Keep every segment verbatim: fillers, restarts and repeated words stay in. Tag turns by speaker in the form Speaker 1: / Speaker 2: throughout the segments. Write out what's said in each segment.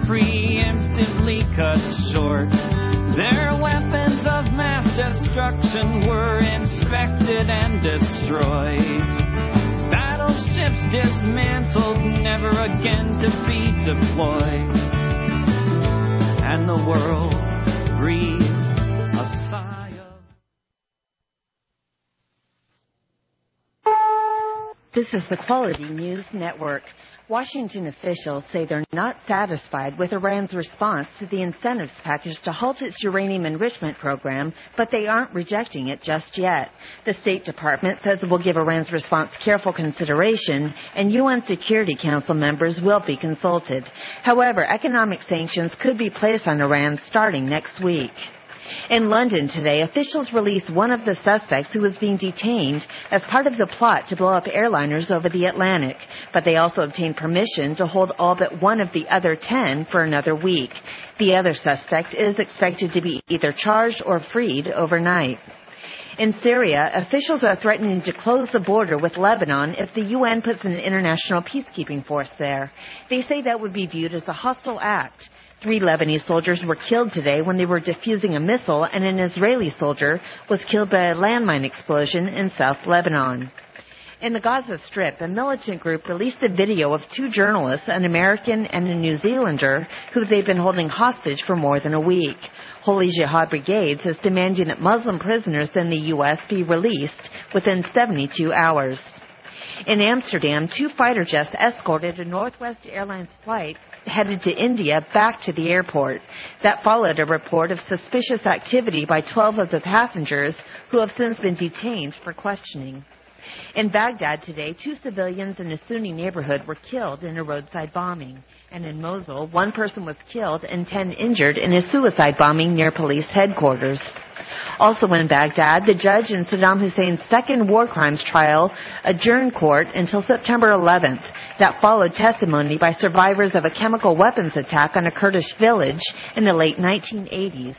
Speaker 1: preemptively cut short. Their weapons of mass destruction were inspected and destroyed. Battleships dismantled, never again to be deployed. And the world breathed a sigh of...
Speaker 2: This is the Quality News Network. Washington officials say they're not satisfied with Iran's response to the incentives package to halt its uranium enrichment program, but they aren't rejecting it just yet. The State Department says it will give Iran's response careful consideration, and U N Security Council members will be consulted. However, economic sanctions could be placed on Iran starting next week. In London today, officials released one of the suspects who was being detained as part of the plot to blow up airliners over the Atlantic, but they also obtained permission to hold all but one of the other ten for another week. The other suspect is expected to be either charged or freed overnight. In Syria, officials are threatening to close the border with Lebanon if the U N puts an international peacekeeping force there. They say that would be viewed as a hostile act. Three Lebanese soldiers were killed today when they were defusing a missile, and an Israeli soldier was killed by a landmine explosion in South Lebanon. In the Gaza Strip, a militant group released a video of two journalists, an American and a New Zealander, who they've been holding hostage for more than a week. Holy Jihad Brigades is demanding that Muslim prisoners in the U S be released within seventy-two hours. In Amsterdam, two fighter jets escorted a Northwest Airlines flight headed to India back to the airport. That followed a report of suspicious activity by twelve of the passengers, who have since been detained for questioning. In Baghdad today, two civilians in a Sunni neighborhood were killed in a roadside bombing. And in Mosul, one person was killed and ten injured in a suicide bombing near police headquarters. Also in Baghdad, the judge in Saddam Hussein's second war crimes trial adjourned court until September eleventh. That followed testimony by survivors of a chemical weapons attack on a Kurdish village in the late nineteen eighties.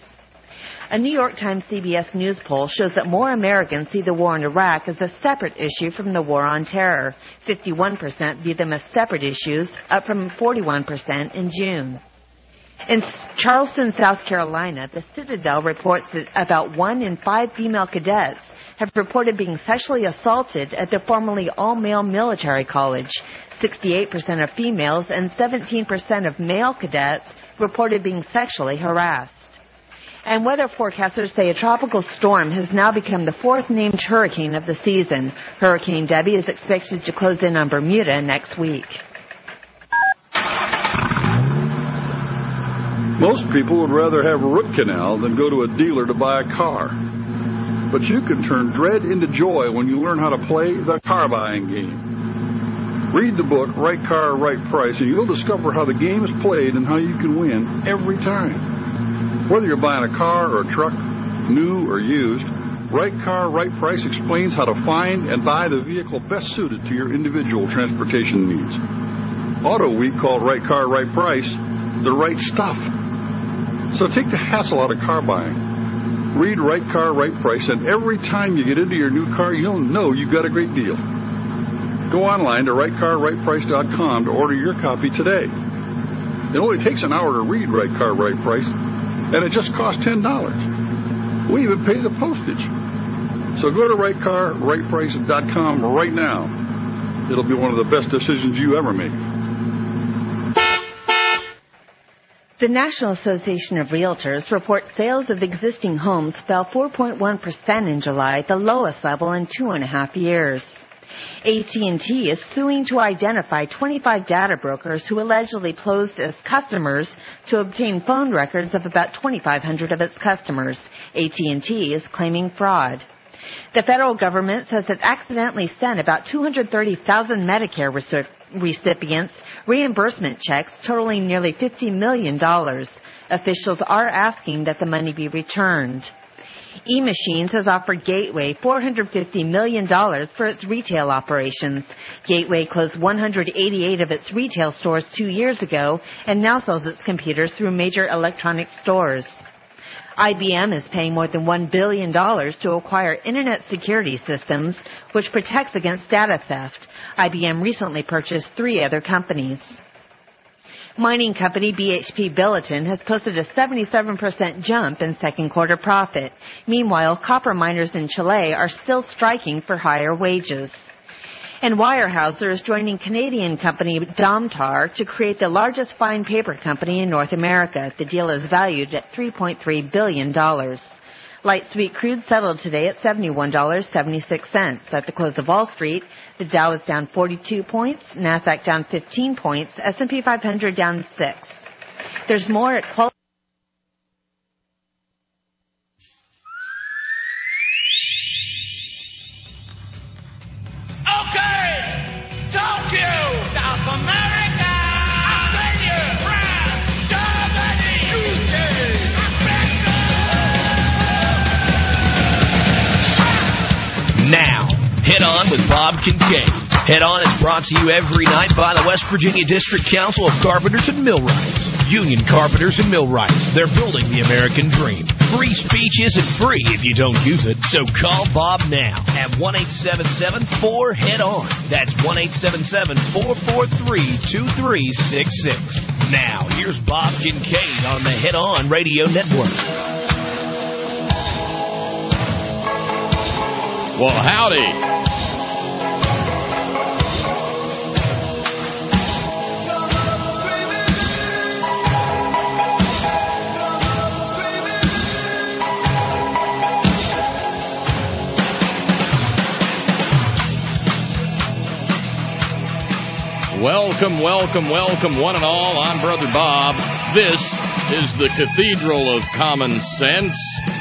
Speaker 2: A New York Times C B S News poll shows that more Americans see the war in Iraq as a separate issue from the war on terror. fifty-one percent view them as separate issues, up from forty-one percent in June. In Charleston, South Carolina, the Citadel reports that about one in five female cadets have reported being sexually assaulted at the formerly all-male military college. sixty-eight percent of females and seventeen percent of male cadets reported being sexually harassed. And weather forecasters say a tropical storm has now become the fourth named hurricane of the season. Hurricane Debbie is expected to close in on Bermuda next week.
Speaker 3: Most people would rather have a root canal than go to a dealer to buy a car. But you can turn dread into joy when you learn how to play the car buying game. Read the book, Right Car, Right Price, and you'll discover how the game is played and how you can win every time. Whether you're buying a car or a truck, new or used, Right Car, Right Price explains how to find and buy the vehicle best suited to your individual transportation needs. Auto Week called Right Car, Right Price the right stuff. So take the hassle out of car buying. Read Right Car, Right Price, and every time you get into your new car, you'll know you got a great deal. Go online to right car right price dot com to order your copy today. It only takes an hour to read Right Car, Right Price, and it just costs ten dollars. We even pay the postage. So go to right car right price dot com right now. It'll be one of the best decisions you ever make.
Speaker 2: The National Association of Realtors reports sales of existing homes fell four point one percent in July, the lowest level in two and a half years. A T and T is suing to identify twenty-five data brokers who allegedly posed as customers to obtain phone records of about twenty-five hundred of its customers. A T and T is claiming fraud. The federal government says it accidentally sent about two hundred thirty thousand Medicare recipients reimbursement checks totaling nearly fifty million dollars. Officials are asking that the money be returned. eMachines has offered Gateway four hundred fifty million dollars for its retail operations. Gateway closed one hundred eighty-eight of its retail stores two years ago and now sells its computers through major electronic stores. I B M is paying more than one billion dollars to acquire Internet Security Systems, which protects against data theft. I B M recently purchased three other companies. Mining company B H P Billiton has posted a seventy-seven percent jump in second quarter profit. Meanwhile, copper miners in Chile are still striking for higher wages. And Weyerhaeuser is joining Canadian company Domtar to create the largest fine paper company in North America. The deal is valued at three point three billion dollars. Light sweet crude settled today at seventy-one dollars and seventy-six cents. At the close of Wall Street, the Dow is down forty-two points, NASDAQ down fifteen points, S and P five hundred down six. There's more at Quality.
Speaker 4: Okay, Tokyo, South America, Australia, France, Germany, U K,
Speaker 5: Now, Head On with Bob Kincaid. Head On is brought to you every night by the West Virginia District Council of Carpenters and Millwrights. Union Carpenters and Millwrights. They're building the American dream. Free speech isn't free if you don't use it, so call Bob now at one eight seven seven four head on. That's one eight seven seven four four three two three six six. Now, here's Bob Kincaid on the Head On Radio Network.
Speaker 6: Well, howdy. Welcome, welcome, welcome, one and all. I'm Brother Bob. This is the Cathedral of Common Sense.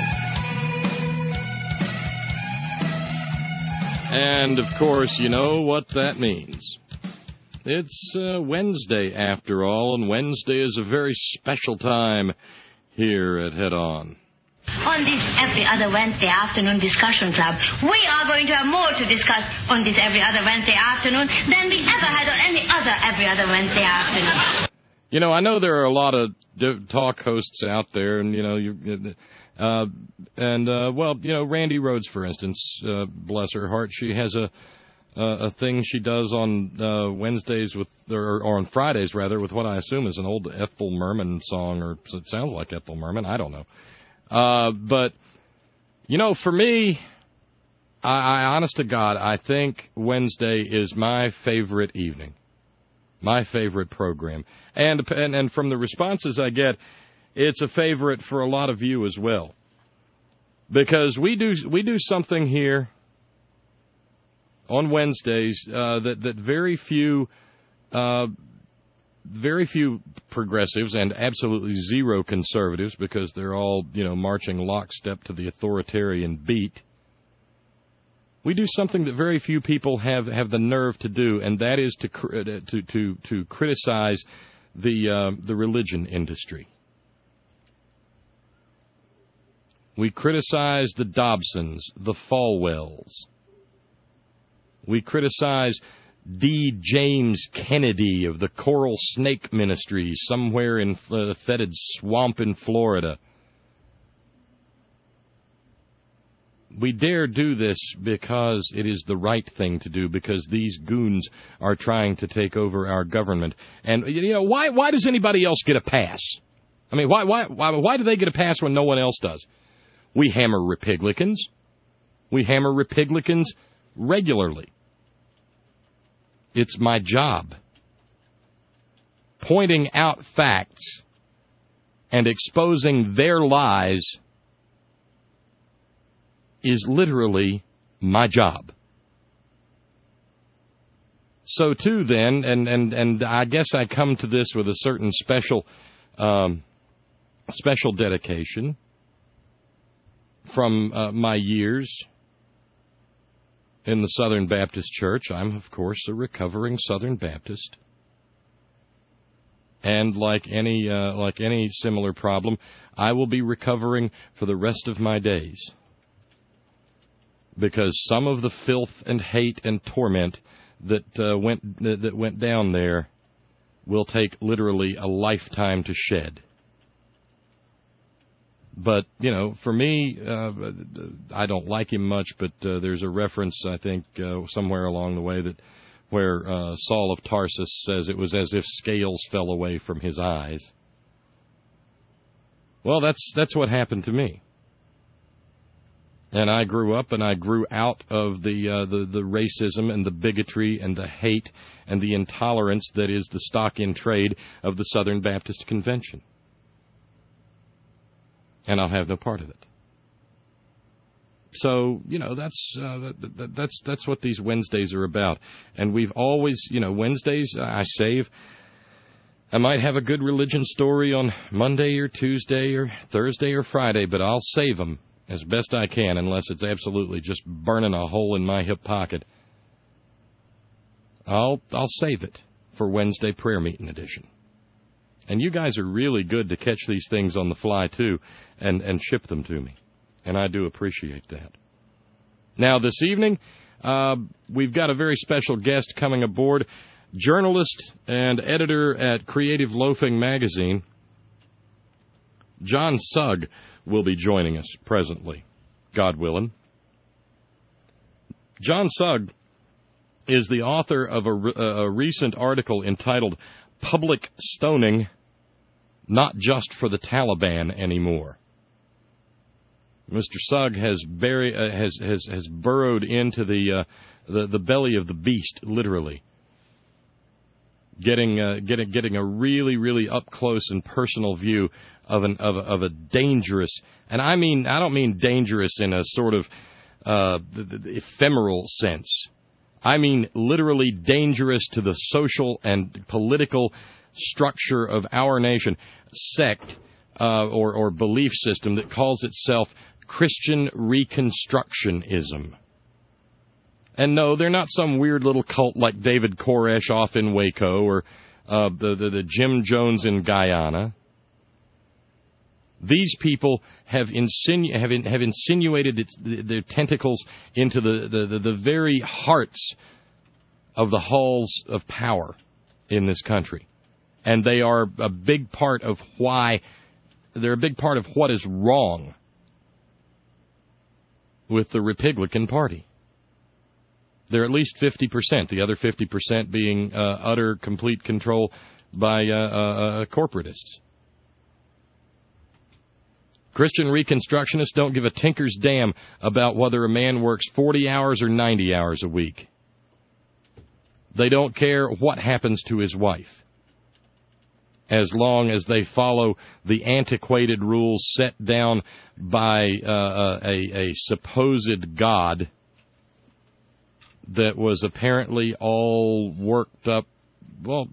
Speaker 6: And, of course, you know what that means. It's uh, Wednesday, after all, and Wednesday is a very special time here at Head On.
Speaker 7: On this Every Other Wednesday Afternoon Discussion Club, we are going to have more to discuss on this Every Other Wednesday Afternoon than we ever had on any other Every Other Wednesday Afternoon.
Speaker 6: You know, I know there are a lot of talk hosts out there, and, you know, you, uh, and, uh, well, you know, Randy Rhodes, for instance, uh, bless her heart, she has a uh, a thing she does on uh, Wednesdays with, or, or on Fridays, rather, with what I assume is an old Ethel Merman song, or it sounds like Ethel Merman, I don't know. Uh, but, you know, for me, I, I, honest to God, I think Wednesday is my favorite evening, my favorite program. And, and, and from the responses I get, it's a favorite for a lot of you as well. Because we do, we do something here on Wednesdays, uh, that, that very few, uh, very few progressives and absolutely zero conservatives, because they're all, you know, marching lockstep to the authoritarian beat. We do something that very few people have, have the nerve to do, and that is to to to, to criticize the uh, the religion industry. We criticize the Dobsons, the Falwells. We criticize D. James Kennedy of the Coral Snake Ministry somewhere in a fetid swamp in Florida. We dare do this because it is the right thing to do, because these goons are trying to take over our government. And, you know, why why does anybody else get a pass? I mean, why why why, why do they get a pass when no one else does? We hammer Republicans. We hammer Republicans regularly. It's my job. Pointing out facts and exposing their lies is literally my job. So, too, then, and, and, and I guess I come to this with a certain special, um, special dedication from uh, my years in the Southern Baptist Church. I'm, of course, a recovering Southern Baptist. And like any uh, like any similar problem, I will be recovering for the rest of my days. Because some of the filth and hate and torment that uh, went that went down there will take literally a lifetime to shed. But, you know, for me, uh, I don't like him much, but uh, there's a reference, I think, uh, somewhere along the way that where uh, Saul of Tarsus says it was as if scales fell away from his eyes. Well, that's that's what happened to me. And I grew up and I grew out of the, uh, the the racism and the bigotry and the hate and the intolerance that is the stock in trade of the Southern Baptist Convention. And I'll have no part of it. So, you know, that's uh, that, that's that's what these Wednesdays are about. And we've always, you know, Wednesdays I save. I might have a good religion story on Monday or Tuesday or Thursday or Friday, but I'll save them as best I can, unless it's absolutely just burning a hole in my hip pocket. I'll I'll save it for Wednesday prayer meeting edition. And you guys are really good to catch these things on the fly, too, and, and ship them to me. And I do appreciate that. Now, this evening, uh, we've got a very special guest coming aboard, journalist and editor at Creative Loafing magazine. John Sugg will be joining us presently, God willing. John Sugg is the author of a, a recent article entitled Public Stoning, Not Just for the Taliban Anymore. Mister Sugg has, buried, uh, has, has, has burrowed into the, uh, the, the belly of the beast, literally. Getting, uh, getting, getting a really, really up close and personal view of an of a, of a dangerous, and I mean, I don't mean dangerous in a sort of uh, the, the ephemeral sense. I mean literally dangerous to the social and political structure of our nation, sect uh, or or belief system that calls itself Christian Reconstructionism. And no, they're not some weird little cult like David Koresh off in Waco or uh, the, the, the Jim Jones in Guyana. These people have, insinu- have, in, have insinuated its, their tentacles into the, the, the, the very hearts of the halls of power in this country. And they are a big part of why, they're a big part of what is wrong with the Republican Party. They're at least fifty percent, the other fifty percent being uh, utter, complete control by uh, uh, corporatists. Christian Reconstructionists don't give a tinker's damn about whether a man works forty hours or ninety hours a week. They don't care what happens to his wife, as long as they follow the antiquated rules set down by uh, a, a supposed God that was apparently all worked up, well,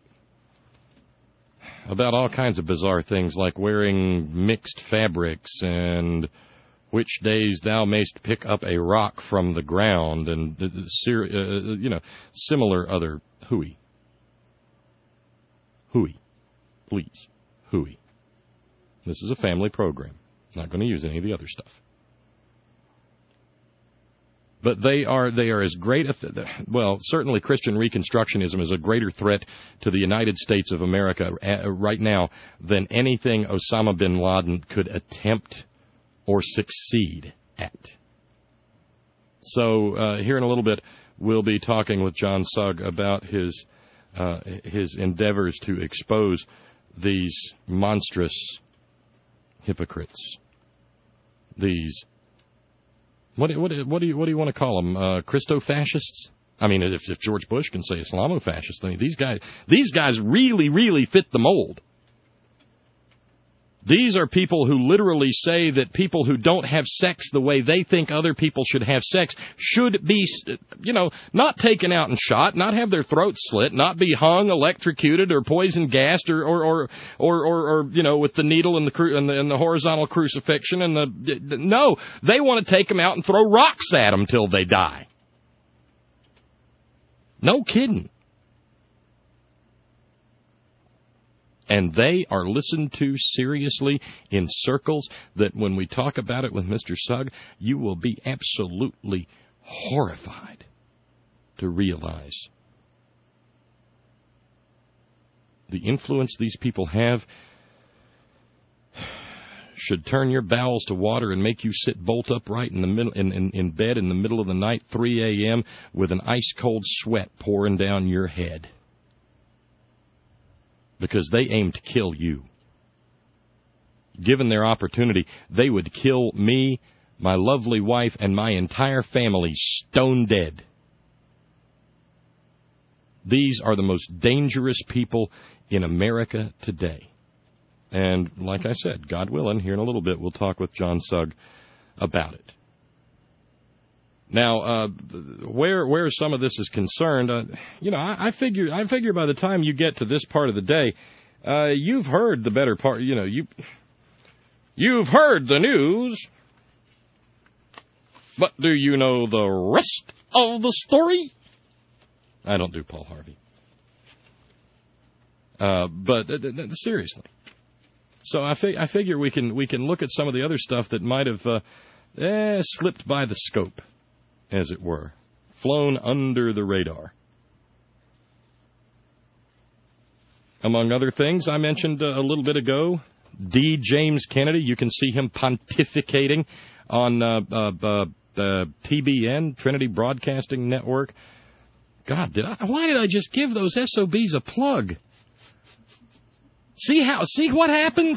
Speaker 6: about all kinds of bizarre things like wearing mixed fabrics and which days thou mayst pick up a rock from the ground and, uh, you know, similar other hooey. Hooey. Please. Hooey. This is a family program. Not going to use any of the other stuff. But they are they are as great a th- well, certainly Christian Reconstructionism is a greater threat to the United States of America right now than anything Osama bin Laden could attempt or succeed at. So uh, here in a little bit, we'll be talking with John Sugg about his uh, his endeavors to expose these monstrous hypocrites, these. What, what, what do you what do you want to call them? Uh, Christo-fascists? I mean, if, if George Bush can say Islamo-fascists, I mean, these guys these guys really, really fit the mold. These are people who literally say that people who don't have sex the way they think other people should have sex should be, you know, not taken out and shot, not have their throats slit, not be hung, electrocuted, or poison gassed, or or or or, or, or you know, with the needle and the, cru- and the and the horizontal crucifixion and the no, they want to take them out and throw rocks at them till they die. No kidding. And they are listened to seriously in circles that when we talk about it with Mister Sugg, you will be absolutely horrified to realize the influence these people have should turn your bowels to water and make you sit bolt upright in the middle in, in, in bed in the middle of the night, three a.m., with an ice-cold sweat pouring down your head. Because they aim to kill you. Given their opportunity, they would kill me, my lovely wife, and my entire family stone dead. These are the most dangerous people in America today. And like I said, God willing, here in a little bit, we'll talk with John Sugg about it. Now, uh, where where some of this is concerned, uh, you know, I, I figure I figure by the time you get to this part of the day, uh, you've heard the better part. You know, you you've heard the news, but do you know the rest of the story? I don't do Paul Harvey, uh, but uh, seriously. So I, fi- I figure we can we can look at some of the other stuff that might have uh, eh, slipped by the scope, as it were, flown under the radar. Among other things, I mentioned uh, a little bit ago, D. James Kennedy. You can see him pontificating on uh, uh, uh, uh, T B N, Trinity Broadcasting Network. God, did I? Why did I just give those S O Bs a plug? See how? See what happens?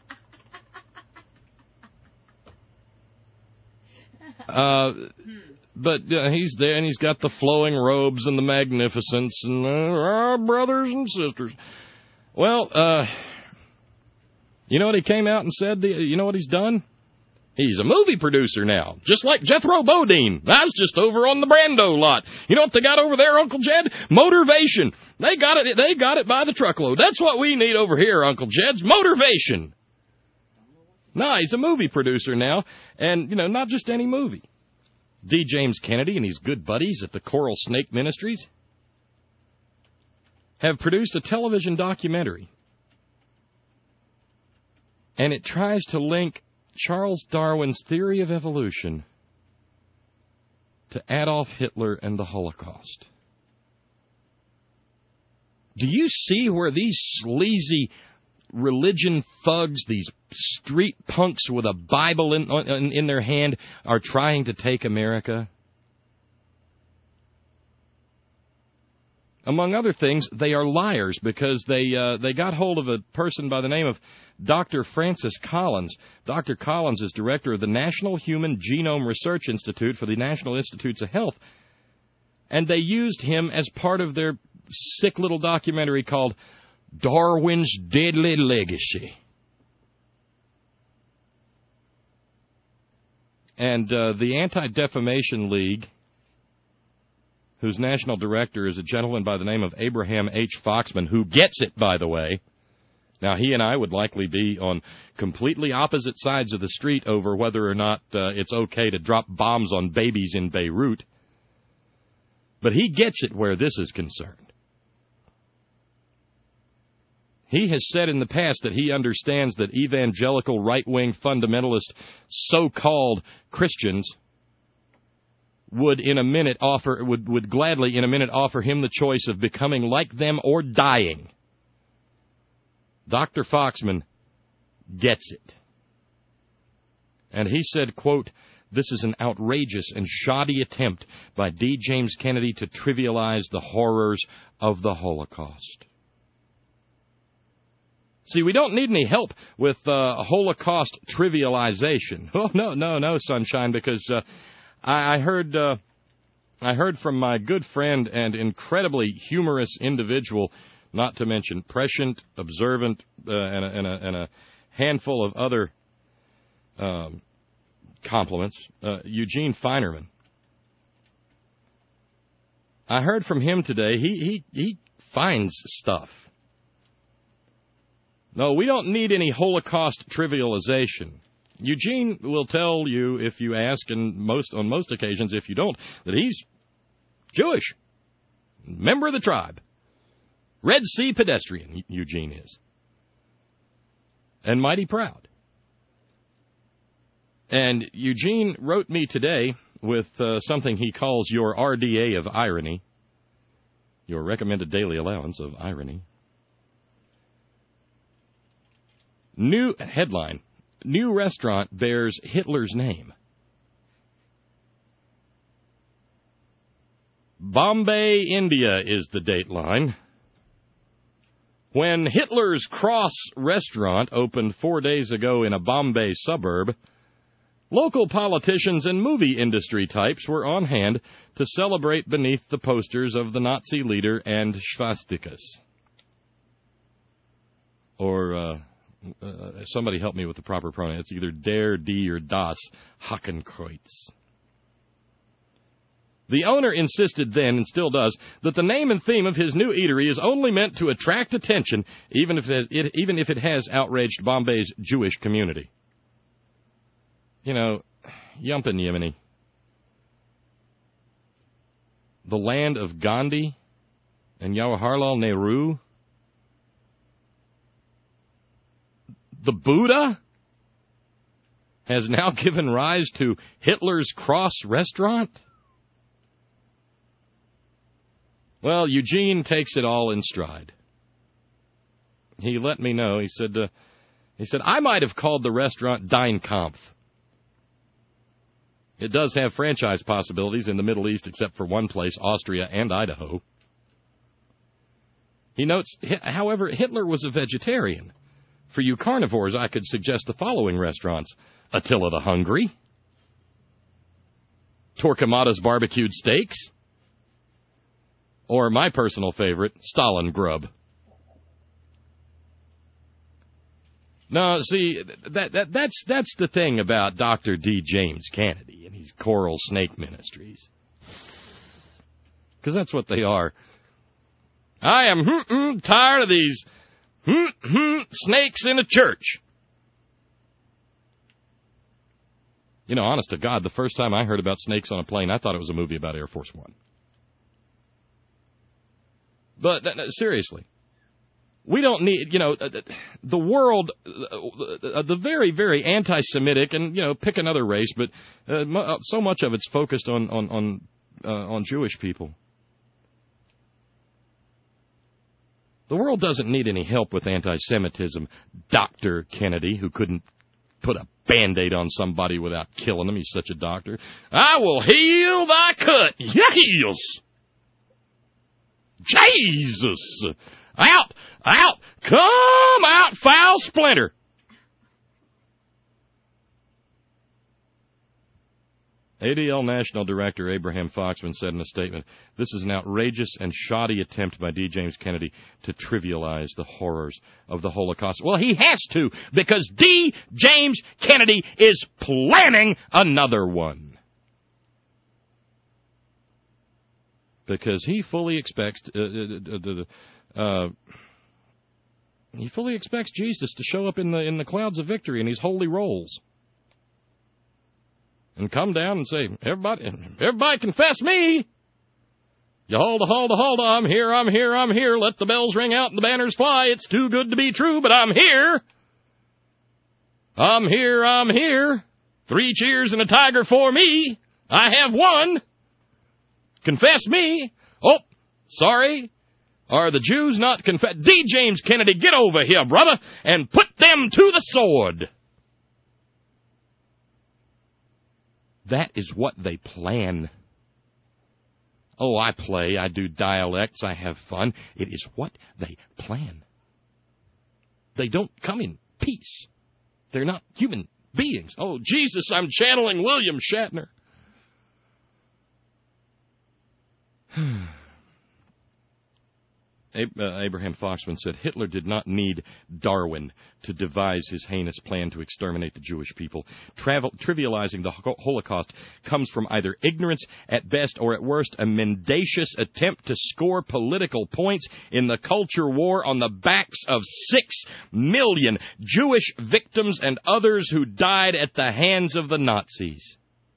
Speaker 6: Uh, but uh, he's there, and he's got the flowing robes and the magnificence, and uh, our brothers and sisters. Well, uh, you know what he came out and said? The, you know what he's done? He's a movie producer now, just like Jethro Bodine. I was just over on the Brando lot. You know what they got over there, Uncle Jed? Motivation. They got it. They got it by the truckload. That's what we need over here, Uncle Jed's motivation. No, he's a movie producer now, and you know, not just any movie. D. James Kennedy and his good buddies at the Coral Snake Ministries have produced a television documentary, and it tries to link Charles Darwin's theory of evolution to Adolf Hitler and the Holocaust. Do you see where these sleazy religion thugs, these street punks with a Bible in, in, in their hand, are trying to take America? Among other things, they are liars because they uh, they got hold of a person by the name of Doctor Francis Collins. Doctor Collins is director of the National Human Genome Research Institute for the National Institutes of Health, and they used him as part of their sick little documentary called Darwin's Deadly Legacy. And uh, the Anti-Defamation League, whose national director is a gentleman by the name of Abraham H. Foxman, who gets it, by the way. Now, he and I would likely be on completely opposite sides of the street over whether or not uh, it's okay to drop bombs on babies in Beirut. But he gets it where this is concerned. He has said in the past that he understands that evangelical right-wing fundamentalist so-called Christians would in a minute offer would, would gladly in a minute offer him the choice of becoming like them or dying. Doctor Foxman gets it. And he said, quote, "This is an outrageous and shoddy attempt by D. James Kennedy to trivialize the horrors of the Holocaust." See, we don't need any help with uh, Holocaust trivialization. Oh, no, no, no, sunshine, because uh, I, I heard uh, I heard from my good friend and incredibly humorous individual, not to mention prescient, observant, uh, and, a, and, a, and a handful of other um, compliments, uh, Eugene Feinerman. I heard from him today. He, he, he finds stuff. No, we don't need any Holocaust trivialization. Eugene will tell you, if you ask, and most on most occasions, if you don't, that he's Jewish, member of the tribe. Red Sea pedestrian, Eugene is. And mighty proud. And Eugene wrote me today with uh, something he calls your R D A of irony, your recommended daily allowance of irony. New headline, new restaurant bears Hitler's name. Bombay, India is the dateline. When Hitler's Cross restaurant opened four days ago in a Bombay suburb, local politicians and movie industry types were on hand to celebrate beneath the posters of the Nazi leader and swastikas. Or, uh, uh, somebody help me with the proper pronoun. It's either der, die, or das Hakenkreuz. The owner insisted then, and still does, that the name and theme of his new eatery is only meant to attract attention, even if it, it, even if it has outraged Bombay's Jewish community. You know, Yumpin Yemeni. The land of Gandhi and Jawaharlal Nehru. The Buddha has now given rise to Hitler's Cross restaurant. Well, Eugene takes it all in stride. He let me know. He said, uh, he said, I might have called the restaurant Dein Kampf. It does have franchise possibilities in the Middle East, except for one place, Austria and Idaho. He notes, however, Hitler was a vegetarian. For you carnivores, I could suggest the following restaurants: Attila the Hungry, Torquemada's Barbecued Steaks, or my personal favorite, Stalin Grub. No, see, that, that that's that's the thing about Doctor D. James Kennedy and his Coral Snake Ministries. Because that's what they are. I am hmm, tired of these hmm, hmm, snakes in a church. You know, honest to God, the first time I heard about snakes on a plane, I thought it was a movie about Air Force One. But uh, seriously, we don't need, you know, uh, the world, uh, the very, very anti-Semitic, and, you know, pick another race, but uh, so much of it's focused on on on, uh, on Jewish people. The world doesn't need any help with anti-Semitism, Doctor Kennedy, who couldn't put a Band-Aid on somebody without killing him. He's such a doctor. I will heal thy cut. Yes! Jesus! Out! Out! Come out, foul splinter! A D L National Director Abraham Foxman said in a statement, "This is an outrageous and shoddy attempt by D. James Kennedy to trivialize the horrors of the Holocaust." Well, he has to, because D. James Kennedy is planning another one. Because he fully expects uh, uh, uh, he fully expects Jesus to show up in the in the clouds of victory in these holy rolls. And come down and say, everybody, everybody confess me. You hold, hold, hold, I'm here, I'm here, I'm here. Let the bells ring out and the banners fly. It's too good to be true, but I'm here. I'm here, I'm here. Three cheers and a tiger for me. I have won. Confess me. Oh, sorry. Are the Jews not confess? D. James Kennedy, get over here, brother, and put them to the sword. That is what they plan. Oh, I play, I do dialects, I have fun. It is what they plan. They don't come in peace. They're not human beings. Oh, Jesus, I'm channeling William Shatner. Abraham Foxman said Hitler did not need Darwin to devise his heinous plan to exterminate the Jewish people. Travel, trivializing the Holocaust comes from either ignorance at best or at worst a mendacious attempt to score political points in the culture war on the backs of six million Jewish victims and others who died at the hands of the Nazis.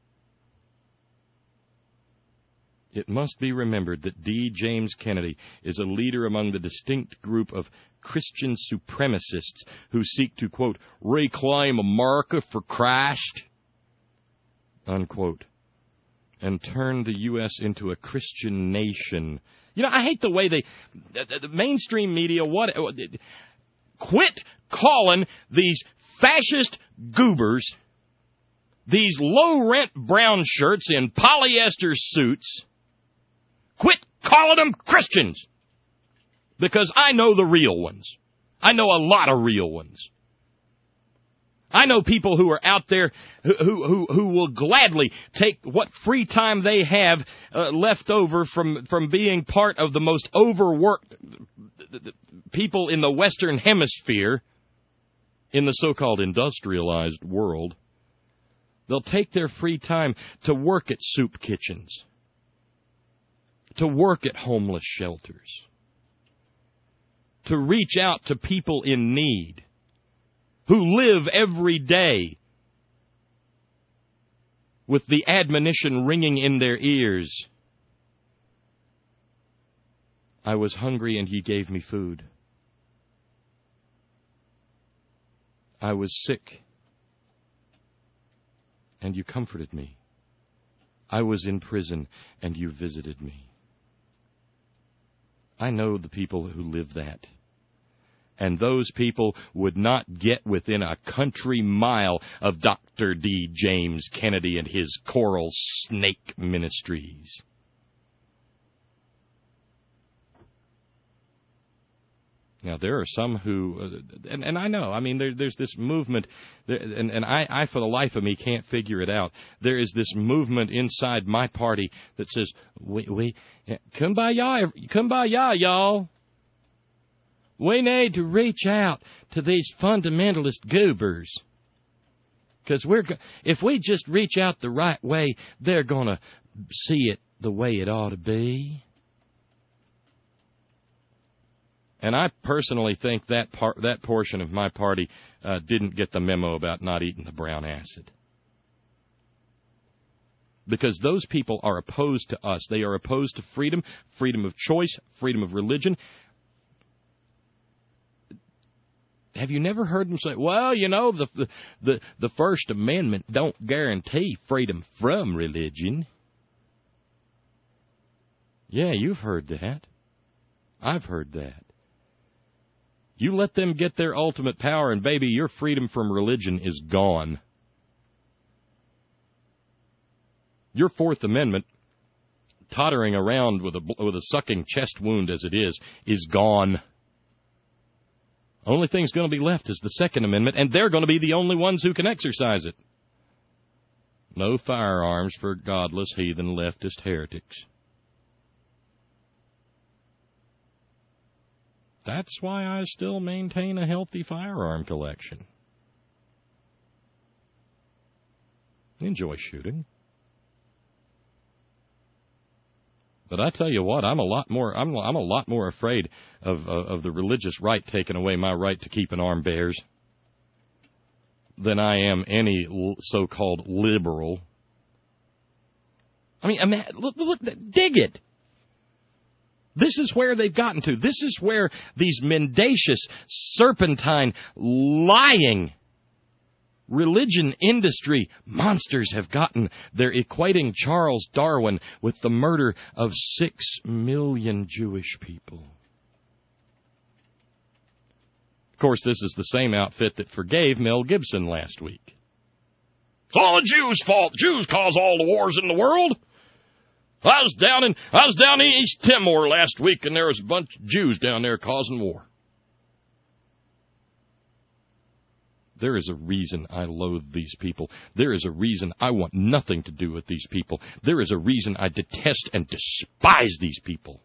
Speaker 6: It must be remembered that D. James Kennedy is a leader among the distinct group of Christian supremacists who seek to, quote, reclaim America for Christ, unquote, and turn the U S into a Christian nation. You know, I hate the way they, the, the mainstream media, what, quit calling these fascist goobers, these low-rent brown shirts in polyester suits, quit calling them Christians, because I know the real ones. I know a lot of real ones. I know people who are out there who who who will gladly take what free time they have uh, left over from from being part of the most overworked people in the Western Hemisphere, in the so-called industrialized world. They'll take their free time to work at soup kitchens, to work at homeless shelters, to reach out to people in need, who live every day with the admonition ringing in their ears. I was hungry and ye gave me food. I was sick and you comforted me. I was in prison and you visited me. I know the people who live that. And those people would not get within a country mile of Doctor D. James Kennedy and his Coral Snake Ministries. Now, there are some who, uh, and, and I know, I mean, there, there's this movement, and, and I, I, for the life of me, can't figure it out. There is this movement inside my party that says, we, we, kumbaya, kumbaya, y'all. We need to reach out to these fundamentalist goobers. Because we're, if we just reach out the right way, they're going to see it the way it ought to be. And I personally think that part, that portion of my party uh, didn't get the memo about not eating the brown acid. Because those people are opposed to us. They are opposed to freedom, freedom of choice, freedom of religion. Have you never heard them say, well, you know, the, the the the First Amendment don't guarantee freedom from religion? Yeah, you've heard that. I've heard that. You let them get their ultimate power, and baby, your freedom from religion is gone. Your Fourth Amendment, tottering around with a with a sucking chest wound as it is, is gone. Only thing's going to be left is the Second Amendment, and they're going to be the only ones who can exercise it. No firearms for godless, heathen, leftist heretics. That's why I still maintain a healthy firearm collection. Enjoy shooting. But I tell you what, I'm a lot more I'm I'm a lot more afraid of, of of the religious right taking away my right to keep and arm bears than I am any so-called liberal. I mean, I mean look, look, dig it. This is where they've gotten to. This is where these mendacious, serpentine, lying religion industry monsters have gotten. They're equating Charles Darwin with the murder of six million Jewish people. Of course, this is the same outfit that forgave Mel Gibson last week. It's all the Jews' fault. Jews cause all the wars in the world. I was down in I was down in East Timor last week, and there was a bunch of Jews down there causing war. There is a reason I loathe these people. There is a reason I want nothing to do with these people. There is a reason I detest and despise these people.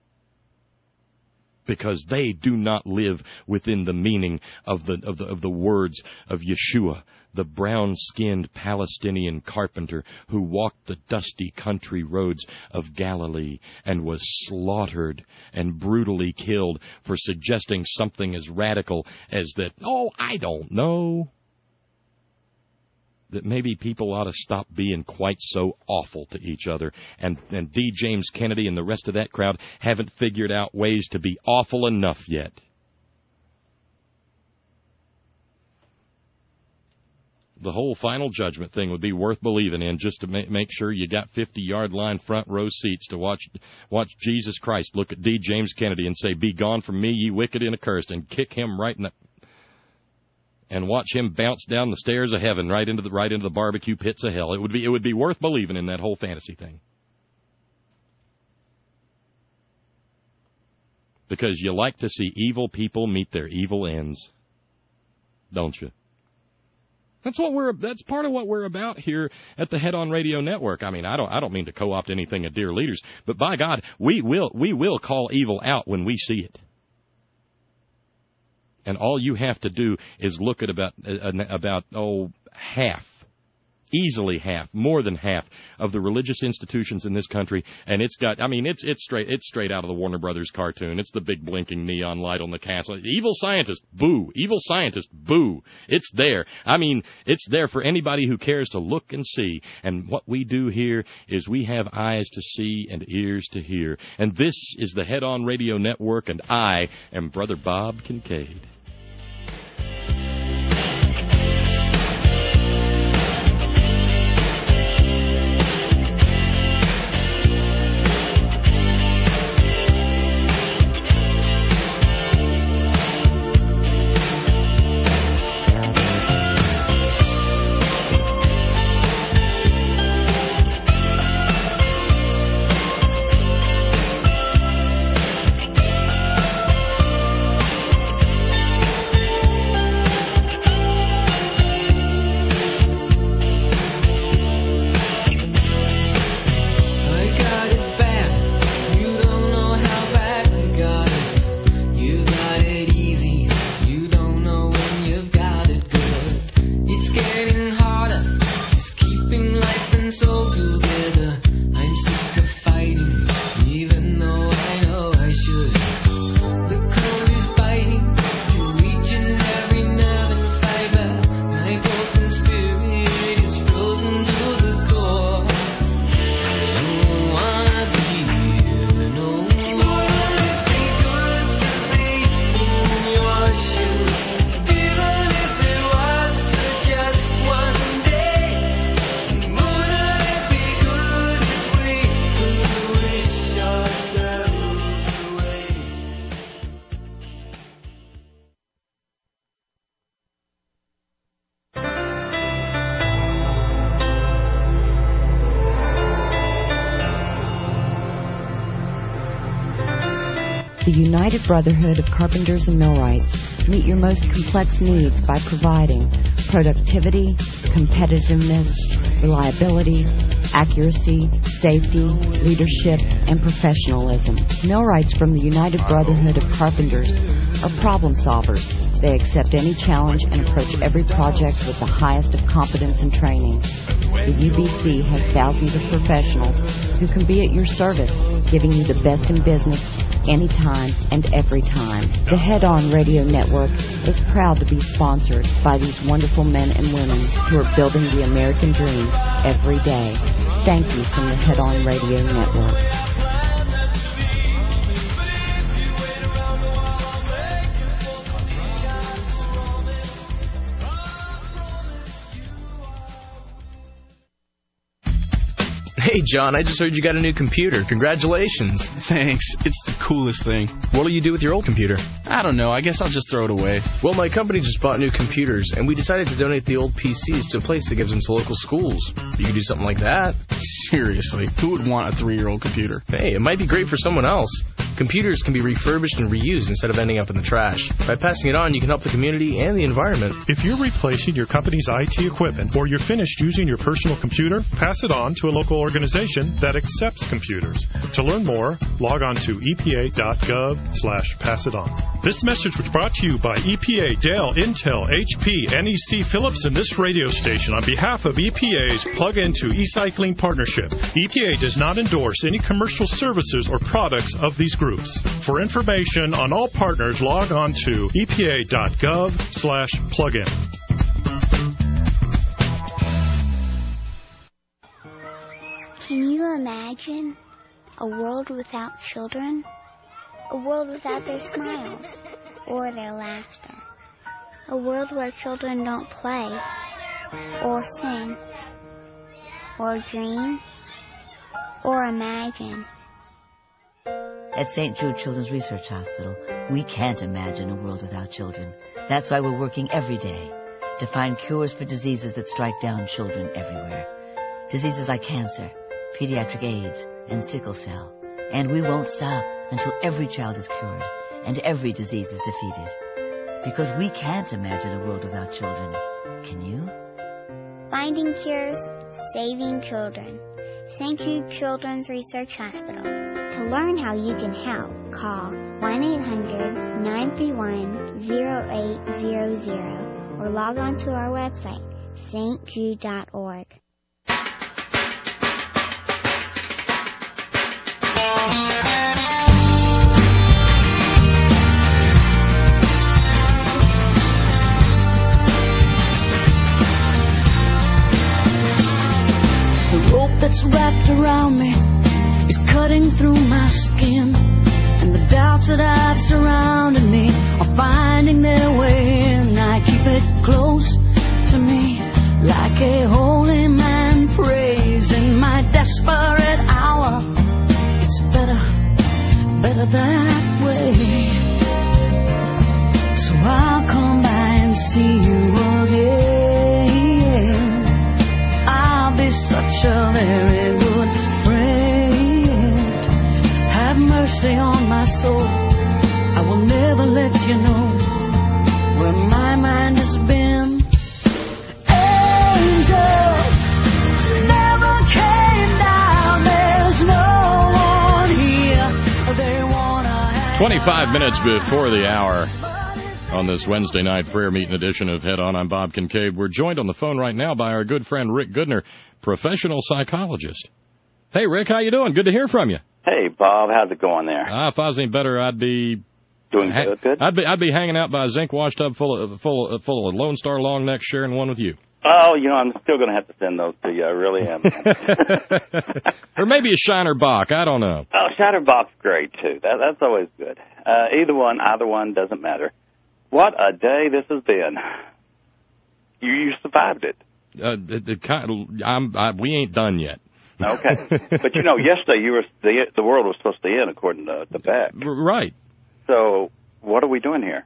Speaker 6: Because they do not live within the meaning of the of the of the words of Yeshua, the brown-skinned Palestinian carpenter who walked the dusty country roads of Galilee and was slaughtered and brutally killed for suggesting something as radical as that, oh, I don't know, that maybe people ought to stop being quite so awful to each other. And, and D. James Kennedy and the rest of that crowd haven't figured out ways to be awful enough yet. The whole final judgment thing would be worth believing in, just to ma- make sure you got fifty-yard line front row seats to watch watch Jesus Christ look at D. James Kennedy and say, "Be gone from me, ye wicked and accursed," and kick him right in the... and watch him bounce down the stairs of heaven right into the right into the barbecue pits of hell. It would be it would be worth believing in that whole fantasy thing. Because you like to see evil people meet their evil ends, don't you? That's what we're. That's part of what we're about here at the Head On Radio Network. I mean, I don't. I don't mean to co-opt anything of dear leaders, but by God, we will. We will call evil out when we see it. And all you have to do is look at about uh, about oh half. Easily half, more than half of the religious institutions in this country, and it's got, I mean, it's it's straight it's straight out of the Warner Brothers cartoon. It's the big blinking neon light on the castle. Evil scientist, boo. Evil scientist, boo. It's there. I mean, it's there for anybody who cares to look and see. And what we do here is we have eyes to see and ears to hear. And this is the Head On Radio Network, and I am Brother Bob Kincaid.
Speaker 8: The United Brotherhood of Carpenters and Millwrights meet your most complex needs by providing productivity, competitiveness, reliability, accuracy, safety, leadership, and professionalism. Millwrights from the United Brotherhood of Carpenters are problem solvers. They accept any challenge and approach every project with the highest of competence and training. The U B C has thousands of professionals who can be at your service, giving you the best in business anytime and every time. The Head On Radio Network is proud to be sponsored by these wonderful men and women who are building the American dream every day. Thank you from the Head On Radio Network.
Speaker 9: Hey, John, I just heard you got a new computer. Congratulations.
Speaker 10: Thanks. It's the coolest thing.
Speaker 9: What'll you do with your old computer?
Speaker 10: I don't know. I guess I'll just throw it away.
Speaker 9: Well, my company just bought new computers, and we decided to donate the old P Cs to a place that gives them to local schools. You could do something like that.
Speaker 10: Seriously, who would want a three-year-old computer?
Speaker 9: Hey, it might be great for someone else. Computers can be refurbished and reused instead of ending up in the trash. By passing it on, you can help the community and the environment.
Speaker 11: If you're replacing your company's I T equipment or you're finished using your personal computer, pass it on to a local organization that accepts computers. To learn more, log on to E P A dot gov slash pass it on. This message was brought to you by E P A, Dell, Intel, H P, N E C, Philips, and this radio station on behalf of E P A's Plug Into E-Cycling Partnership. E P A does not endorse any commercial services or products of these groups. For information on all partners, log on to E P A dot gov slash plug-in.
Speaker 12: Can you imagine a world without children? A world without their smiles or their laughter? A world where children don't play or sing or dream or imagine?
Speaker 13: At Saint Jude Children's Research Hospital, we can't imagine a world without children. That's why we're working every day to find cures for diseases that strike down children everywhere. Diseases like cancer, pediatric AIDS, and sickle cell. And we won't stop until every child is cured and every disease is defeated. Because we can't imagine a world without children. Can you?
Speaker 12: Finding cures, saving children. Saint Jude Children's Research Hospital. To learn how you can help, call one eight hundred nine three one zero eight zero zero or log on to our website, s t jude dot org.
Speaker 14: That's wrapped around me is cutting through my skin, and the doubts that I've surrounded me are finding their way in. I keep it close to me like a holy man prays in my desperate hour. It's better, better that way. So I'll come by and see you again. Such a very good friend. Have mercy on my soul. I will never let you know where my mind has been. Angels never came down. There's no one here. They wanna have
Speaker 6: twenty-five minutes before the hour. On this Wednesday night prayer meeting edition of Head On, I'm Bob Kincaid. We're joined on the phone right now by our good friend Rick Goodner, professional psychologist. Hey, Rick, how you doing? Good to hear from you.
Speaker 15: Hey, Bob, how's it going there?
Speaker 6: Ah, if I was any better, I'd be
Speaker 15: doing
Speaker 6: ha-
Speaker 15: good. Good.
Speaker 6: I'd be I'd be hanging out by a zinc wash tub full of full of, full of Lone Star long necks, sharing one with you.
Speaker 15: Oh, you know, I'm still going to have to send those to you. I really am.
Speaker 6: Or maybe a Shiner Bock. I don't know.
Speaker 15: Oh, Shiner Bock's great too. That, that's always good. Uh, either one, either one doesn't matter. What a day this has been. You, you survived it.
Speaker 6: Uh, the, the kind of, I'm, I, we ain't done yet.
Speaker 15: Okay. But, you know, yesterday you were the, the world was supposed to end, according to, to Beck.
Speaker 6: Right.
Speaker 15: So what are we doing here?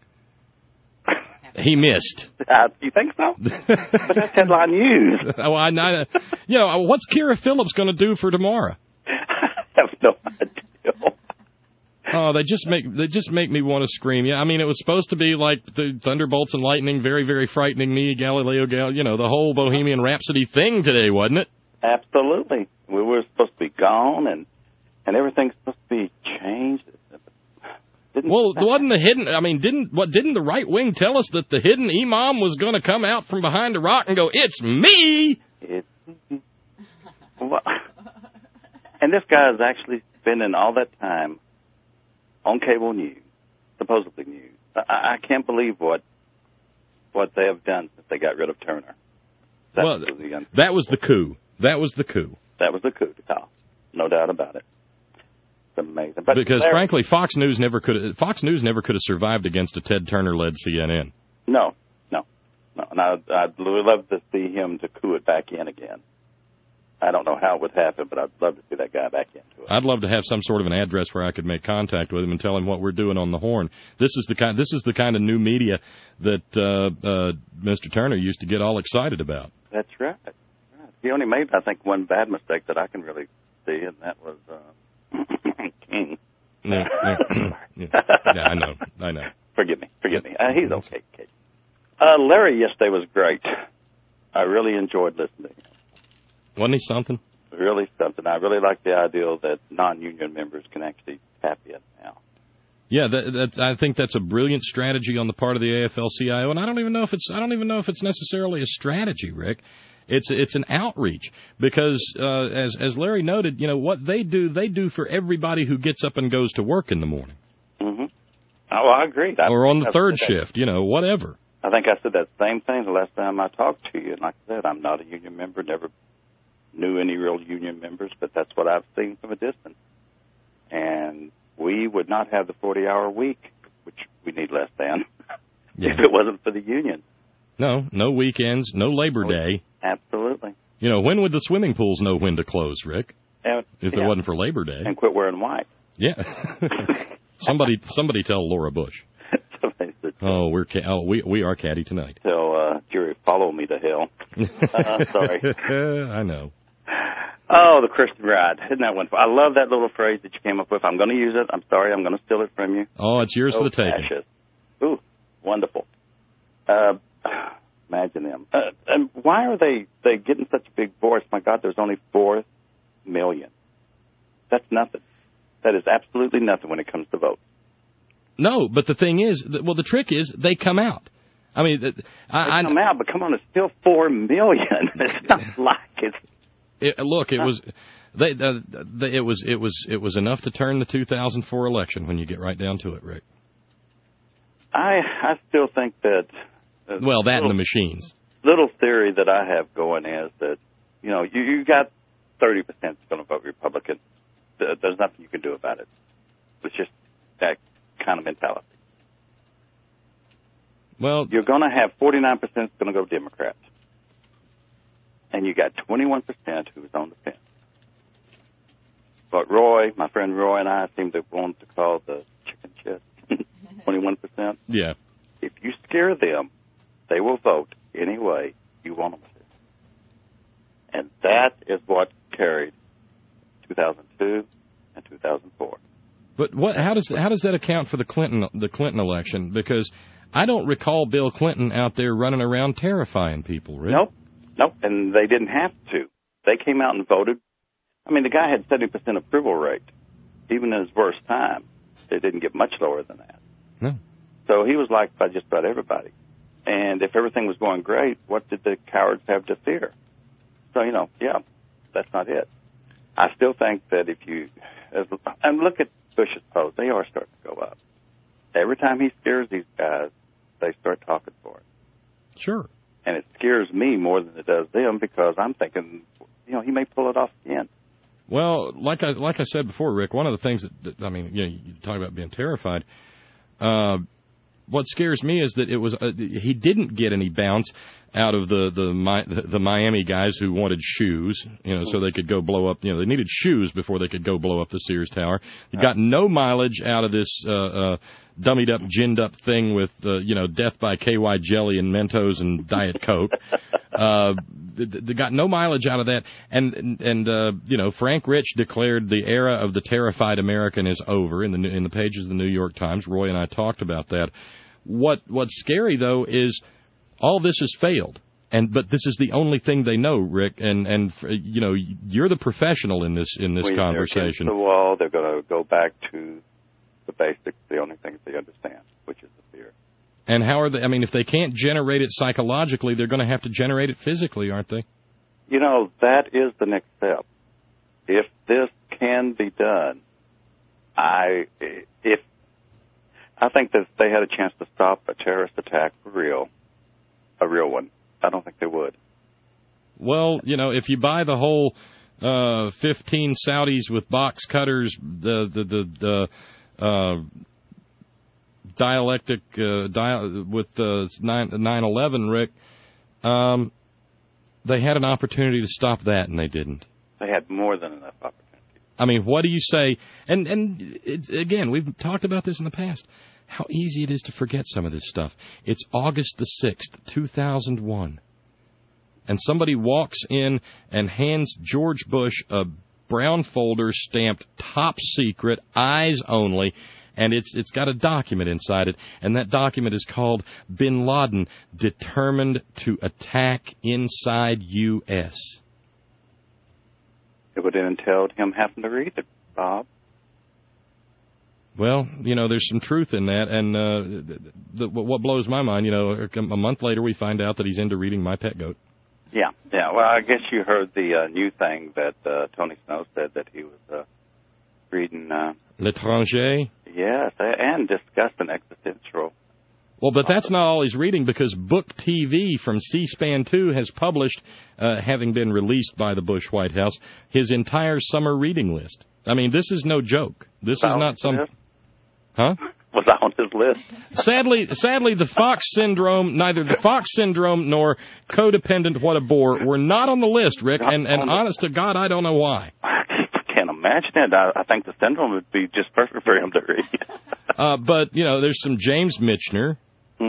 Speaker 6: He missed.
Speaker 15: Uh, you think so? But that's headline news.
Speaker 6: Oh, I, I, you know, what's Kira Phillips going to do for tomorrow?
Speaker 15: I have no idea.
Speaker 6: Oh, they just make they just make me want to scream. Yeah, I mean, it was supposed to be like the thunderbolts and lightning, very, very frightening me, Galileo, Gal, you know, the whole Bohemian Rhapsody thing today, wasn't it?
Speaker 15: Absolutely. We were supposed to be gone, and and everything's supposed to be changed. Didn't
Speaker 6: well, wasn't the hidden? I mean, didn't what? Didn't the right wing tell us that the hidden imam was going to come out from behind a rock and go, "It's me"?
Speaker 15: It's well, and this guy is actually spending all that time on cable news, supposedly news. I, I can't believe what what they have done since they got rid of Turner. That
Speaker 6: well,
Speaker 15: was the,
Speaker 6: that was the coup. That was the coup.
Speaker 15: That was the coup to call. No doubt about it. It's amazing. But
Speaker 6: because
Speaker 15: there,
Speaker 6: frankly, Fox News never could. Fox News never could have survived against a Ted Turner-led C N N.
Speaker 15: No, no, no. And I'd, I'd love to see him to coup it back in again. I don't know how it would happen, but I'd love to see that guy back into it.
Speaker 6: I'd love to have some sort of an address where I could make contact with him and tell him what we're doing on the Horn. This is the kind. This is the kind of new media that uh, uh, Mister Turner used to get all excited about.
Speaker 15: That's right. That's right. He only made, I think, one bad mistake that I can really see, and that was uh, King.
Speaker 6: Yeah, yeah, yeah. yeah, I know. I know.
Speaker 15: Forgive me. Forgive me. Uh, he's okay. Kate. Uh, Larry yesterday was great. I really enjoyed listening.
Speaker 6: Wasn't he something?
Speaker 15: Really something. I really like the idea that non-union members can actually tap in now.
Speaker 6: Yeah, that, that, I think that's a brilliant strategy on the part of the A F L C I O, and I don't even know if it's I don't even know if it's necessarily a strategy, Rick. It's it's an outreach because uh, as as Larry noted, you know what they do, they do for everybody who gets up and goes to work in the morning.
Speaker 15: Mm-hmm. Oh, I agree. I
Speaker 6: or on the third
Speaker 15: that.
Speaker 6: shift, you know, whatever.
Speaker 15: I think I said that same thing the last time I talked to you, and like I said, I'm not a union member, never knew any real union members, but that's what I've seen from a distance. And we would not have the forty-hour week, which we need less than, yeah. if it wasn't for the union.
Speaker 6: No, no weekends, no Labor Day.
Speaker 15: Absolutely.
Speaker 6: You know, when would the swimming pools know when to close, Rick?
Speaker 15: And,
Speaker 6: if
Speaker 15: yeah.
Speaker 6: it wasn't for Labor Day.
Speaker 15: And quit wearing white.
Speaker 6: Yeah. somebody somebody tell Laura Bush. Oh, we're ca- oh, we we are catty tonight.
Speaker 15: Tell uh, uh, jury follow me to hell. Uh, sorry.
Speaker 6: I know.
Speaker 15: Oh, the Christian ride. Isn't that wonderful? I love that little phrase that you came up with. I'm going to use it. I'm sorry. I'm going to steal it from you.
Speaker 6: Oh, it's yours
Speaker 15: so
Speaker 6: for the taking.
Speaker 15: Precious. Ooh, wonderful. Uh, imagine them. Uh, and why are they, they getting such a big voice? My God, there's only four million. That's nothing. That is absolutely nothing when it comes to votes.
Speaker 6: No, but the thing is, well, the trick is they come out. I mean, I,
Speaker 15: they come I, out, but come on, it's still four million. It's not like it's.
Speaker 6: It, look, it was, they, uh, they, it was, it was, it was enough to turn the two thousand four election when you get right down to it, Rick.
Speaker 15: I, I still think that. Uh,
Speaker 6: well, that
Speaker 15: little,
Speaker 6: and the machines.
Speaker 15: Little theory that I have going is that, you know, you, you got thirty percent going to vote Republican. There's nothing you can do about it. It's just that kind of mentality.
Speaker 6: Well,
Speaker 15: you're going to have forty-nine percent going to go Democrats. And you got twenty-one percent who's on the fence. But Roy, my friend Roy and I seem to want to call the chicken shit twenty-one percent.
Speaker 6: Yeah.
Speaker 15: If you scare them, they will vote any way you want them to. And that is what carried two thousand two and two thousand four.
Speaker 6: But what? How does how does that account for the Clinton the Clinton election? Because I don't recall Bill Clinton out there running around terrifying people, right?
Speaker 15: Nope. Nope, and they didn't have to. They came out and voted. I mean, the guy had seventy percent approval rate. Even in his worst time, it didn't get much lower than that.
Speaker 6: No.
Speaker 15: So he was liked by just about everybody. And if everything was going great, what did the cowards have to fear? So, you know, yeah, that's not it. I still think that if you... And look at Bush's polls. They are starting to go up. Every time he scares these guys, they start talking for it.
Speaker 6: Sure.
Speaker 15: And it scares me more than it does them because I'm thinking, you know, he may pull it off again.
Speaker 6: Well, like I like I said before, Rick, one of the things that, that I mean, you know, you talk about being terrified. Uh, what scares me is that it was uh, he didn't get any bounce out of the the the Miami guys who wanted shoes, you know, so they could go blow up. You know, they needed shoes before they could go blow up the Sears Tower. He got no mileage out of this uh, uh, dummied up, ginned up thing with uh, you know, death by K Y jelly and Mentos and Diet Coke. uh, they, they got no mileage out of that, and and, and uh, you know, Frank Rich declared the era of the terrified American is over in the in the pages of the New York Times. Roy and I talked about that. What what's scary though is all this has failed, and but this is the only thing they know, Rick. And and you know, you're the professional in this in this
Speaker 15: when
Speaker 6: conversation.
Speaker 15: They're against the wall, they're going to go back to the basics, the only things they understand, which is the fear.
Speaker 6: And how are they? I mean, if they can't generate it psychologically, they're going to have to generate it physically, aren't they?
Speaker 15: You know, that is the next step. If this can be done, I if I think that if they had a chance to stop a terrorist attack for real, a real one, I don't think they would.
Speaker 6: Well, you know, if you buy the whole uh, fifteen Saudis with box cutters, the the the, the uh, dialectic uh, dia- with uh, nine eleven, Rick, um, they had an opportunity to stop that, and they didn't.
Speaker 15: They had more than enough opportunity.
Speaker 6: I mean, what do you say? And and it's, again, we've talked about this in the past. How easy it is to forget some of this stuff. It's August the sixth, two thousand one. And somebody walks in and hands George Bush a brown folder stamped top secret, eyes only, and it's it's got a document inside it, and that document is called Bin Laden Determined to Attack Inside U S
Speaker 15: It would have entailed him having to read it, Bob.
Speaker 6: Well, you know, there's some truth in that, and uh, the, the, what blows my mind, you know, a month later we find out that he's into reading My Pet Goat.
Speaker 15: Yeah, yeah. Well, I guess you heard the uh, new thing that uh, Tony Snow said that he was uh, reading... Uh,
Speaker 6: L'Étranger?
Speaker 15: Yes, and discussing existential.
Speaker 6: Well, but that's not all he's reading, because Book T V from C SPAN two has published, uh, having been released by the Bush White House, his entire summer reading list. I mean, this is no joke. This is not some...
Speaker 15: List?
Speaker 6: Huh?
Speaker 15: Was that on his list?
Speaker 6: Sadly, sadly, the Fox syndrome, neither the Fox syndrome nor codependent what a bore, were not on the list, Rick, and, and honest to God, I don't know why.
Speaker 15: I can't imagine it. I, I think the syndrome would be just perfect for him to read.
Speaker 6: uh, but, you know, there's some James Michener.
Speaker 15: Mm-hmm.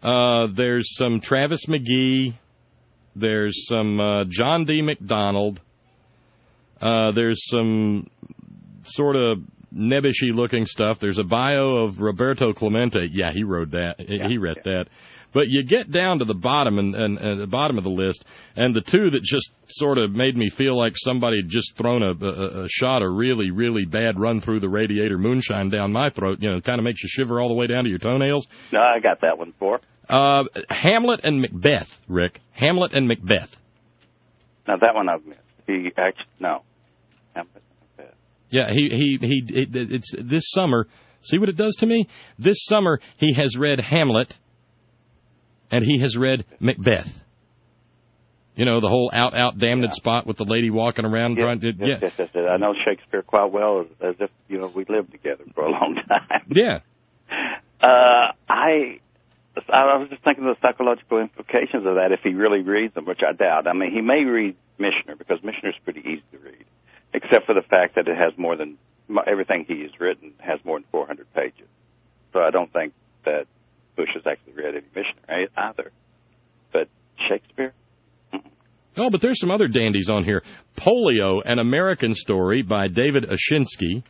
Speaker 6: Uh, there's some Travis McGee. There's some uh, John D. McDonald. Uh, there's some sort of nebbishy looking stuff. There's a bio of Roberto Clemente. Yeah, he wrote that. Yeah, he read yeah. that. But you get down to the bottom and, and, and the bottom of the list, and the two that just sort of made me feel like somebody had just thrown a, a, a shot of really, really bad run through the radiator moonshine down my throat. You know, it kind of makes you shiver all the way down to your toenails.
Speaker 15: No, I got that one for.
Speaker 6: Uh, Hamlet and Macbeth, Rick. Hamlet and Macbeth.
Speaker 15: Now that one I've missed. He actually no. Hamlet and Macbeth.
Speaker 6: Yeah, he he he. It, it's this summer. See what it does to me? This summer he has read Hamlet. And he has read Macbeth. You know, the whole out, out, damned yeah. spot with the lady walking around.
Speaker 15: Yes,
Speaker 6: trying to,
Speaker 15: yes,
Speaker 6: yeah.
Speaker 15: yes, yes, yes. I know Shakespeare quite well, as if, you know, we lived together for a long time.
Speaker 6: Yeah.
Speaker 15: Uh, I, I was just thinking of the psychological implications of that if he really reads them, which I doubt. I mean, he may read Michener, because Michener's pretty easy to read, except for the fact that it has more than, everything he has written has more than four hundred pages. So I don't think that Bush has actually read any Michener either. But Shakespeare? Mm-mm.
Speaker 6: Oh, but there's some other dandies on here. Polio, An American Story by David Oshinsky.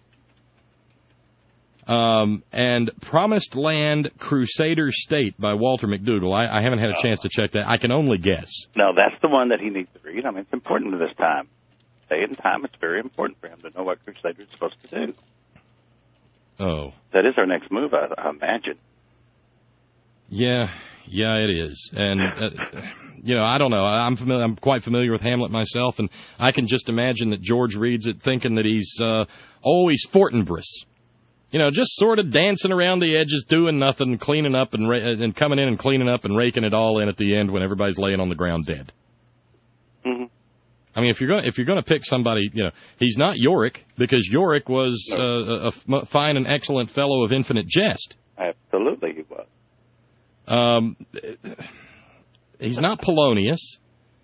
Speaker 6: Um, and Promised Land, Crusader State by Walter McDougall. I, I haven't had a chance to check that. I can only guess.
Speaker 15: No, that's the one that he needs to read. I mean, it's important to this time. Day and time, it's very important for him to know what Crusader is supposed to do.
Speaker 6: Oh.
Speaker 15: That is our next move, I, I imagine.
Speaker 6: Yeah, yeah, it is. And, uh, you know, I don't know. I'm familiar, I'm quite familiar with Hamlet myself, and I can just imagine that George reads it thinking that he's uh, always Fortinbras. You know, just sort of dancing around the edges, doing nothing, cleaning up and ra- and coming in and cleaning up and raking it all in at the end when everybody's laying on the ground dead.
Speaker 15: Mm-hmm.
Speaker 6: I mean, if you're going if you're going to pick somebody, you know, he's not Yorick, because Yorick was no. uh, a, a fine and excellent fellow of infinite jest.
Speaker 15: Absolutely, he was.
Speaker 6: Um, he's not Polonius.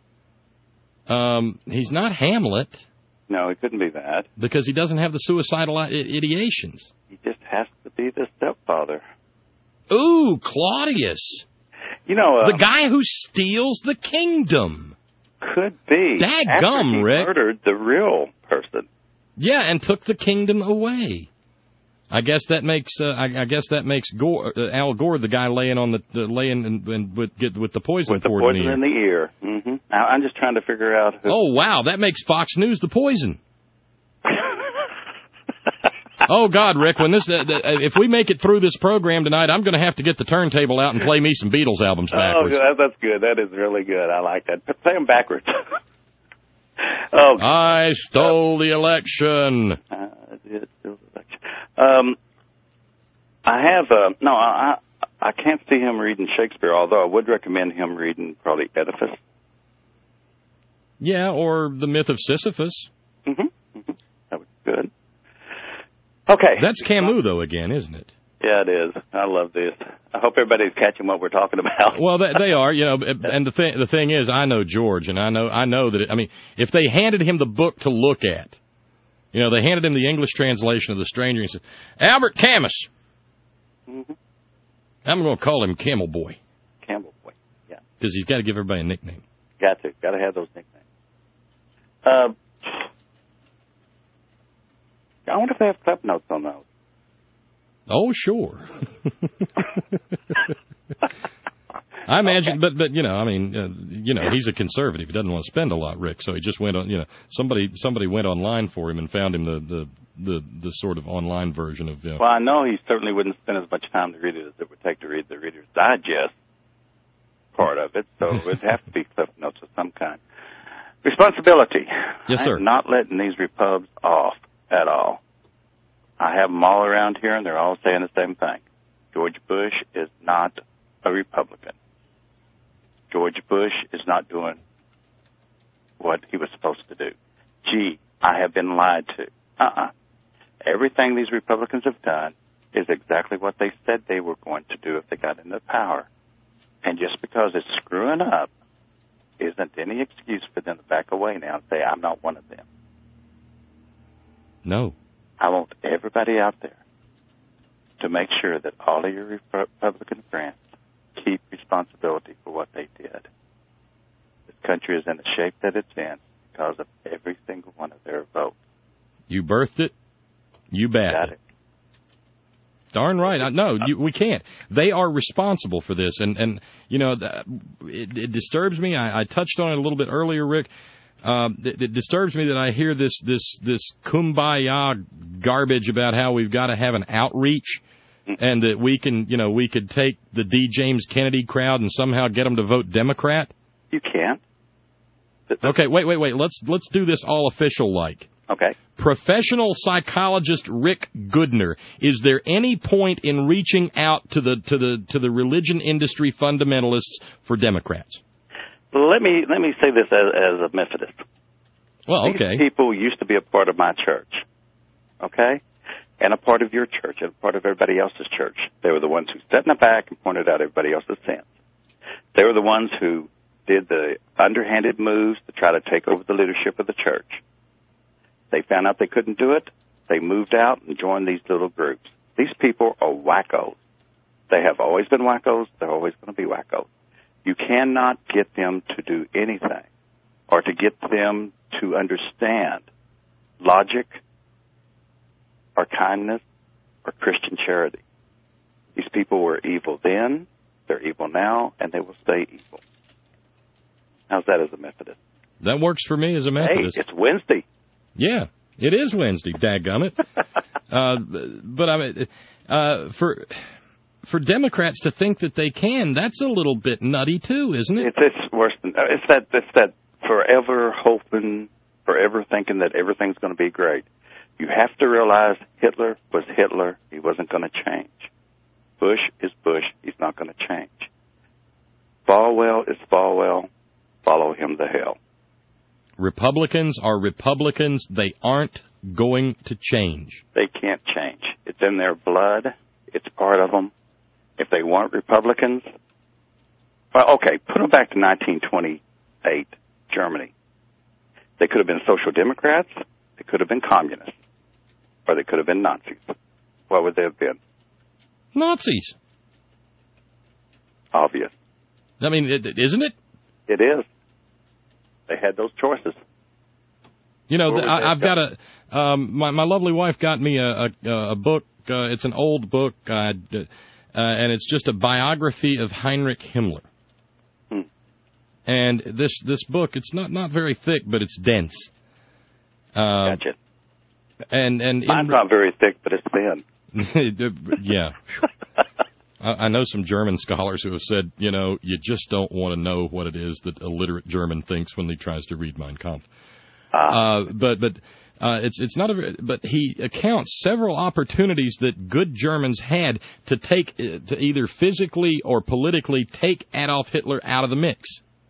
Speaker 6: Um, he's not Hamlet.
Speaker 15: No, he couldn't be that.
Speaker 6: Because he doesn't have the suicidal I- ideations.
Speaker 15: He just has to be the stepfather.
Speaker 6: Ooh, Claudius.
Speaker 15: You know, uh,
Speaker 6: the guy who steals the kingdom.
Speaker 15: Could be.
Speaker 6: Dadgum,
Speaker 15: he
Speaker 6: Rick.
Speaker 15: Murdered the real person.
Speaker 6: Yeah, and took the kingdom away. I guess that makes uh, I, I guess that makes Gore, uh, Al Gore the guy laying on the, the laying and, and with get with the poison
Speaker 15: with the
Speaker 6: poured
Speaker 15: poison
Speaker 6: in the ear.
Speaker 15: In the ear. Mm-hmm. Now, I'm just trying to figure out. Who...
Speaker 6: Oh wow, that makes Fox News the poison. Oh God, Rick, when this uh, if we make it through this program tonight, I'm going to have to get the turntable out and play me some Beatles albums backwards.
Speaker 15: Oh, that's good. That is really good. I like that. Play them backwards. Oh,
Speaker 6: I stole the election.
Speaker 15: Uh, it stole the election. Um, I have uh, no, I I can't see him reading Shakespeare. Although I would recommend him reading probably Oedipus.
Speaker 6: Yeah, or the Myth of Sisyphus.
Speaker 15: Mm-hmm. mm-hmm. That would be good. Okay,
Speaker 6: that's Camus though again, isn't it?
Speaker 15: Yeah, it is. I love this. I hope everybody's catching what we're talking about.
Speaker 6: Well, they, they are, you know. And the thing, the thing is, I know George, and I know, I know that. It, I mean, if they handed him the book to look at, you know, they handed him the English translation of The Stranger, and said, Albert Camus.
Speaker 15: Mm-hmm.
Speaker 6: I'm going to call him Camel Boy.
Speaker 15: Camel Boy, yeah.
Speaker 6: Because he's got to give everybody a nickname.
Speaker 15: Got to, got to have those nicknames. Uh, I wonder if they have clip notes on those.
Speaker 6: Oh, sure. I imagine, okay. but, but you know, I mean, uh, you know, he's a conservative. He doesn't want to spend a lot, Rick, so he just went on, you know, somebody somebody went online for him and found him the, the, the, the sort of online version of... Uh,
Speaker 15: well, I know he certainly wouldn't spend as much time to read it as it would take to read the Reader's Digest part of it, so it would have to be clip notes of some kind. Responsibility.
Speaker 6: Yes, sir.
Speaker 15: I'm not letting these repubs off at all. I have them all around here, and they're all saying the same thing. George Bush is not a Republican. George Bush is not doing what he was supposed to do. Gee, I have been lied to. Uh-uh. Everything these Republicans have done is exactly what they said they were going to do if they got into power. And just because it's screwing up isn't any excuse for them to back away now and say, I'm not one of them.
Speaker 6: No.
Speaker 15: I want everybody out there to make sure that all of your Republican friends keep responsibility for what they did. This country is in the shape that it's in because of every single one of their votes.
Speaker 6: You birthed it, you bathed it. Darn right. I, no, you, we can't. They are responsible for this. And, and you know, it, it disturbs me. I, I touched on it a little bit earlier, Rick. Um, it, it disturbs me that I hear this, this, this kumbaya garbage about how we've got to have an outreach and that we can, you know, we could take the D. James Kennedy crowd and somehow get them to vote Democrat.
Speaker 15: You can't.
Speaker 6: Okay, wait, wait, wait. Let's let's do this all official like.
Speaker 15: Okay.
Speaker 6: Professional psychologist Rick Goodner, is there any point in reaching out to the to the to the religion industry fundamentalists for Democrats?
Speaker 15: Let me let me say this as, as a Methodist.
Speaker 6: Well, okay.
Speaker 15: These people used to be a part of my church, okay, and a part of your church, and a part of everybody else's church. They were the ones who sat in the back and pointed out everybody else's sins. They were the ones who did the underhanded moves to try to take over the leadership of the church. They found out they couldn't do it. They moved out and joined these little groups. These people are wackos. They have always been wackos. They're always going to be wackos. You cannot get them to do anything or to get them to understand logic or kindness or Christian charity. These people were evil then, they're evil now, and they will stay evil. How's that as a Methodist?
Speaker 6: That works for me as a Methodist.
Speaker 15: Hey, it's Wednesday.
Speaker 6: Yeah, it is Wednesday, dadgummit. uh, but I mean, uh, for for Democrats to think that they can, that's a little bit nutty too, isn't it?
Speaker 15: It's, it's worse than it's that. It's that forever hoping, forever thinking that everything's going to be great. You have to realize Hitler was Hitler. He wasn't going to change. Bush is Bush. He's not going to change. Falwell is Falwell. Follow him to hell.
Speaker 6: Republicans are Republicans. They aren't going to change.
Speaker 15: They can't change. It's in their blood. It's part of them. If they weren't Republicans, well, okay, put them back to nineteen twenty-eight, Germany. They could have been Social Democrats. They could have been communists. Or they could have been Nazis. What would they have been?
Speaker 6: Nazis.
Speaker 15: Obvious.
Speaker 6: I mean, it, isn't it?
Speaker 15: It is. They had those choices.
Speaker 6: You know, I, I've got a, um, my, my lovely wife got me a, a, a book. Uh, it's an old book, uh, uh, and it's just a biography of Heinrich Himmler.
Speaker 15: Hmm.
Speaker 6: And this this book, it's not, not very thick, but it's dense. Uh,
Speaker 15: gotcha.
Speaker 6: And, and
Speaker 15: Mine's
Speaker 6: in,
Speaker 15: not very thick, but it's thin.
Speaker 6: Yeah. I know some German scholars who have said, you know, you just don't want to know what it is that a literate German thinks when he tries to read Mein Kampf. Uh, but but uh, it's it's not a. But he accounts several opportunities that good Germans had to take to either physically or politically take Adolf Hitler out of the mix.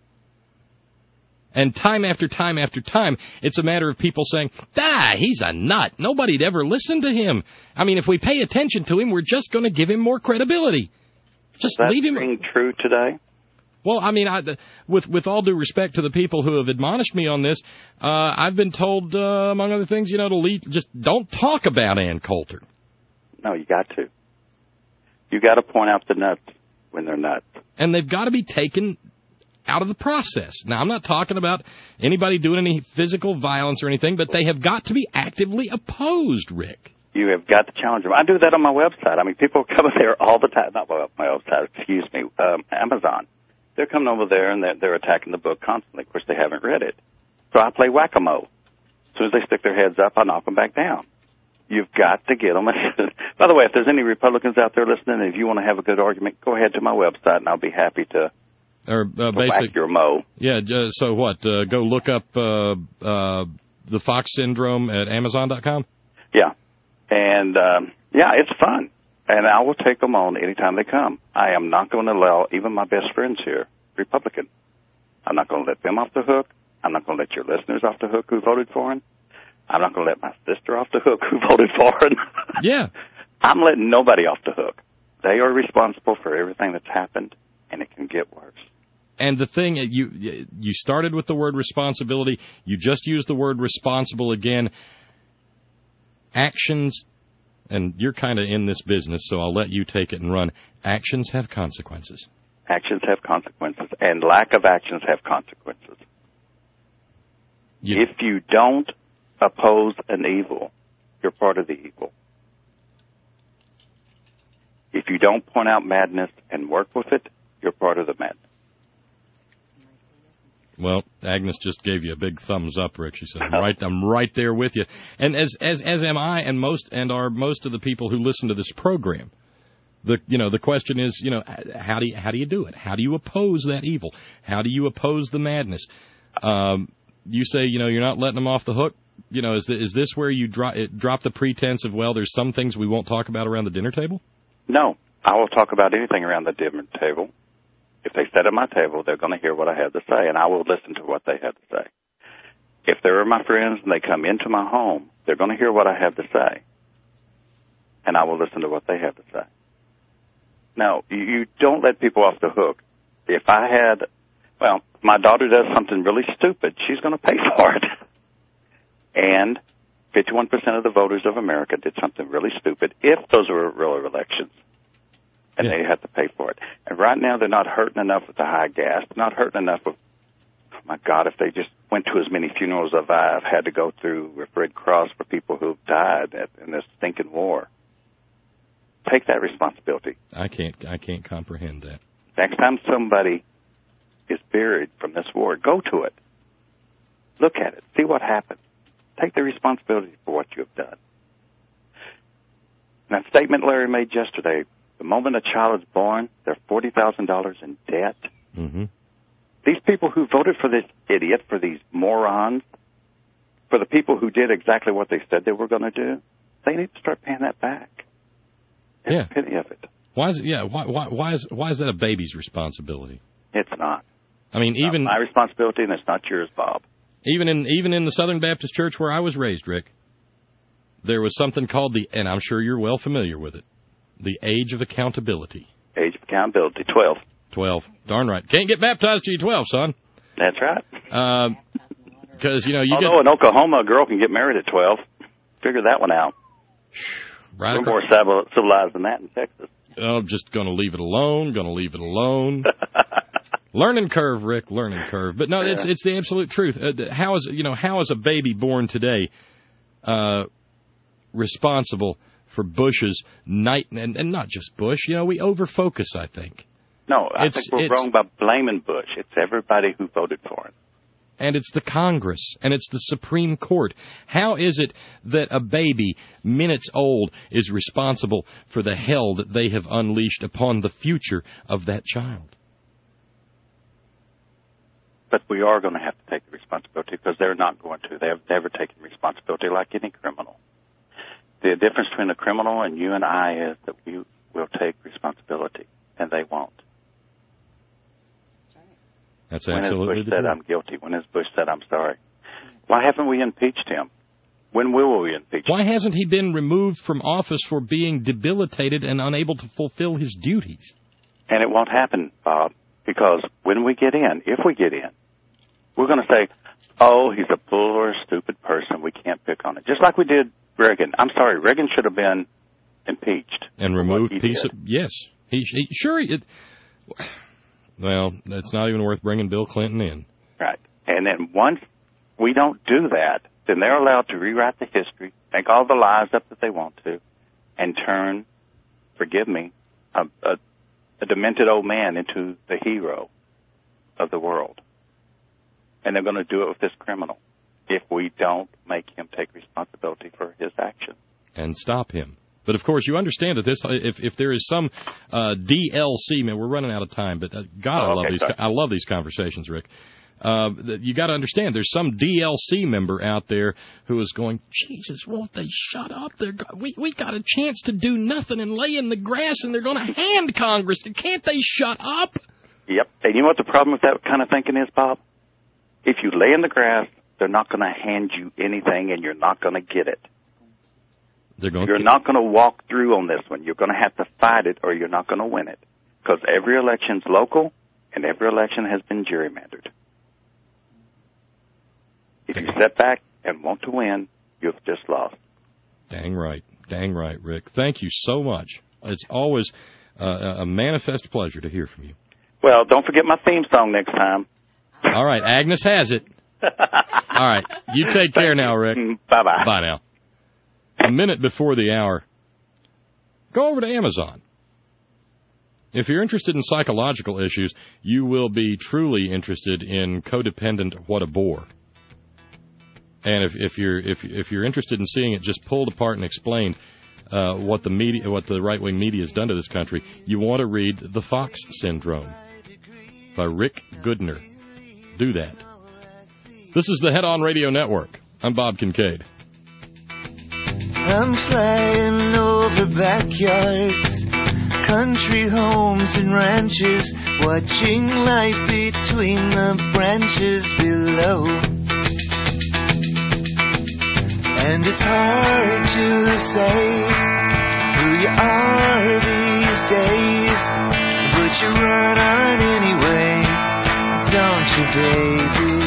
Speaker 6: And time after time after time, it's a matter of people saying, ah, he's a nut. Nobody'd ever listen to him. I mean, if we pay attention to him, we're just going to give him more credibility. Just
Speaker 15: Is
Speaker 6: leave him.
Speaker 15: that ring true today?
Speaker 6: Well, I mean, I, with with all due respect to the people who have admonished me on this, uh, I've been told, uh, among other things, you know, to leave, just don't talk about Ann Coulter.
Speaker 15: No, you got to. You got to point out the nuts when they're nuts.
Speaker 6: And they've got to be taken out of the process. Now, I'm not talking about anybody doing any physical violence or anything, but they have got to be actively opposed, Rick.
Speaker 15: You have got to challenge them. I do that on my website. I mean, people come there all the time. Not my website, excuse me, um, Amazon. They're coming over there, and they're, they're attacking the book constantly. Of course, they haven't read it. So I play whack-a-mole. As soon as they stick their heads up, I knock them back down. You've got to get them. By the way, if there's any Republicans out there listening, and if you want to have a good argument, go ahead to my website, and I'll be happy to
Speaker 6: Or uh, basic,
Speaker 15: your mo.
Speaker 6: Yeah, uh, so what? Uh, go look up uh, uh, the Fox Syndrome at Amazon dot com?
Speaker 15: Yeah. And, um, yeah, it's fun. And I will take them on anytime they come. I am not going to allow even my best friends here, Republican. I'm not going to let them off the hook. I'm not going to let your listeners off the hook who voted for him. I'm not going to let my sister off the hook who voted for him.
Speaker 6: Yeah.
Speaker 15: I'm letting nobody off the hook. They are responsible for everything that's happened, and it can get worse.
Speaker 6: And the thing, you you started with the word responsibility. You just used the word responsible again. Actions, and you're kind of in this business, so I'll let you take it and run. Actions have consequences.
Speaker 15: Actions have consequences, and lack of actions have consequences.
Speaker 6: Yeah.
Speaker 15: If you don't oppose an evil, you're part of the evil. If you don't point out madness and work with it, you're part of the madness.
Speaker 6: Well, Agnes just gave you a big thumbs up, Rick. She said, "I'm right, I'm right there with you." And as as as am I, and most and are most of the people who listen to this program. The you know the question is you know how do you, how do you do it? How do you oppose that evil? How do you oppose the madness? Um, you say you know you're not letting them off the hook. You know is the, is this where you drop drop the pretense of well there's some things we won't talk about around the dinner table?
Speaker 15: No, I will talk about anything around the dinner table. If they sit at my table, they're going to hear what I have to say, and I will listen to what they have to say. If they're my friends and they come into my home, they're going to hear what I have to say, and I will listen to what they have to say. Now, you don't let people off the hook. If I had, well, my daughter does something really stupid, she's going to pay for it. And fifty-one percent of the voters of America did something really stupid, if those were real elections. And yeah. they have to pay for it. And right now, they're not hurting enough with the high gas. They're not hurting enough with, oh my God, if they just went to as many funerals as I've had to go through with Red Cross for people who've died in this stinking war. Take that responsibility.
Speaker 6: I can't, I can't comprehend that.
Speaker 15: Next time somebody is buried from this war, go to it. Look at it. See what happens. Take the responsibility for what you have done. And that statement Larry made yesterday, the moment a child is born, they're forty thousand dollars in debt.
Speaker 6: Mm-hmm.
Speaker 15: These people who voted for this idiot, for these morons, for the people who did exactly what they said they were going to do, they need to start paying that back. Every
Speaker 6: yeah.
Speaker 15: penny of it.
Speaker 6: Why is it, yeah? Why, why, why is why is that a baby's responsibility?
Speaker 15: It's not.
Speaker 6: I mean,
Speaker 15: it's
Speaker 6: even
Speaker 15: not my responsibility, and it's not yours, Bob.
Speaker 6: Even in even in the Southern Baptist Church where I was raised, Rick, there was something called the, and I'm sure you're well familiar with it, the age of accountability.
Speaker 15: Age of accountability, twelve.
Speaker 6: Twelve. Darn right. Can't get baptized till you're twelve, son.
Speaker 15: That's right.
Speaker 6: Because uh, you know you.
Speaker 15: Although
Speaker 6: get,
Speaker 15: in Oklahoma, a girl can get married at twelve. Figure that one out.
Speaker 6: Right.
Speaker 15: We're more civilized than that in Texas.
Speaker 6: Oh, just going to leave it alone. Going to leave it alone. Learning curve, Rick. Learning curve. But no, yeah. it's it's the absolute truth. Uh, how is you know how is a baby born today uh, responsible for Bush's night and, and not just Bush? You know, we overfocus. I think.
Speaker 15: No, I
Speaker 6: it's,
Speaker 15: think we're
Speaker 6: it's,
Speaker 15: wrong by blaming Bush. It's everybody who voted for him.
Speaker 6: And it's the Congress, and it's the Supreme Court. How is it that a baby, minutes old, is responsible for the hell that they have unleashed upon the future of that child?
Speaker 15: But we are going to have to take the responsibility because they're not going to. They have never taken responsibility like any criminal. The difference between a criminal and you and I is that we will take responsibility, and they won't.
Speaker 6: That's
Speaker 15: when
Speaker 6: absolutely
Speaker 15: has Bush
Speaker 6: the
Speaker 15: said
Speaker 6: truth.
Speaker 15: I'm guilty? When has Bush said I'm sorry? Why haven't we impeached him? When will we impeach him?
Speaker 6: Why hasn't he been removed from office for being debilitated and unable to fulfill his duties?
Speaker 15: And it won't happen, Bob, because when we get in, if we get in, we're going to say, oh, he's a bull or a stupid person. We can't pick on it. Just like we did Reagan. I'm sorry, Reagan should have been impeached.
Speaker 6: And removed piece of, yes. He, he Sure, it... Well, it's not even worth bringing Bill Clinton in.
Speaker 15: Right. And then once we don't do that, then they're allowed to rewrite the history, make all the lies up that they want to, and turn, forgive me, a, a, a demented old man into the hero of the world. And they're going to do it with this criminal if we don't make him take responsibility for his actions.
Speaker 6: And stop him. But, of course, you understand that this, if if there is some uh, D L C, man, we're running out of time, but uh, God,
Speaker 15: oh,
Speaker 6: I love
Speaker 15: okay,
Speaker 6: these
Speaker 15: sorry.
Speaker 6: I love these conversations, Rick. Uh, you got to understand, there's some D L C member out there who is going, Jesus, won't they shut up? They're, we we got a chance to do nothing and lay in the grass, and they're going to hand Congress. Can't they shut up?
Speaker 15: Yep. And you know what the problem with that kind of thinking is, Bob? If you lay in the grass, they're not going to hand you anything, and you're not going to get it.
Speaker 6: They're going
Speaker 15: you're
Speaker 6: to...
Speaker 15: not going to walk through on this one. You're going to have to fight it, or you're not going to win it. Because every election's local, and every election has been gerrymandered. If you step back and want to win, you've just lost.
Speaker 6: Dang right. Dang right, Rick. Thank you so much. It's always uh, a manifest pleasure to hear from you.
Speaker 15: Well, don't forget my theme song next time.
Speaker 6: All right, Agnes has it. All right, you take care now, Rick.
Speaker 15: Bye-bye.
Speaker 6: Bye now. A minute before the hour, go over to Amazon. If you're interested in psychological issues, you will be truly interested in Codependent What a Bore. And if, if you're if if you're interested in seeing it just pulled apart and explained uh, what the media, what the right-wing media has done to this country, you want to read The Fox Syndrome by Rick Goodner. Do that. This is the Head On Radio Network. I'm Bob Kincaid.
Speaker 16: I'm flying over backyards, country homes and ranches, watching life between the branches below. And it's hard to say who you are these days, but you run on anyway, don't you, baby?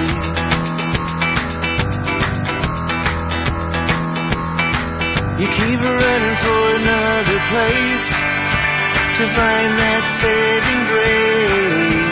Speaker 16: You keep running for another place to find that saving grace.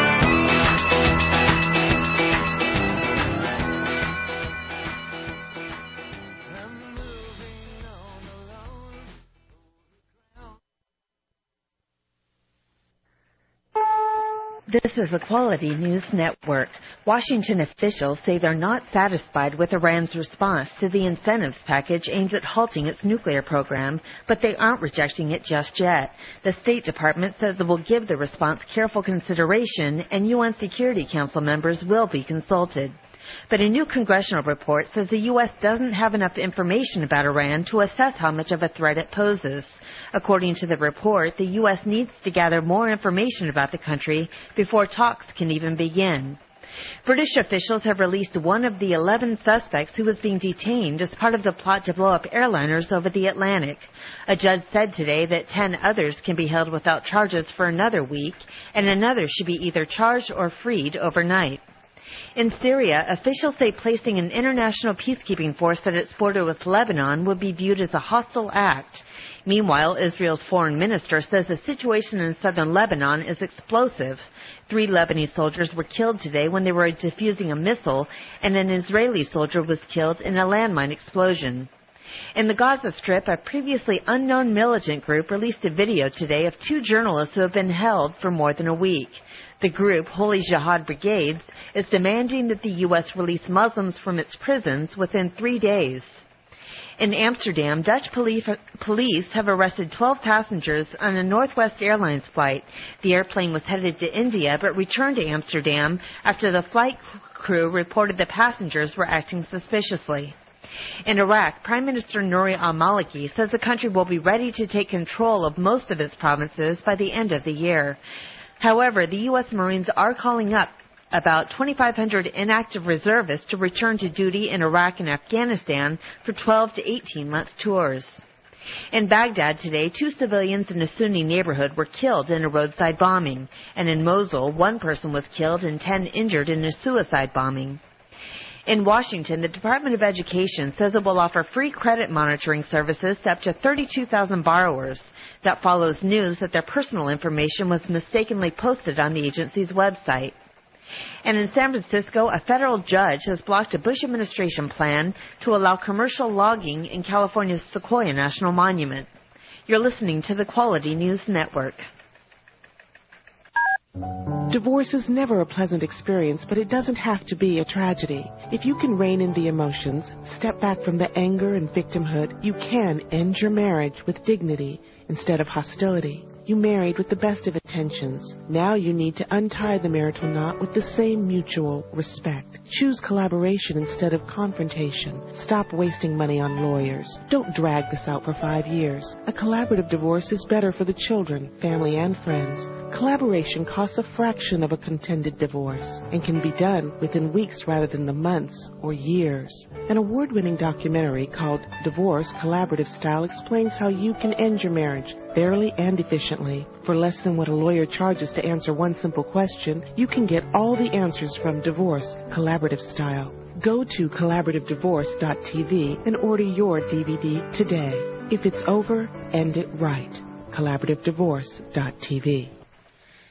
Speaker 2: This is the Quality News Network. Washington officials say they're not satisfied with Iran's response to the incentives package aimed at halting its nuclear program, but they aren't rejecting it just yet. The State Department says it will give the response careful consideration, and U N Security Council members will be consulted. But a new congressional report says the U S doesn't have enough information about Iran to assess how much of a threat it poses. According to the report, the U S needs to gather more information about the country before talks can even begin. British officials have released one of the eleven suspects who was being detained as part of the plot to blow up airliners over the Atlantic. A judge said today that ten others can be held without charges for another week, and another should be either charged or freed overnight. In Syria, officials say placing an international peacekeeping force at its border with Lebanon would be viewed as a hostile act. Meanwhile, Israel's foreign minister says the situation in southern Lebanon is explosive. Three Lebanese soldiers were killed today when they were defusing a missile, and an Israeli soldier was killed in a landmine explosion. In the Gaza Strip, a previously unknown militant group released a video today of two journalists who have been held for more than a week. The group, Holy Jihad Brigades, is demanding that the U S release Muslims from its prisons within three days. In Amsterdam, Dutch police have arrested twelve passengers on a Northwest Airlines flight. The airplane was headed to India but returned to Amsterdam after the flight crew reported the passengers were acting suspiciously. In Iraq, Prime Minister Nouri al-Maliki says the country will be ready to take control of most of its provinces by the end of the year. However, the U S Marines are calling up about twenty-five hundred inactive reservists to return to duty in Iraq and Afghanistan for twelve to eighteen month tours. In Baghdad today, two civilians in a Sunni neighborhood were killed in a roadside bombing, and in Mosul, one person was killed and ten injured in a suicide bombing. In Washington, the Department of Education says it will offer free credit monitoring services to up to thirty-two thousand borrowers. That follows news that their personal information was mistakenly posted on the agency's website. And in San Francisco, a federal judge has blocked a Bush administration plan to allow commercial logging in California's Sequoia National Monument. You're listening to the Quality News Network.
Speaker 17: Divorce is never a pleasant experience, but it doesn't have to be a tragedy. If you can rein in the emotions, step back from the anger and victimhood, you can end your marriage with dignity instead of hostility. You married with the best of intentions. Now you need to untie the marital knot with the same mutual respect. Choose collaboration instead of confrontation. Stop wasting money on lawyers. Don't drag this out for five years. A collaborative divorce is better for the children, family, and friends. Collaboration costs a fraction of a contended divorce and can be done within weeks rather than the months or years. An award-winning documentary called Divorce Collaborative Style explains how you can end your marriage fairly and efficiently. For less than what a lawyer charges to answer one simple question, you can get all the answers from Divorce Collaborative Style. Go to collaborative divorce dot t v and order your D V D today. If it's over, end it right. collaborative divorce dot t v.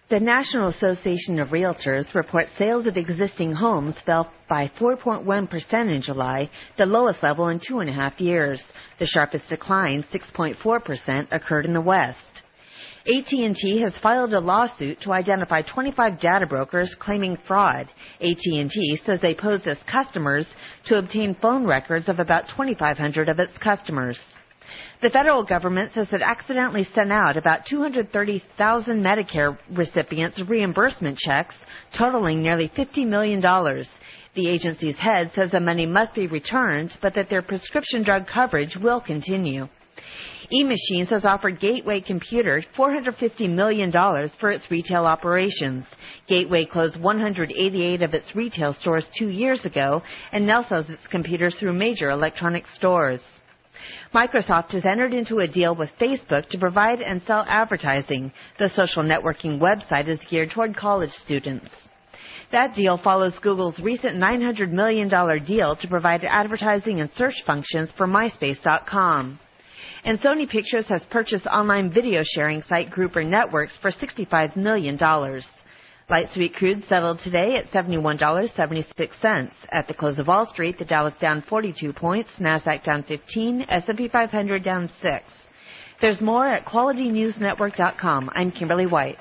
Speaker 2: The National Association of Realtors reports sales of existing homes fell by four point one percent in July, the lowest level in two and a half years. The sharpest decline, six point four percent, occurred in the West. A T and T has filed a lawsuit to identify twenty-five data brokers claiming fraud. A T and T says they posed as customers to obtain phone records of about twenty-five hundred of its customers. The federal government says it accidentally sent out about two hundred thirty thousand Medicare recipients reimbursement checks totaling nearly fifty million dollars. The agency's head says the money must be returned, but that their prescription drug coverage will continue. eMachines has offered Gateway Computer four hundred fifty million dollars for its retail operations. Gateway closed one hundred eighty-eight of its retail stores two years ago and now sells its computers through major electronic stores. Microsoft has entered into a deal with Facebook to provide and sell advertising. The social networking website is geared toward college students. That deal follows Google's recent nine hundred million dollars deal to provide advertising and search functions for MySpace dot com. And Sony Pictures has purchased online video sharing site Grouper Networks for sixty-five million dollars. Light sweet crude settled today at seventy-one dollars and seventy-six cents. At the close of Wall Street, the Dow was down forty-two points, NASDAQ down fifteen, S and P five hundred down six. There's more at quality news network dot com. I'm Kimberly White.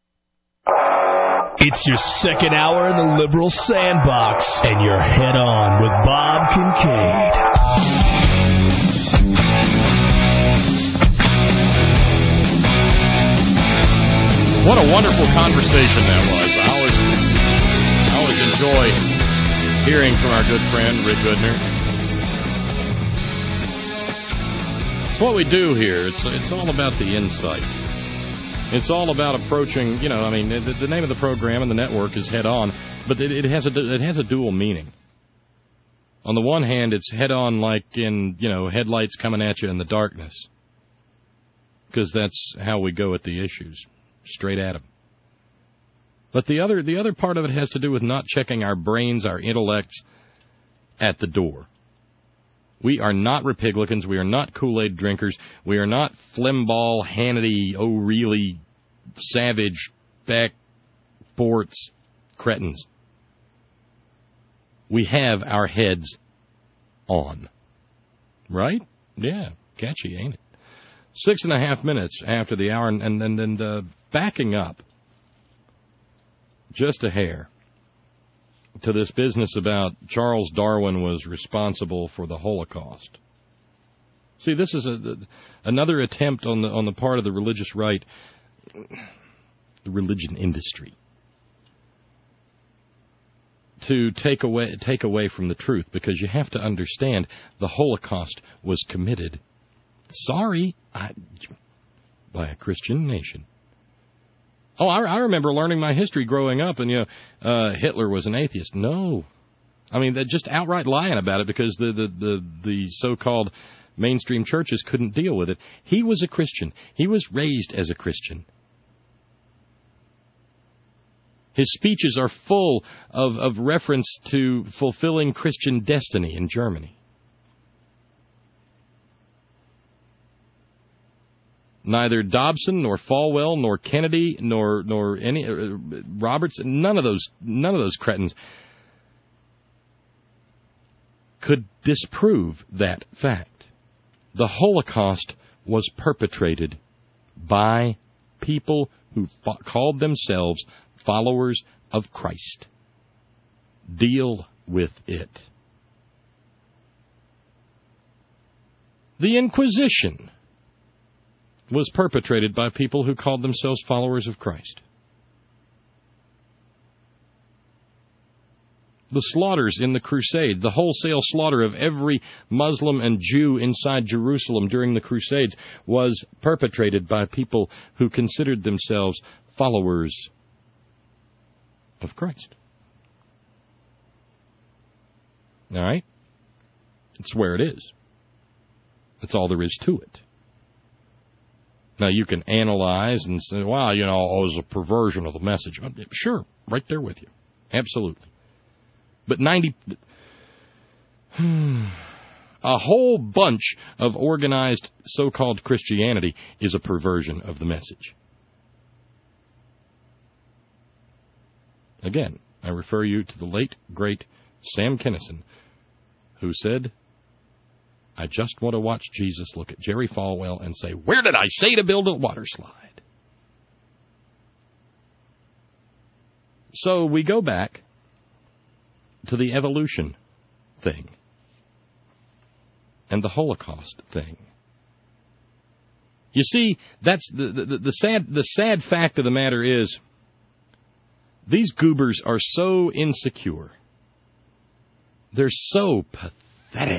Speaker 5: It's your second hour in the liberal sandbox, and you're head on with Bob Kincaid.
Speaker 6: What a wonderful conversation that was. I always, I always enjoy hearing from our good friend, Rick Goodner. It's what we do here. It's, it's all about the insight. It's all about approaching, you know, I mean, the, the name of the program and the network is Head On, but it, it has a, it has a dual meaning. On the one hand, it's head on like in, you know, headlights coming at you in the darkness, because that's how we go at the issues. Straight at them. But the other the other part of it has to do with not checking our brains, our intellects at the door. We are not Republicans. We are not Kool-Aid drinkers. We are not Flimball, Hannity, O'Reilly, Savage, Beck, Bortz, cretins. We have our heads on. Right? Yeah. Catchy, ain't it? Six and a half minutes after the hour, and and and, and uh, backing up just a hair to this business about Charles Darwin was responsible for the Holocaust. See, this is a, another attempt on the on the part of the religious right, the religion industry, to take away take away from the truth, because you have to understand the Holocaust was committed. Sorry, I, by a Christian nation. Oh, I, I remember learning my history growing up, and, you know, uh, Hitler was an atheist. No. I mean, they're just outright lying about it because the, the, the, the so-called mainstream churches couldn't deal with it. He was a Christian. He was raised as a Christian. His speeches are full of, of reference to fulfilling Christian destiny in Germany. Neither Dobson, nor Falwell, nor Kennedy, nor nor any uh, Roberts, none of those none of those cretins could disprove that fact. The Holocaust was perpetrated by people who fo- called themselves followers of Christ. Deal with it. The Inquisition was perpetrated by people who called themselves followers of Christ. The slaughters in the Crusade, the wholesale slaughter of every Muslim and Jew inside Jerusalem during the Crusades, was perpetrated by people who considered themselves followers of Christ. All right? It's where it is. That's all there is to it. Now, you can analyze and say, well, you know, oh, it was a perversion of the message. Sure, right there with you. Absolutely. But ninety... a whole bunch of organized so-called Christianity is a perversion of the message. Again, I refer you to the late, great Sam Kinison, who said, I just want to watch Jesus look at Jerry Falwell and say, where did I say to build a water slide? So we go back to the evolution thing and the Holocaust thing. You see, that's the, the, the sad the sad fact of the matter is, these goobers are so insecure. They're so pathetic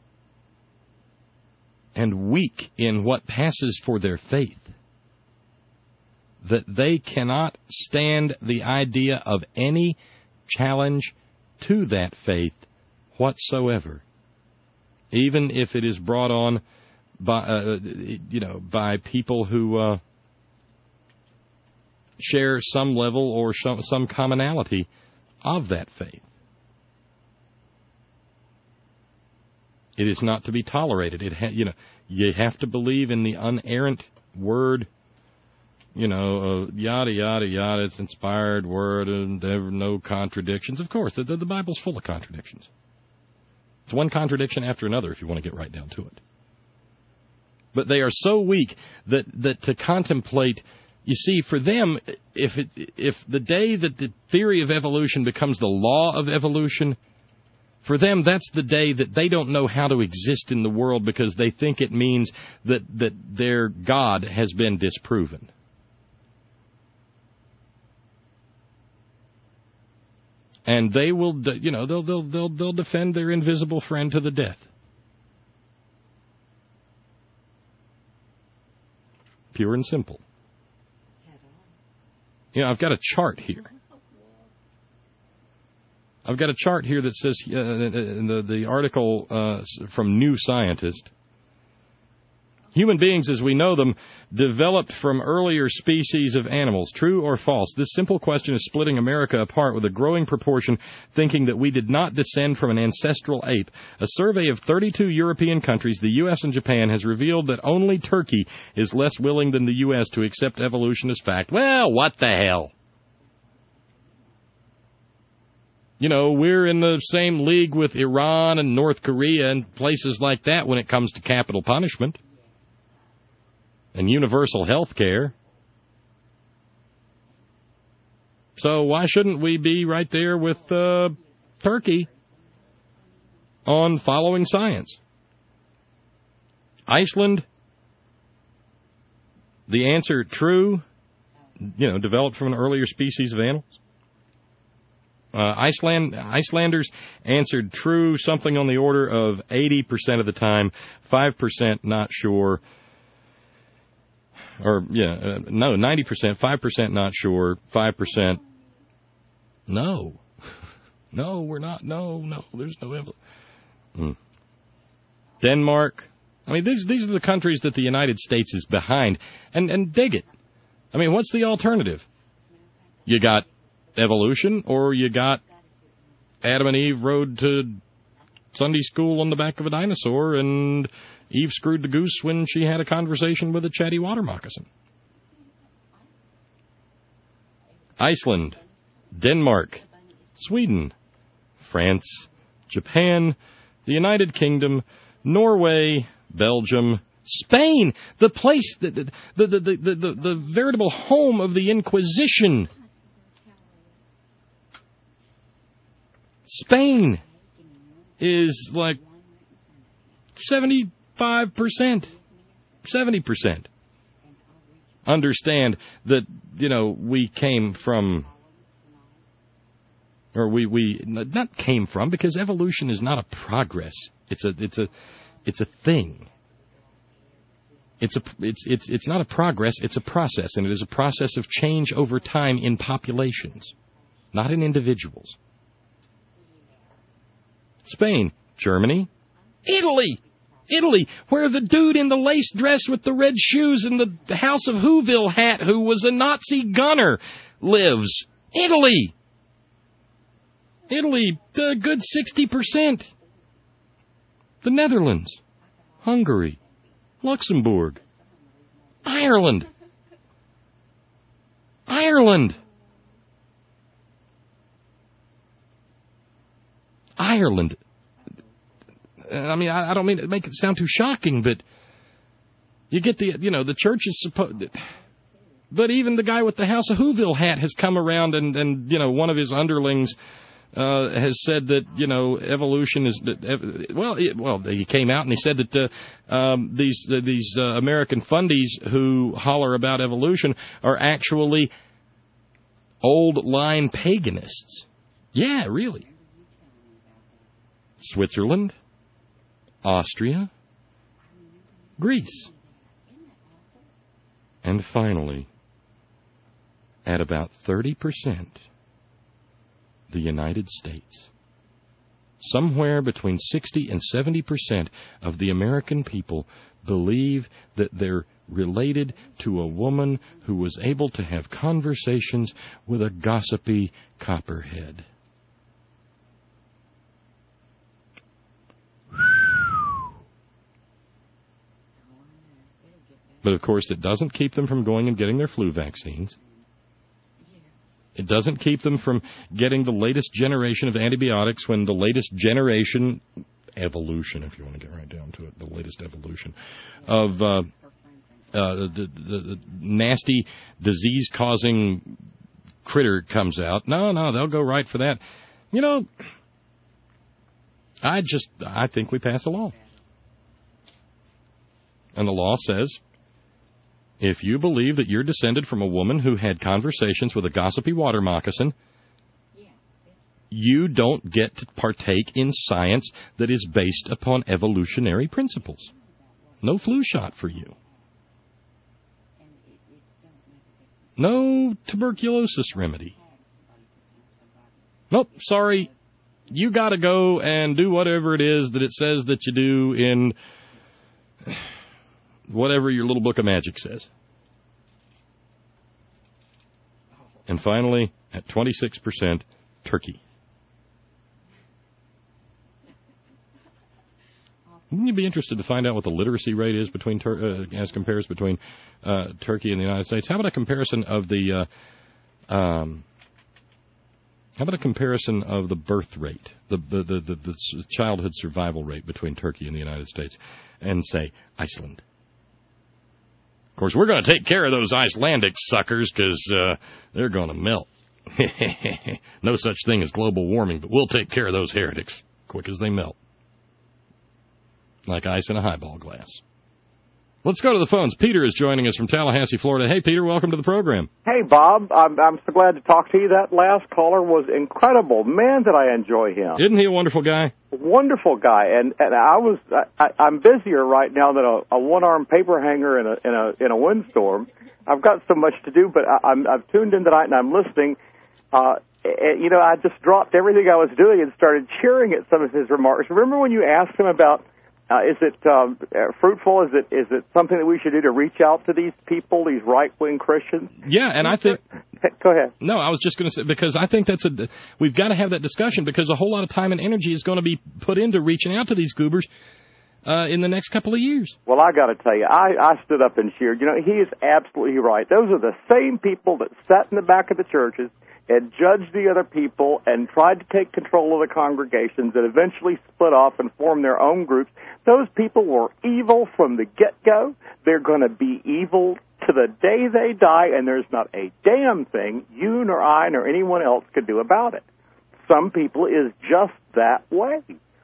Speaker 6: and weak in what passes for their faith that they cannot stand the idea of any challenge to that faith whatsoever, even if it is brought on by uh, you know by people who uh, share some level or some, some commonality of that faith. It is not to be tolerated. It ha- you know you have to believe in the unerrant word. You know, uh, yada yada yada. It's inspired word, and there are no contradictions. Of course, the, the Bible's full of contradictions. It's one contradiction after another, if you want to get right down to it. But they are so weak that, that to contemplate, you see, for them, if it, if the day that the theory of evolution becomes the law of evolution, for them that's the day that they don't know how to exist in the world because they think it means that, that their God has been disproven. And they will, you know, they'll they'll they'll they'll defend their invisible friend to the death. Pure and simple. Yeah, you know, I've got a chart here. I've got a chart here that says uh, in the the article uh, from New Scientist. Human beings, as we know them, developed from earlier species of animals. True or false? This simple question is splitting America apart, with a growing proportion thinking that we did not descend from an ancestral ape. A survey of thirty-two European countries, the U S and Japan, has revealed that only Turkey is less willing than the U S to accept evolution as fact. Well, what the hell? You know, we're in the same league with Iran and North Korea and places like that when it comes to capital punishment and universal health care. So why shouldn't we be right there with uh, Turkey on following science? Iceland, the answer, true, you know, developed from an earlier species of animals. Uh, Iceland, Icelanders answered true something on the order of eighty percent of the time, five percent not sure. Or, yeah, uh, no, ninety percent, five percent not sure, five percent no. No, we're not, no, no, there's no evidence. Mm. Denmark. I mean, these these are the countries that the United States is behind. And, and dig it. I mean, what's the alternative? You got evolution, or you got Adam and Eve rode to Sunday school on the back of a dinosaur, and Eve screwed the goose when she had a conversation with a chatty water moccasin. Iceland, Denmark, Sweden, France, Japan, the United Kingdom, Norway, Belgium, Spain, the place, the, the, the, the, the, the, the veritable home of the Inquisition. Spain is like seventy-five percent, seventy percent understand that, you know, we came from, or we, we not came from, because evolution is not a progress. It's a, it's a, it's a thing. It's a, it's, it's, it's not a progress, it's a process, and it is a process of change over time in populations, not in individuals. Spain, Germany, Italy, Italy, where the dude in the lace dress with the red shoes and the House of Whoville hat who was a Nazi gunner lives. Italy. Italy, a good sixty percent. The Netherlands, Hungary, Luxembourg, Ireland. Ireland. Ireland. I mean, I, I don't mean to make it sound too shocking, but you get the, you know, the church is supposed... But even the guy with the House of Whoville hat has come around and, and you know, one of his underlings uh, has said that, you know, evolution is... Well, it, well, he came out and he said that uh, um, these uh, these uh, American fundies who holler about evolution are actually old-line paganists. Yeah, really. Switzerland, Austria, Greece. And finally, at about thirty percent, the United States. Somewhere between sixty and seventy percent of the American people believe that they're related to a woman who was able to have conversations with a gossipy copperhead. But, of course, it doesn't keep them from going and getting their flu vaccines. It doesn't keep them from getting the latest generation of antibiotics when the latest generation, evolution, if you want to get right down to it, the latest evolution, of uh, uh, the, the, the nasty disease-causing critter comes out. No, no, they'll go right for that. You know, I just, I think we pass a law. And the law says, if you believe that you're descended from a woman who had conversations with a gossipy water moccasin, you don't get to partake in science that is based upon evolutionary principles. No flu shot for you. No tuberculosis remedy. Nope, sorry. You got to go and do whatever it is that it says that you do in whatever your little book of magic says. And finally, at twenty-six percent, turkey. Wouldn't you be interested to find out what the literacy rate is between tur- uh, as compares between uh, Turkey and the United States? How about a comparison of the uh, um, how about a comparison of the birth rate, the the, the the the childhood survival rate between Turkey and the United States, and say Iceland? Of course, we're going to take care of those Icelandic suckers because uh, they're going to melt. No such thing as global warming, but we'll take care of those heretics quick as they melt. Like ice in a highball glass. Let's go to the phones. Peter is joining us from Tallahassee, Florida. Hey, Peter, welcome to the program.
Speaker 18: Hey, Bob. I'm, I'm so glad to talk to you. That last caller was incredible. Man, did I enjoy him.
Speaker 6: Isn't he a wonderful guy?
Speaker 18: Wonderful guy. And and I was I, I'm busier right now than a, a one-armed paper hanger in a in a in a windstorm. I've got so much to do, but I, I'm I've tuned in tonight and I'm listening. Uh, and, you know, I just dropped everything I was doing and started cheering at some of his remarks. Remember when you asked him about Uh, is it um, fruitful? Is it is it something that we should do to reach out to these people, these right-wing Christians?
Speaker 6: Yeah, and I think...
Speaker 18: Go ahead.
Speaker 6: No, I was just going to say, because I think that's a... We've got to have that discussion because a whole lot of time and energy is going to be put into reaching out to these goobers uh, in the next couple of years.
Speaker 18: Well, I got to tell you, I, I stood up and cheered. You know, he is absolutely right. Those are the same people that sat in the back of the churches and judged the other people and tried to take control of the congregations that eventually split off and formed their own groups. Those people were evil from the get-go. They're going to be evil to the day they die, and there's not a damn thing you nor I nor anyone else could do about it. Some people is just that way.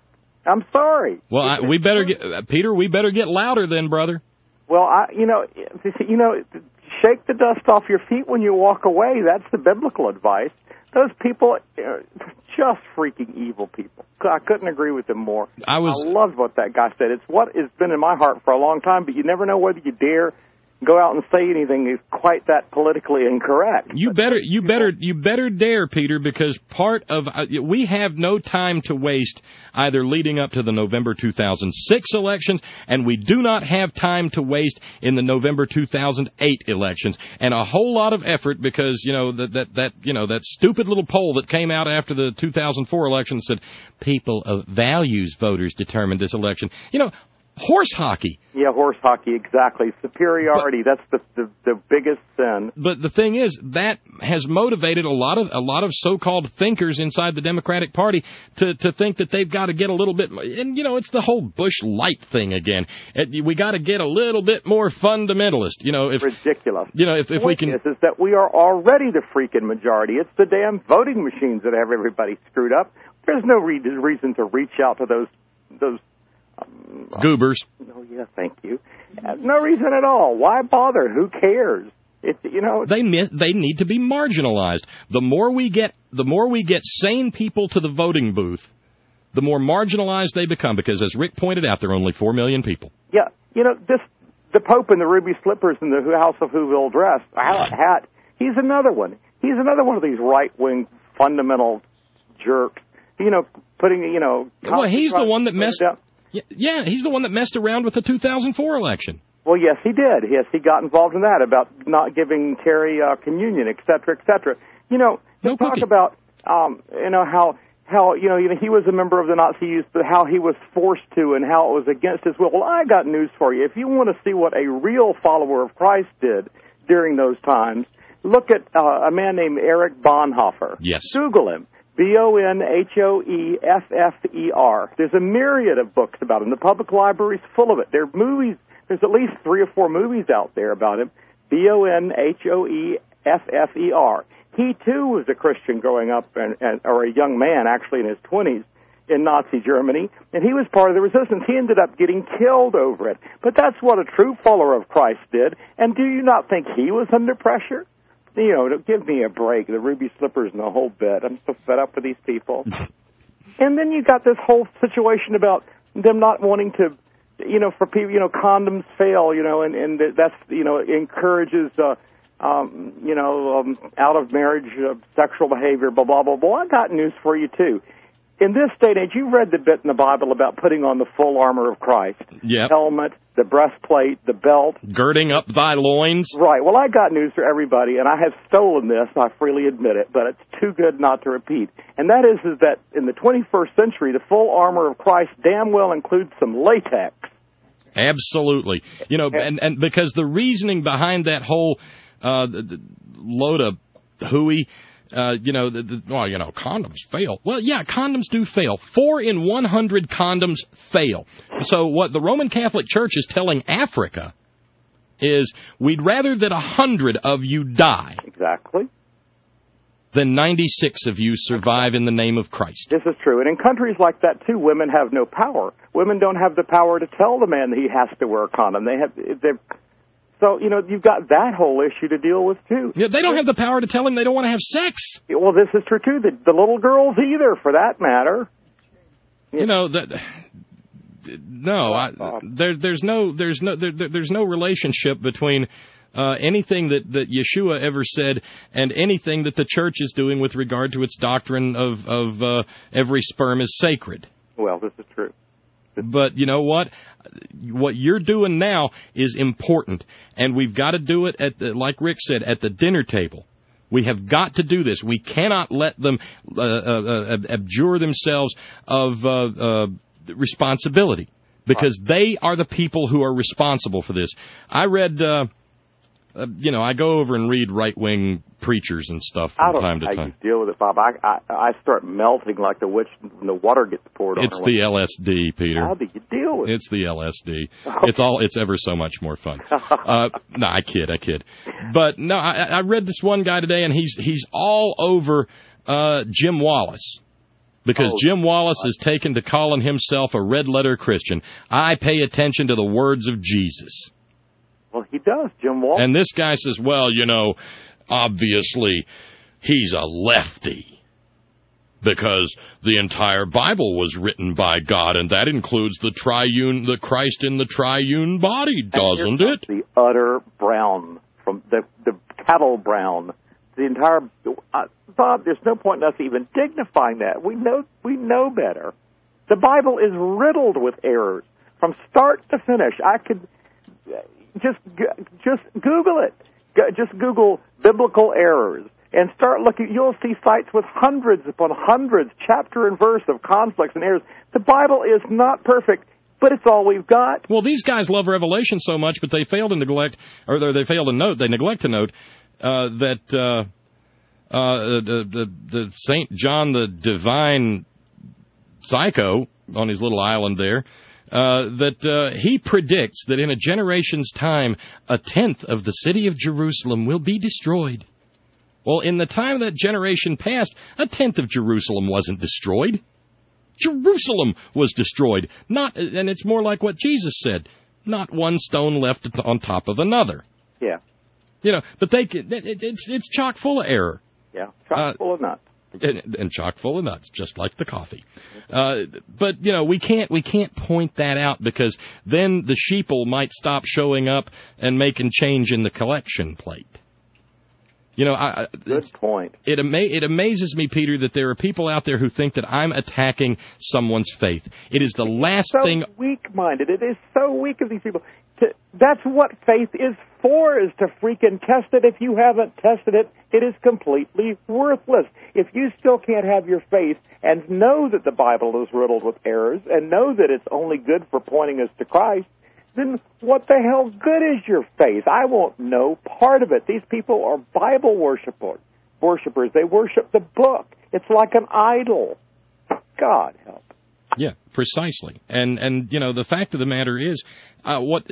Speaker 18: I'm sorry.
Speaker 6: Well, I, we better get, uh, Peter, we better get louder then, brother.
Speaker 18: Well, I, you know, you know, shake the dust off your feet when you walk away. That's the biblical advice. Those people are just freaking evil people. I couldn't agree with them more.
Speaker 6: I was.
Speaker 18: I loved what that guy said. It's what has been in my heart for a long time, but you never know whether you dare go out and say anything is quite that politically incorrect.
Speaker 6: You better, you better, you better dare, Peter, because part of uh, we have no time to waste either leading up to the November two thousand six elections, and we do not have time to waste in the November two thousand eight elections, and a whole lot of effort because you know that that that you know that stupid little poll that came out after the two thousand four election said people of values voters determined this election. You know. Horse hockey.
Speaker 18: Yeah, horse hockey, exactly. Superiority, but, that's the, the the biggest sin.
Speaker 6: But the thing is, that has motivated a lot of a lot of so-called thinkers inside the Democratic Party to to think that they've got to get a little bit, and you know, it's the whole Bush Light thing again. We got to get a little bit more fundamentalist. You know, if
Speaker 18: ridiculous.
Speaker 6: You know, if if we can,
Speaker 18: is, is that we are already the freaking majority. It's the damn voting machines that have everybody screwed up. There's no re- reason to reach out to those those. Um,
Speaker 6: Goobers.
Speaker 18: Oh, yeah, thank you. No reason at all. Why bother? Who cares? It's, you know,
Speaker 6: they miss, they need to be marginalized. The more we get, the more we get sane people to the voting booth, the more marginalized they become. Because, as Rick pointed out, there are only four million people.
Speaker 18: Yeah, you know, this the Pope in the ruby slippers and the House of Whoville dress hat. He's another one. He's another one of these right wing fundamental jerks. You know, putting you know.
Speaker 6: Well, he's the one that messed. Yeah, he's the one that messed around with the two thousand four election.
Speaker 18: Well, yes, he did. Yes, he got involved in that about not giving Terry uh, communion, et cetera, et cetera. You know,
Speaker 6: no
Speaker 18: talk
Speaker 6: cookie.
Speaker 18: about, um, you know, how, how you know, you know, he was a member of the Nazi youth, but how he was forced to and how it was against his will. Well, I got news for you. If you want to see what a real follower of Christ did during those times, look at uh, a man named Erich Bonhoeffer.
Speaker 6: Yes.
Speaker 18: Google him. B O N H O E F F E R. There's a myriad of books about him. The public library's full of it. There are movies. There's at least three or four movies out there about him. B O N H O E F F E R. He, too, was a Christian growing up, and, and, or a young man, actually, in his twenties in Nazi Germany, and he was part of the resistance. He ended up getting killed over it. But that's what a true follower of Christ did. And do you not think he was under pressure? You know, give me a break, the ruby slippers and the whole bit. I'm so fed up with these people. And then you got this whole situation about them not wanting to, you know, for people, you know, condoms fail, you know, and, and that's, you know, encourages, uh, um, you know, um, out of marriage uh, sexual behavior, blah, blah, blah, blah. I got news for you, too. In this day and age, you read the bit in the Bible about putting on the full armor of Christ.
Speaker 6: Yep.
Speaker 18: Helmet, the breastplate, the belt.
Speaker 6: Girding up thy loins.
Speaker 18: Right. Well, I got news for everybody, and I have stolen this, I freely admit it, but it's too good not to repeat. And that is, is that in the twenty-first century, the full armor of Christ damn well includes some latex.
Speaker 6: Absolutely. You know, and, and because the reasoning behind that whole uh, the, the load of hooey, Uh, you know, the, the, well, you know, condoms fail. Well, yeah, condoms do fail. Four in one hundred condoms fail. So what the Roman Catholic Church is telling Africa is we'd rather that a hundred of you die.
Speaker 18: Exactly.
Speaker 6: Than ninety-six of you survive in the name of Christ.
Speaker 18: This is true. And in countries like that, too, women have no power. Women don't have the power to tell the man that he has to wear a condom. They have... They're, So, you know, you've got that whole issue to deal with, too.
Speaker 6: Yeah, they don't have the power to tell him they don't want to have sex.
Speaker 18: Well, this is true, too. The, the little girls either, for that matter.
Speaker 6: You know, that... No, I, there, there's no, there's no, there, there's no relationship between uh, anything that, that Yeshua ever said and anything that the church is doing with regard to its doctrine of, of uh, every sperm is sacred.
Speaker 18: Well, this is true.
Speaker 6: But you know what? What you're doing now is important, and we've got to do it at the, like Rick said, at the dinner table. We have got to do this. We cannot let them uh, uh, abjure themselves of uh, uh, responsibility, because they are the people who are responsible for this. I read, uh, uh, you know, I go over and read right-wing preachers and stuff from time to time.
Speaker 18: I don't know how you deal with it, Bob. I, I I start melting like the witch when the water gets poured on.
Speaker 6: It's the L S D, Peter.
Speaker 18: How do you deal with it?
Speaker 6: It's the L S D. It's all. It's ever so much more fun. Uh, no, I kid, I kid. But no, I, I read this one guy today, and he's he's all over uh, Jim Wallace. Because
Speaker 18: oh,
Speaker 6: Jim Wallace has taken to calling himself a red-letter Christian. I pay attention to the words of Jesus.
Speaker 18: Well, he does, Jim Wallace.
Speaker 6: And this guy says, well, you know, obviously he's a lefty because the entire Bible was written by God, and that includes the triune, the Christ in the triune body, doesn't it?
Speaker 18: The utter brown, from the, the cattle brown. The entire, uh, Bob, there's no point in us even dignifying that. We know, we know better. The Bible is riddled with errors from start to finish. I could just, just Google it. Just Google biblical errors and start looking. You'll see sites with hundreds upon hundreds, chapter and verse of conflicts and errors. The Bible is not perfect. but it's all we've got.
Speaker 6: Well, these guys love Revelation so much, but they fail to neglect, or they fail to note, they neglect to note uh, that uh, uh, the, the, the Saint John the Divine Psycho on his little island there, uh, that uh, he predicts that in a generation's time, a tenth of the city of Jerusalem will be destroyed. Well, in the time that generation passed, a tenth of Jerusalem wasn't destroyed. Jerusalem was destroyed. Not, and it's more like what Jesus said, not one stone left on top of another.
Speaker 18: Yeah.
Speaker 6: You know, but they it, it's it's chock full of error.
Speaker 18: Yeah, chock uh, full of nuts.
Speaker 6: And, and chock full of nuts, just like the coffee. Uh, but you know, we can't we can't point that out because then the sheeple might stop showing up and making change in the collection plate. You know, I,
Speaker 18: good point.
Speaker 6: It ama- it amazes me, Peter, that there are people out there who think that I'm attacking someone's faith. It is the last
Speaker 18: so
Speaker 6: thing.
Speaker 18: Weak-minded. It is so weak of these people. To, that's what faith is for: is to freaking test it. If you haven't tested it, it is completely worthless. If you still can't have your faith and know that the Bible is riddled with errors and know that it's only good for pointing us to Christ, then what the hell good is your faith? I won't know part of it. These people are Bible worshipers. Worshipers. They worship the book. It's like an idol. God help.
Speaker 6: Yeah, precisely. And and you know, the fact of the matter is, uh, what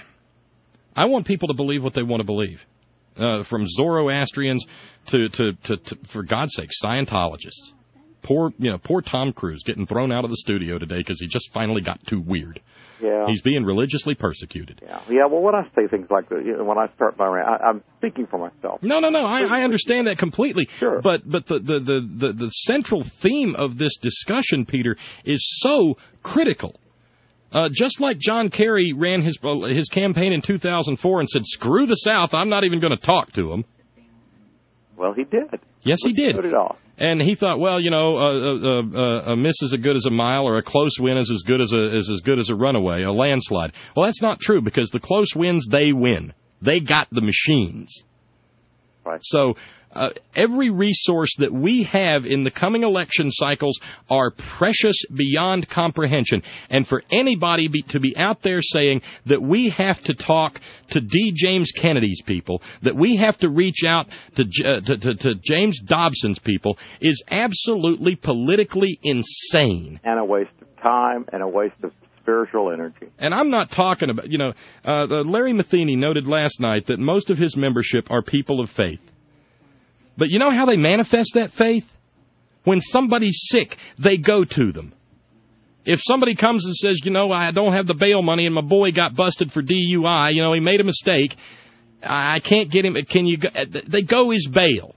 Speaker 6: I want people to believe what they want to believe, uh, from Zoroastrians to, to to to for God's sake, Scientologists. Poor you know, poor Tom Cruise getting thrown out of the studio today because he just finally got too weird.
Speaker 18: Yeah.
Speaker 6: He's being religiously persecuted.
Speaker 18: Yeah, yeah. Well, when I say things like that, you know, when I start my rant, I, I'm speaking for myself.
Speaker 6: No, no, no. I, I understand that completely.
Speaker 18: Sure.
Speaker 6: But but the, the, the, the, the central theme of this discussion, Peter, is so critical. Uh, just like John Kerry ran his uh, his campaign in two thousand four and said, "Screw the South. I'm not even going to talk to them."
Speaker 18: Well, he did.
Speaker 6: Yes, he did.
Speaker 18: Put it off.
Speaker 6: And he thought, well, you know, uh, uh, uh, a miss is as good as a mile, or a close win is as good as a is as good as a runaway, a landslide. Well, that's not true because the close wins, they win. They got the machines.
Speaker 18: Right.
Speaker 6: So uh, every resource that we have in the coming election cycles are precious beyond comprehension. And for anybody be, to be out there saying that we have to talk to D. James Kennedy's people, that we have to reach out to, uh, to, to, to James Dobson's people, is absolutely politically insane.
Speaker 18: And a waste of time and a waste of spiritual energy.
Speaker 6: And I'm not talking about, you know, uh, Larry Matheny noted last night that most of his membership are people of faith. But you know how they manifest that faith? When somebody's sick, they go to them. If somebody comes and says, you know, I don't have the bail money and my boy got busted for D U I, you know, he made a mistake, I can't get him, can you go? They go his bail.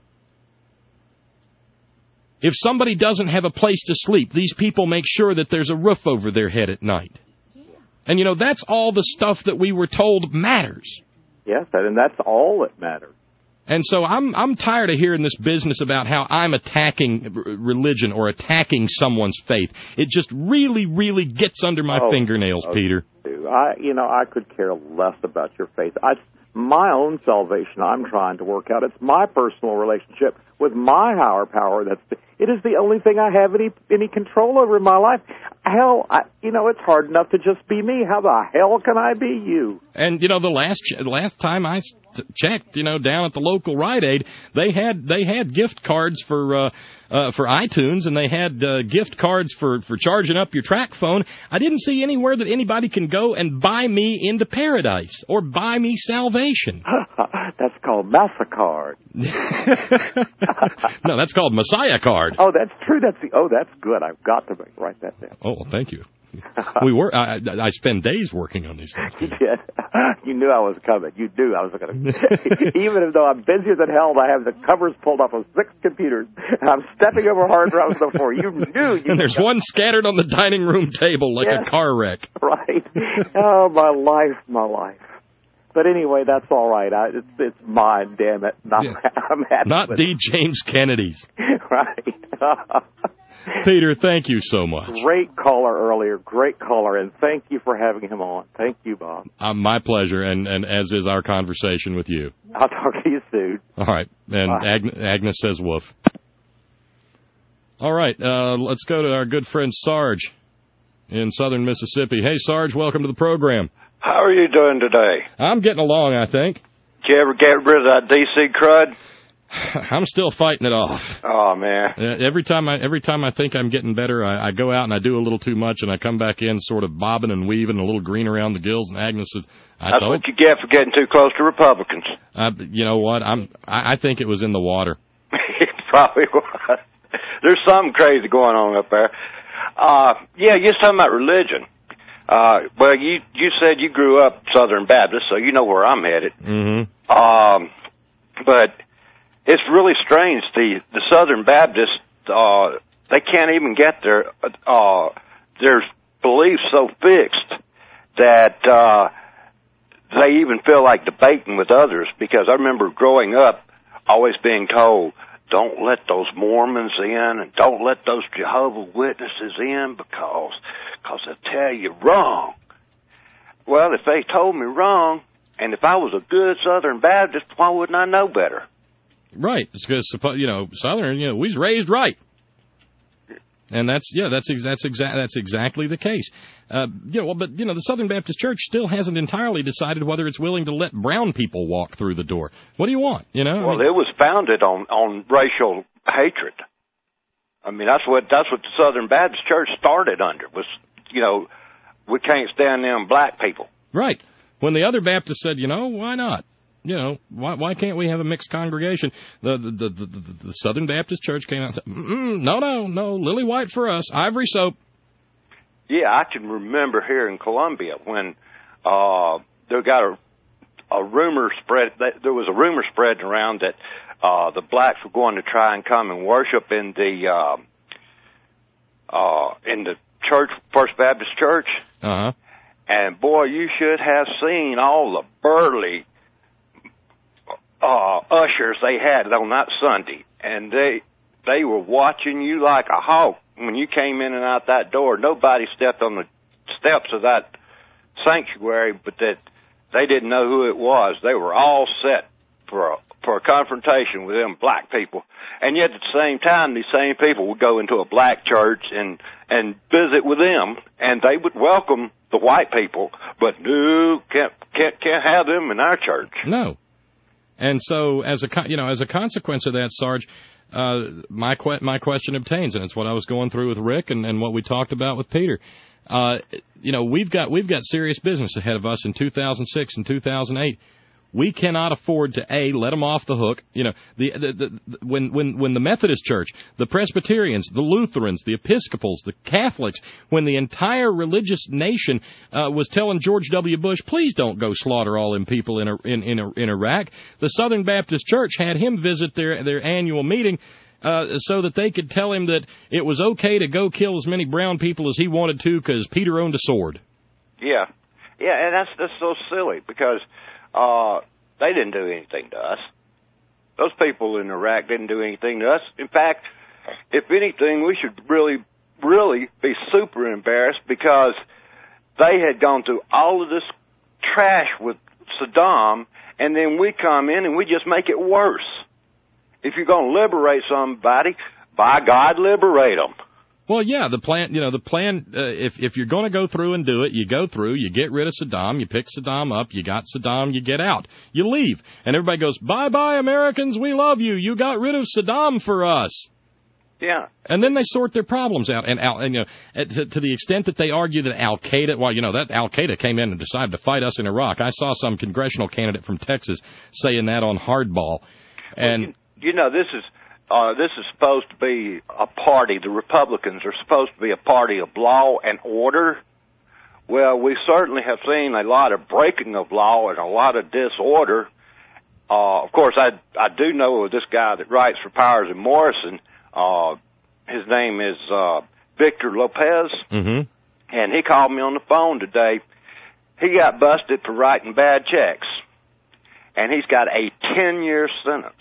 Speaker 6: If somebody doesn't have a place to sleep, these people make sure that there's a roof over their head at night. And, you know, that's all the stuff that we were told matters.
Speaker 18: Yes, and that's all that matters.
Speaker 6: And so I'm I'm tired of hearing this business about how I'm attacking religion or attacking someone's faith. It just really, really gets under my
Speaker 18: oh,
Speaker 6: fingernails,
Speaker 18: oh,
Speaker 6: Peter.
Speaker 18: I, you know, I could care less about your faith. I, my own salvation I'm trying to work out. It's my personal relationship with my higher power. That's the, it is the only thing I have any any control over in my life. Hell, I, you know, it's hard enough to just be me. How the hell can I be you?
Speaker 6: And you know, the last ch- last time I t- checked, you know, down at the local Rite Aid, they had they had gift cards for uh, uh, for iTunes, and they had uh, gift cards for for charging up your track phone. I didn't see anywhere that anybody can go and buy me into paradise or buy me salvation.
Speaker 18: That's called MasterCard.
Speaker 6: No, that's called Messiah Card.
Speaker 18: Oh, that's true. That's the. Oh, that's good. I've got to write that down.
Speaker 6: Oh, well, thank you. We were. I, I spend days working on these things.
Speaker 18: You did. You knew I was coming. You knew I was going to. Even though I'm busier than hell, and I have the covers pulled off of six computers, and I'm stepping over hard drives before you knew. You
Speaker 6: and there's one scattered on the dining room table like
Speaker 18: yes.
Speaker 6: a car wreck.
Speaker 18: Right. Oh, my life, my life. But anyway, that's all right. I, it's, it's mine, damn it. Not,
Speaker 6: yeah.
Speaker 18: I'm happy
Speaker 6: Not
Speaker 18: with
Speaker 6: D. James Kennedy's.
Speaker 18: Right.
Speaker 6: Peter, thank you so much.
Speaker 18: Great caller earlier, great caller, and thank you for having him on. Thank you, Bob.
Speaker 6: Uh, my pleasure, and, and as is our conversation with you.
Speaker 18: I'll talk to you soon.
Speaker 6: All right, and Ag- Agnes says woof. All right, uh, let's go to our good friend Sarge in southern Mississippi. Hey, Sarge, welcome to the program.
Speaker 19: How are you doing today?
Speaker 6: I'm getting along, I think.
Speaker 19: Did you ever get rid of that D C crud?
Speaker 6: I'm still fighting it off.
Speaker 19: Oh, man.
Speaker 6: Uh, every time I every time I think I'm getting better, I, I go out and I do a little too much, and I come back in sort of bobbing and weaving, a little green around the gills. And Agnes says, I
Speaker 19: That's
Speaker 6: told,
Speaker 19: what you get for getting too close to Republicans.
Speaker 6: Uh, you know what? I'm. I, I think it was in the water.
Speaker 19: It probably was. There's something crazy going on up there. Uh, yeah, you're talking about religion. Uh, well, you you said you grew up Southern Baptist, so you know where I'm headed.
Speaker 6: Mm-hmm.
Speaker 19: Um, but it's really strange. The the Southern Baptists, uh, they can't even get their uh, their beliefs so fixed that uh, they even feel like debating with others. Because I remember growing up, always being told, don't let those Mormons in and don't let those Jehovah's Witnesses in because cause they'll tell you wrong. Well, if they told me wrong, and if I was a good Southern Baptist, why wouldn't I know better?
Speaker 6: Right. It's because, you know, Southern, you know, we was raised right. And that's, yeah, that's ex- that's exact that's exactly the case. Uh, you know, well, but, you know, the Southern Baptist Church still hasn't entirely decided whether it's willing to let brown people walk through the door. What do you want, you know?
Speaker 19: Well,
Speaker 6: I mean,
Speaker 19: it was founded on, on racial hatred. I mean, that's what that's what the Southern Baptist Church started under, was, you know, we can't stand them black people.
Speaker 6: Right. When the other Baptists said, you know, why not? You know, why why can't we have a mixed congregation? The the the, the, the Southern Baptist Church came out and said, Mm-mm, no, no, no, lily white for us, ivory soap.
Speaker 19: Yeah, I can remember here in Columbia when uh, there got a, a rumor spread. That there was a rumor spreading around that uh, the blacks were going to try and come and worship in the uh, uh, in the church, First Baptist Church.
Speaker 6: Uh huh.
Speaker 19: And boy, you should have seen all the burly uh, ushers they had on that Sunday, and they they were watching you like a hawk when you came in and out that door. Nobody stepped on the steps of that sanctuary, but that they didn't know who it was. They were all set for a, for a confrontation with them black people, and yet at the same time, these same people would go into a black church and and visit with them, and they would welcome the white people, but no, can't can't can't have them in our church.
Speaker 6: No. And so, as a you know, as a consequence of that, Sarge, uh, my que- my question obtains, and it's what I was going through with Rick, and, and what we talked about with Peter. Uh, you know, we've got we've got serious business ahead of us in two thousand six and two thousand eight. We cannot afford to a let them off the hook. You know, the, the, the when when when the Methodist Church, the Presbyterians, the Lutherans, the Episcopals, the Catholics, when the entire religious nation uh, was telling George W. Bush, please don't go slaughter all them people in in in, in Iraq, the Southern Baptist Church had him visit their their annual meeting. Uh, so that they could tell him that it was okay to go kill as many brown people as he wanted to because Peter owned a sword.
Speaker 19: Yeah, yeah, and that's that's so silly because uh, they didn't do anything to us. Those people in Iraq didn't do anything to us. In fact, if anything, we should really, really be super embarrassed because they had gone through all of this trash with Saddam, and then we come in and we just make it worse. If you're going to liberate somebody, by God, liberate them.
Speaker 6: Well, yeah, the plan, you know, the plan, uh, if if you're going to go through and do it, you go through, you get rid of Saddam, you pick Saddam up, you got Saddam, you get out. You leave. And everybody goes, bye-bye, Americans, we love you. You got rid of Saddam for us.
Speaker 19: Yeah.
Speaker 6: And then they sort their problems out. And, and you know, to, to the extent that they argue that Al-Qaeda, well, you know, that Al-Qaeda came in and decided to fight us in Iraq. I saw some congressional candidate from Texas saying that on Hardball. And...
Speaker 19: Well, you know, this is uh, this is supposed to be a party. The Republicans are supposed to be a party of law and order. Well, we certainly have seen a lot of breaking of law and a lot of disorder. Uh, of course, I I do know this guy that writes for Powers and Morrison. Uh, his name is uh, Victor Lopez,
Speaker 6: mm-hmm.
Speaker 19: and he called me on the phone today. He got busted for writing bad checks, and he's got a ten-year sentence.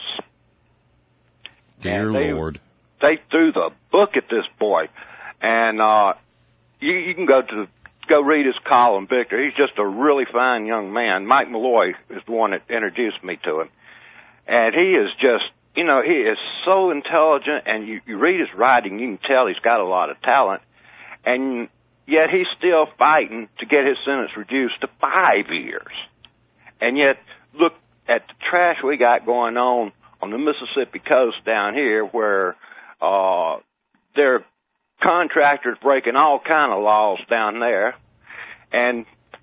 Speaker 6: Dear
Speaker 19: they,
Speaker 6: Lord.
Speaker 19: They threw the book at this boy. And uh, you, you can go to go read his column, Victor. He's just a really fine young man. Mike Malloy is the one that introduced me to him. And he is just, you know, he is so intelligent. And you, you read his writing, you can tell he's got a lot of talent. And yet he's still fighting to get his sentence reduced to five years. And yet, look at the trash we got going on on the Mississippi coast down here, where uh, there are contractors breaking all kind of laws down there, and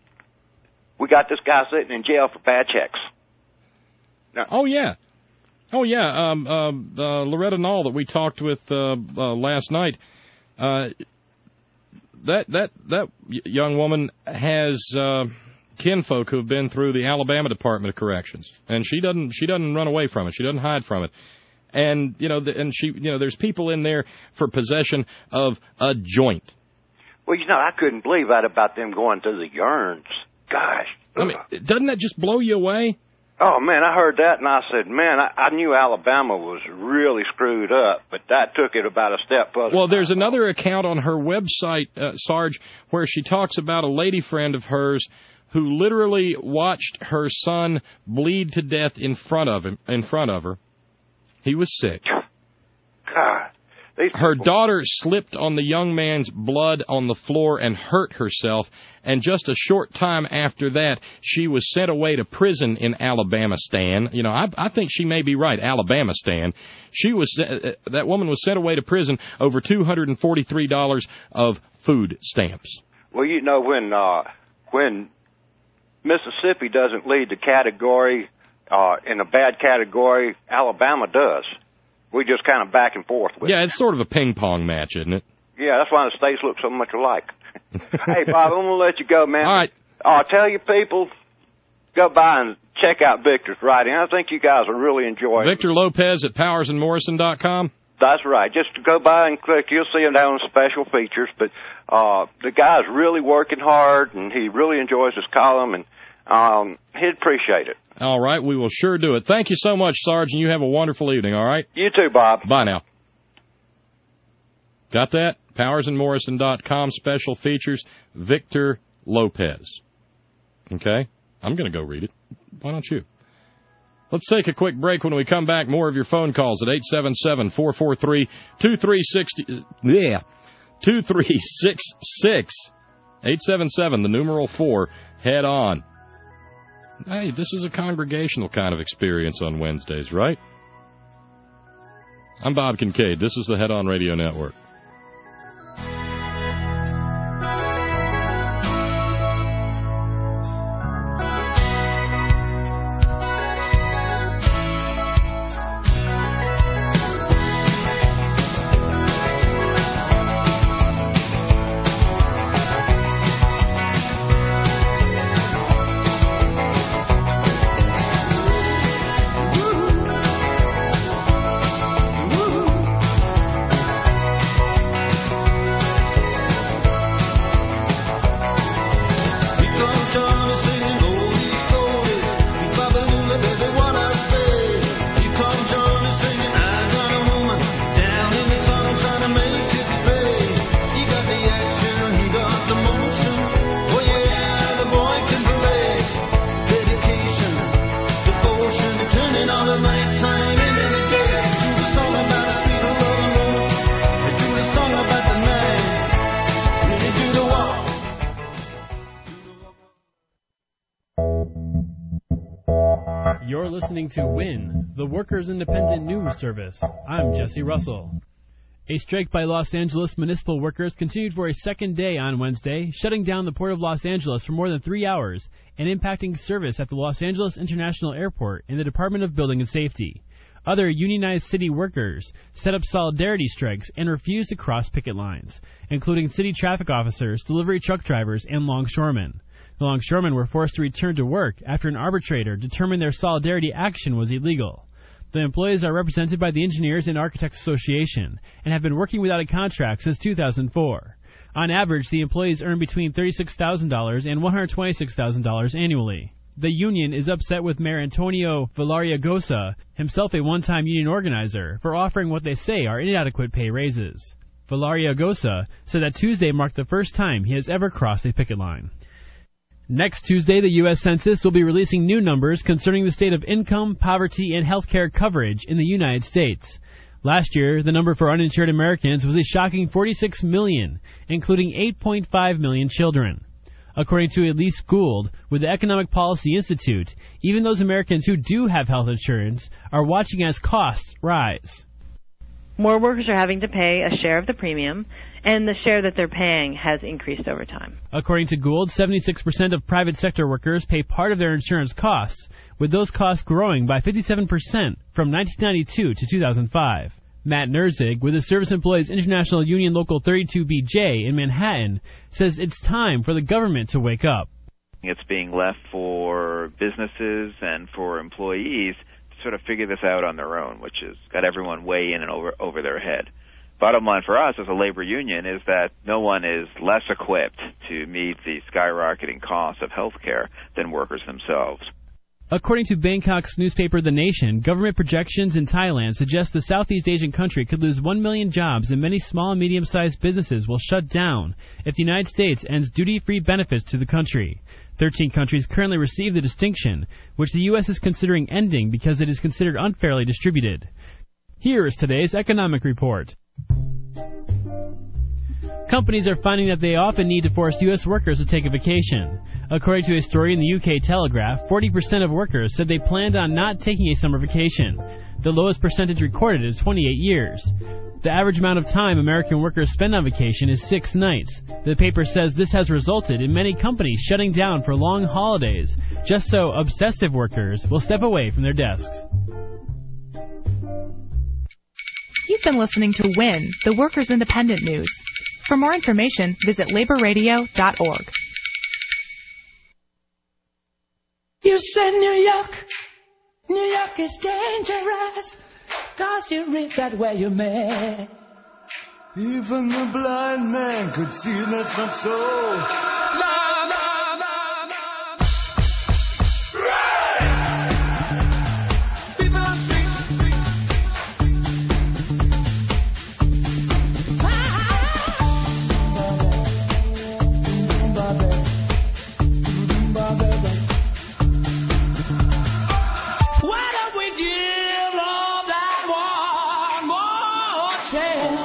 Speaker 19: we got this guy sitting in jail for bad checks. Now,
Speaker 6: oh, yeah. Oh, yeah. Um, um, uh, Loretta Nall that we talked with uh, uh, last night, uh, that that that young woman has uh, kinfolk who have been through the Alabama Department of Corrections, and she doesn't she doesn't run away from it. She doesn't hide from it. And you know, the, and she you know, there's people in there for possession of a joint.
Speaker 19: Well, you know, I couldn't believe that about them going to the urns. Gosh.
Speaker 6: I mean, doesn't that just blow you away?
Speaker 19: Oh, man, I heard that, and I said, man, I, I knew Alabama was really screwed up, but that took it about a step further.
Speaker 6: Well, there's another account on her website, uh, Sarge, where she talks about a lady friend of hers who literally watched her son bleed to death in front of him, in front of her. He was sick.
Speaker 19: God.
Speaker 6: Her daughter slipped on the young man's blood on the floor and hurt herself, and just a short time after that, she was sent away to prison in Alabama-stan. You know, I, I think she may be right, Alabama-stan. She was uh, that woman was sent away to prison over two hundred forty-three dollars of food stamps.
Speaker 19: Well, you know, when uh, when Mississippi doesn't lead the category uh, in a bad category, Alabama does. We just kind of back and forth with
Speaker 6: Yeah,
Speaker 19: it.
Speaker 6: it's sort of a ping-pong match, isn't it?
Speaker 19: Yeah, that's why the states look so much alike. Hey, Bob, I'm going to let you go, man.
Speaker 6: All right.
Speaker 19: Uh, tell your people, go by and check out Victor's writing. I think you guys will really enjoy it.
Speaker 6: Victor Lopez at powers and morrison dot com.
Speaker 19: That's right. Just go by and click. You'll see him down on special features. But uh, the guy's really working hard, and he really enjoys his column, and um, he'd appreciate it.
Speaker 6: All right, we will sure do it. Thank you so much, Sarge, and you have a wonderful evening, all right?
Speaker 19: You too, Bob.
Speaker 6: Bye now. Got that? powers and morrison dot com, special features, Victor Lopez. Okay? I'm going to go read it. Why don't you? Let's take a quick break. When we come back, more of your phone calls at eight seven seven, four four three, two three six zero. Yeah. two three six six. eight seven seven, the numeral four, head on. Hey, this is a congregational kind of experience on Wednesdays, right? I'm Bob Kincaid. This is the Head On Radio Network.
Speaker 20: You're listening to WIN, the Workers' Independent News Service. I'm Jesse Russell. A strike by Los Angeles municipal workers continued for a second day on Wednesday, shutting down the Port of Los Angeles for more than three hours and impacting service at the Los Angeles International Airport and the Department of Building and Safety. Other unionized city workers set up solidarity strikes and refused to cross picket lines, including city traffic officers, delivery truck drivers, and longshoremen. The longshoremen were forced to return to work after an arbitrator determined their solidarity action was illegal. The employees are represented by the Engineers and Architects Association and have been working without a contract since two thousand four. On average, the employees earn between thirty-six thousand dollars and one hundred twenty-six thousand dollars annually. The union is upset with Mayor Antonio Villaraigosa, himself a one-time union organizer, for offering what they say are inadequate pay raises. Villaraigosa said that Tuesday marked the first time he has ever crossed a picket line. Next Tuesday, the U S Census will be releasing new numbers concerning the state of income, poverty, and health care coverage in the United States. Last year, the number for uninsured Americans was a shocking forty-six million, including eight point five million children. According to Elise Gould with the Economic Policy Institute, even those Americans who do have health insurance are watching as costs rise.
Speaker 21: More workers are having to pay a share of the premium, and the share that they're paying has increased over time.
Speaker 20: According to Gould, seventy-six percent of private sector workers pay part of their insurance costs, with those costs growing by fifty-seven percent from nineteen ninety-two to two thousand five. Matt Nerzig, with the Service Employees International Union Local thirty-two B J in Manhattan, says it's time for the government to wake up.
Speaker 22: It's being left for businesses and for employees to sort of figure this out on their own, which has got everyone way in and over, over their head. Bottom line for us as a labor union is that no one is less equipped to meet the skyrocketing costs of health care than workers themselves.
Speaker 20: According to Bangkok's newspaper The Nation, government projections in Thailand suggest the Southeast Asian country could lose one million jobs and many small and medium-sized businesses will shut down if the United States ends duty-free benefits to the country. Thirteen countries currently receive the distinction, which the U S is considering ending because it is considered unfairly distributed. Here is today's economic report. Companies are finding that they often need to force U S workers to take a vacation. According to a story in the U K Telegraph, forty percent of workers said they planned on not taking a summer vacation, the lowest percentage recorded in twenty-eight years. The average amount of time American workers spend on vacation is six nights. The paper says this has resulted in many companies shutting down for long holidays, just so obsessive workers will step away from their desks.
Speaker 23: You've been listening to WIN, the Workers' Independent News. For more information, visit labor radio dot org.
Speaker 4: You said New York, New York is dangerous, 'cause you read that where you may.
Speaker 16: Even the blind man could see that's not so. La, la, la, la. Right! People on streets.
Speaker 4: Why don't we give all that one more chance?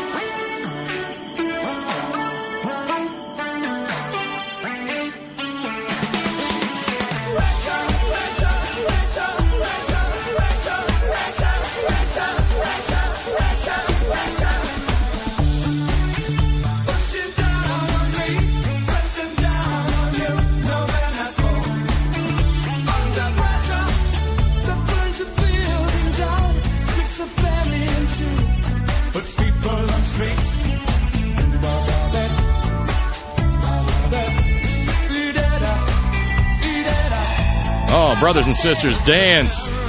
Speaker 6: Oh, brothers and sisters, dance.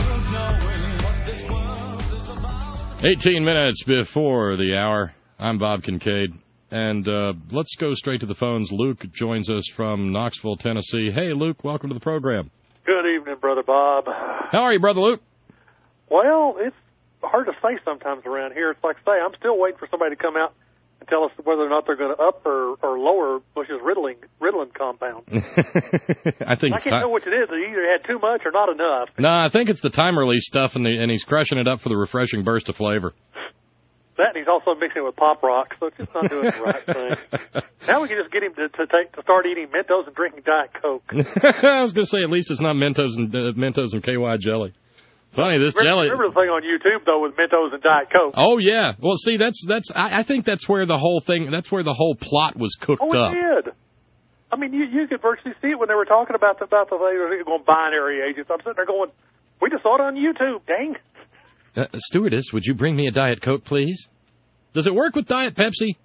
Speaker 6: eighteen minutes before the hour. I'm Bob Kincaid. And uh, let's go straight to the phones. Luke joins us from Knoxville, Tennessee. Hey, Luke, welcome to the program.
Speaker 24: Good evening, Brother Bob.
Speaker 6: How are you, Brother Luke?
Speaker 24: Well, it's hard to say sometimes around here. It's like, say, I'm still waiting for somebody to come out and tell us whether or not they're going to up or, or lower Bush's Ritalin, Ritalin compound.
Speaker 6: I think
Speaker 24: I
Speaker 6: it's
Speaker 24: can't
Speaker 6: time.
Speaker 24: know which it is. They either had too much or not enough.
Speaker 6: No, I think it's the time release stuff, and, the, and he's crushing it up for the refreshing burst of flavor.
Speaker 24: That, and he's also mixing it with Pop Rock, so it's just not doing the right thing. Now we can just get him to, to take to start eating Mentos and drinking Diet Coke.
Speaker 6: I was going to say, at least it's not Mentos and uh, Mentos and K Y jelly. Funny, this
Speaker 24: remember,
Speaker 6: jelly.
Speaker 24: Remember the thing on YouTube though with Mentos and Diet Coke?
Speaker 6: Oh yeah. Well, see, that's that's. I, I think that's where the whole thing. That's where the whole plot was cooked
Speaker 24: oh, it
Speaker 6: up.
Speaker 24: did. I mean, you you could virtually see it when they were talking about the about the they were going binary agents. I'm sitting there going, we just saw it on YouTube. Dang.
Speaker 6: Uh, stewardess, would you bring me a Diet Coke, please? Does it work with Diet Pepsi?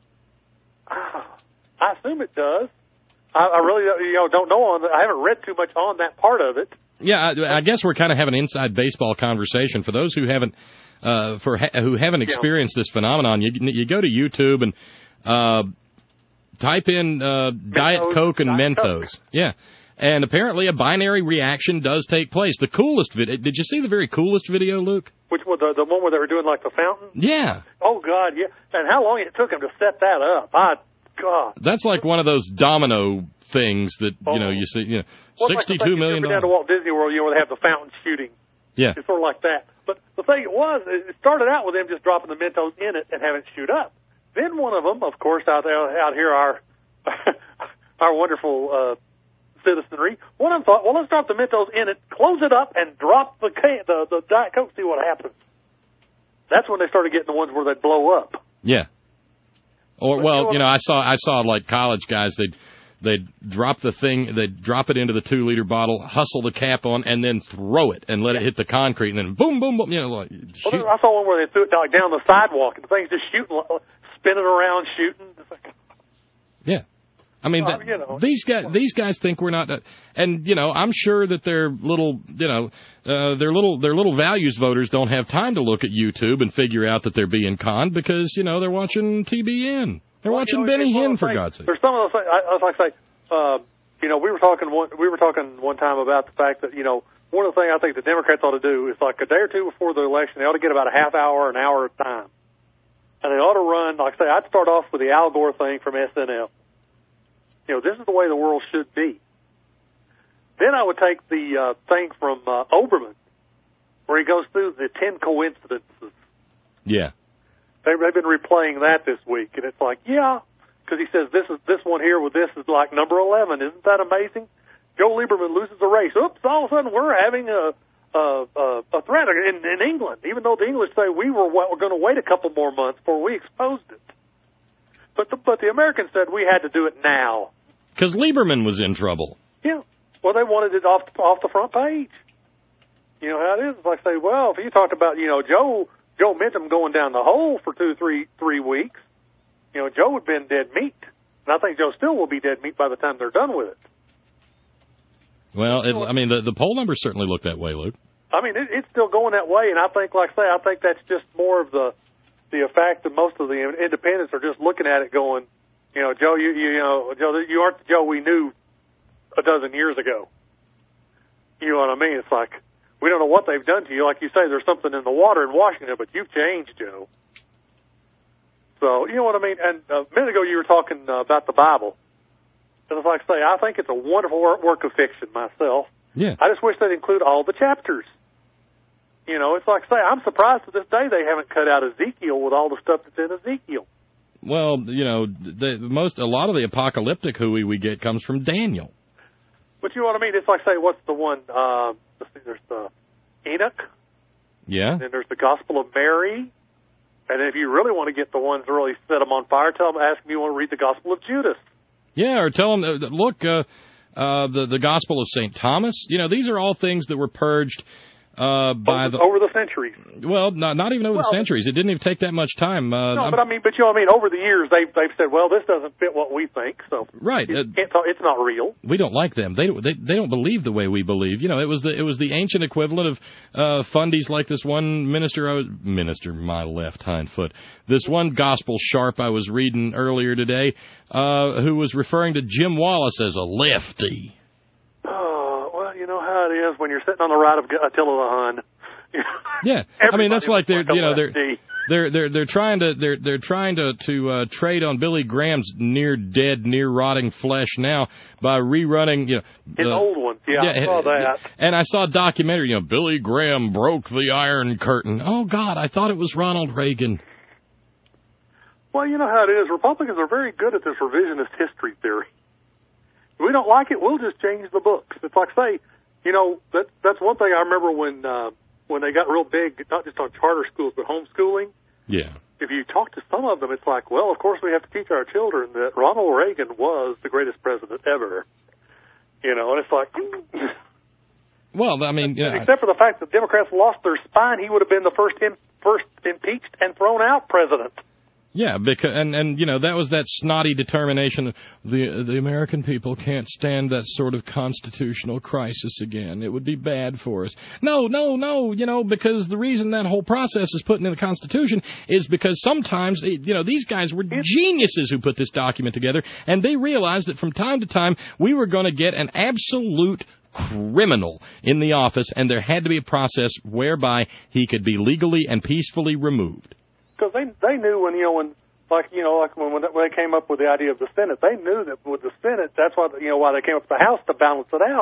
Speaker 24: I assume it does. I, I really you know don't know on. The, I haven't read too much on that part of it.
Speaker 6: Yeah, I, I guess we're kind of having an inside baseball conversation. For those who haven't, uh, for ha- who haven't experienced this phenomenon, you you go to YouTube and uh, type in uh, Diet Coke and
Speaker 24: Diet
Speaker 6: Mentos.
Speaker 24: Coke.
Speaker 6: Yeah, and apparently a binary reaction does take place. The coolest video. Did you see the very coolest video, Luke?
Speaker 24: Which one? The, the one where they were doing like the fountain?
Speaker 6: Yeah.
Speaker 24: Oh God, yeah. And how long it took them to set that up? I God.
Speaker 6: That's like one of those domino things that you know you see. You know,
Speaker 24: well,
Speaker 6: sixty-two
Speaker 24: like
Speaker 6: million
Speaker 24: dollars. Down to Walt Disney World, you know, where they have the fountain shooting.
Speaker 6: Yeah.
Speaker 24: It's sort of like that. But the thing it was, it started out with them just dropping the Mentos in it and having it shoot up. Then one of them, of course, out there, out here, our our wonderful uh, citizenry, one of them thought, well, let's drop the Mentos in it, close it up, and drop the can, the, the Diet Coke, see what happens. That's when they started getting the ones where they'd blow up.
Speaker 6: Yeah. Or
Speaker 24: But
Speaker 6: well,
Speaker 24: you know
Speaker 6: you know, I saw I saw like college guys. They'd they'd drop the thing, they'd drop it into the two liter bottle, hustle the cap on, and then throw it and let it hit the concrete, and then boom, boom, boom. You know, like shoot.
Speaker 24: Well, I saw one where they threw it like down the sidewalk, and the thing's just shooting, spinning around, shooting. It's like,
Speaker 6: Yeah. I mean,
Speaker 24: Well,
Speaker 6: that,
Speaker 24: you know.
Speaker 6: these guys these guys think we're not, uh, and you know, I'm sure that their little, you know, uh, their little their little values voters don't have time to look at YouTube and figure out that they're being conned because you know they're watching T B N, they're
Speaker 24: Well,
Speaker 6: watching
Speaker 24: you know,
Speaker 6: Benny
Speaker 24: it's one
Speaker 6: Hinn
Speaker 24: of
Speaker 6: for
Speaker 24: those
Speaker 6: God's
Speaker 24: things-
Speaker 6: sake.
Speaker 24: There's some of those things. I, I was like say, uh, you know, we were talking one we were talking one time about the fact that you know one of the things I think the Democrats ought to do is like a day or two before the election, they ought to get about a half hour, an hour of time, and they ought to run. Like I say, I'd start off with the Al Gore thing from S N L. You know, this is the way the world should be. Then I would take the uh, thing from uh, Oberman, where he goes through the ten coincidences.
Speaker 6: Yeah.
Speaker 24: They, they've been replaying that this week, and it's like, yeah, because he says this is this one here with this is like number eleven. Isn't that amazing? Joe Lieberman loses a race. Oops! All of a sudden, we're having a a, a, a threat in, in England, even though the English say we were we're going to wait a couple more months before we exposed it. But the, but the Americans said we had to do it now.
Speaker 6: Because Lieberman was in trouble.
Speaker 24: Yeah. Well, they wanted it off off the front page. You know how it is. It's like say, well, if you talked about you know Joe Joe Mintum going down the hole for two three three weeks, you know Joe would have been dead meat, and I think Joe still will be dead meat by the time they're done with it.
Speaker 6: Well, it, I mean, the the poll numbers certainly look that way, Luke.
Speaker 24: I mean, it, it's still going that way, and I think, like I say, I think that's just more of the the fact that most of the independents are just looking at it, going, you know, Joe, you you know, Joe, you aren't the Joe we knew a dozen years ago. You know what I mean? It's like we don't know what they've done to you. Like you say, there's something in the water in Washington, but you've changed, Joe. So you know what I mean? And a minute ago you were talking uh, about the Bible. And it's like I say, I think it's a wonderful work of fiction myself.
Speaker 6: Yeah.
Speaker 24: I just wish they'd include all the chapters. You know, it's like I say, I'm surprised to this day they haven't cut out Ezekiel with all the stuff that's in Ezekiel.
Speaker 6: Well, you know, the most a lot of the apocalyptic hooey we get comes from Daniel.
Speaker 24: But you know what I mean? It's like say, what's the one? Uh, let's see, there's the Enoch.
Speaker 6: Yeah.
Speaker 24: And then there's the Gospel of Mary. And if you really want to get the ones that really set them on fire, tell them, ask them, you want to read the Gospel of Judas.
Speaker 6: Yeah, or tell them, uh, look, uh, uh, the the Gospel of Saint Thomas. You know, these are all things that were purged uh, by
Speaker 24: over,
Speaker 6: the
Speaker 24: over the centuries.
Speaker 6: Well, not not even over
Speaker 24: well,
Speaker 6: the centuries. It didn't even take that much time. Uh,
Speaker 24: no,
Speaker 6: I'm,
Speaker 24: but I mean, but you know what I mean. Over the years, they've they've said, well, this doesn't fit what we think, so
Speaker 6: right.
Speaker 24: You
Speaker 6: Uh,
Speaker 24: can't talk, it's not real.
Speaker 6: We don't like them. They don't. They, they don't believe the way we believe. You know, it was the it was the ancient equivalent of uh, fundies like this one minister. I was, minister, my left hind foot. This one gospel sharp I was reading earlier today, uh, who was referring to Jim Wallace as a lefty.
Speaker 24: Oh, well, you know how it is when you're sitting on the right of Attila the Hun.
Speaker 6: Yeah, I mean that's like they're
Speaker 24: like
Speaker 6: you know they're
Speaker 24: lefty.
Speaker 6: they're they're they're trying to they're they're trying to to uh, trade on Billy Graham's near dead, near rotting flesh now by rerunning you know
Speaker 24: his
Speaker 6: uh,
Speaker 24: old ones. Yeah,
Speaker 6: yeah,
Speaker 24: I saw that.
Speaker 6: And I saw a documentary. You know, Billy Graham broke the Iron Curtain. Oh God, I thought it was Ronald Reagan.
Speaker 24: Well, you know how it is. Republicans are very good at this revisionist history theory. If we don't like it, we'll just change the books. It's like say, you know, that that's one thing I remember when. Uh, when they got real big, not just on charter schools, but homeschooling.
Speaker 6: Yeah.
Speaker 24: If you talk to some of them, it's like, well, of course we have to teach our children that Ronald Reagan was the greatest president ever. You know, and it's like...
Speaker 6: Well, I mean... Yeah,
Speaker 24: except for the fact that Democrats lost their spine, he would have been the first im- first impeached and thrown out president.
Speaker 6: Yeah, because and, and you know that was that snotty determination. The the American people can't stand that sort of constitutional crisis again. It would be bad for us. No, no, no. You know, because the reason that whole process is put in the Constitution is because sometimes you know these guys were geniuses who put this document together, and they realized that from time to time we were going to get an absolute criminal in the office, and there had to be a process whereby he could be legally and peacefully removed.
Speaker 24: Because they they knew when you know when like you know like when when they came up with the idea of the Senate, they knew that with the Senate, that's why you know why they came up with the House to balance it out.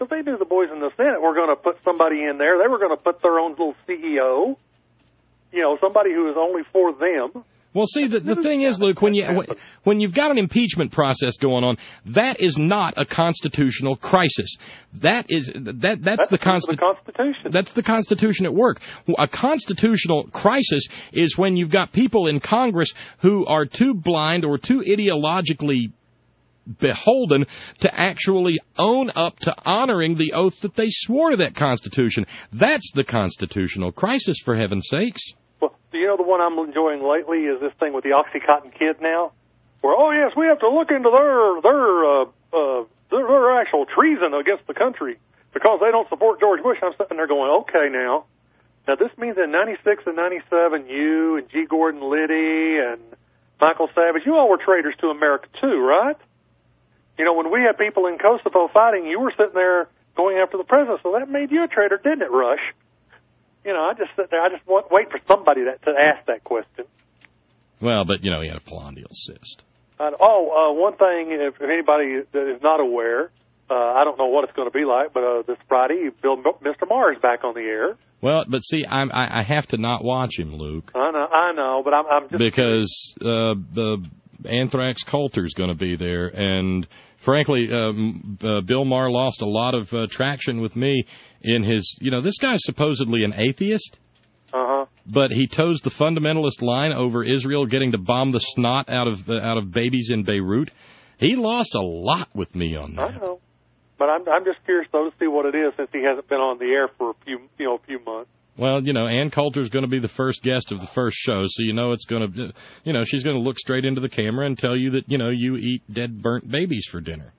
Speaker 24: because they knew the boys in the Senate were going to put somebody in there. They were going to put their own little C E O, you know, somebody who was only for them.
Speaker 6: Well, see, the, the thing is, Luke, when you when you've got an impeachment process going on, that is not a constitutional crisis. That is that that's, that's the, consti-
Speaker 24: the Constitution.
Speaker 6: That's the Constitution at work. A constitutional crisis is when you've got people in Congress who are too blind or too ideologically beholden to actually own up to honoring the oath that they swore to that Constitution. That's the constitutional crisis, for heaven's sakes.
Speaker 24: Well, you know, the one I'm enjoying lately is this thing with the Oxycontin kid now, where, oh, yes, we have to look into their their uh, uh, their, their actual treason against the country because they don't support George Bush. I'm sitting there going, okay, now. Now, this means in ninety-six and ninety-seven, you and G. Gordon Liddy and Michael Savage, you all were traitors to America, too, right? You know, when we had people in Kosovo fighting, you were sitting there going after the president, so that made you a traitor, didn't it, Rush? You know, I just sit there. I just want, wait for somebody that, to ask that question.
Speaker 6: Well, but, you know, he had a polonial cyst.
Speaker 24: Uh, oh, uh, one thing, if, if anybody that is not aware, uh, I don't know what it's going to be like, but uh, this Friday, Bill, Mister Maher is back on the air.
Speaker 6: Well, but see, I'm, I, I have to not watch him, Luke.
Speaker 24: I know, I know, but I'm, I'm just...
Speaker 6: Because uh, the Anthrax Coulter's going to be there, and frankly, um, uh, Bill Maher lost a lot of uh, traction with me in his, you know, this guy's supposedly an atheist,
Speaker 24: uh-huh.
Speaker 6: but he toes the fundamentalist line over Israel getting to bomb the snot out of uh, out of babies in Beirut. He lost a lot with me on that.
Speaker 24: I know, but I'm I'm just curious though to see what it is since he hasn't been on the air for a few you know a few months.
Speaker 6: Well, you know, Ann Coulter's going to be the first guest of the first show, so you know it's going to, you know, she's going to look straight into the camera and tell you that, you know, you eat dead, burnt babies for dinner.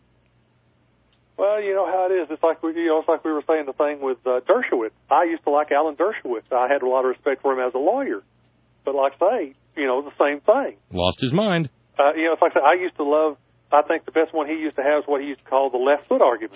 Speaker 24: Well, you know how it is. It's like we, you know, it's like we were saying the thing with uh, Dershowitz. I used to like Alan Dershowitz. I had a lot of respect for him as a lawyer. But like I say, you know, the same thing.
Speaker 6: Lost his mind.
Speaker 24: Uh, you know, it's like I say, I used to love, I think the best one he used to have is what he used to call the left foot argument.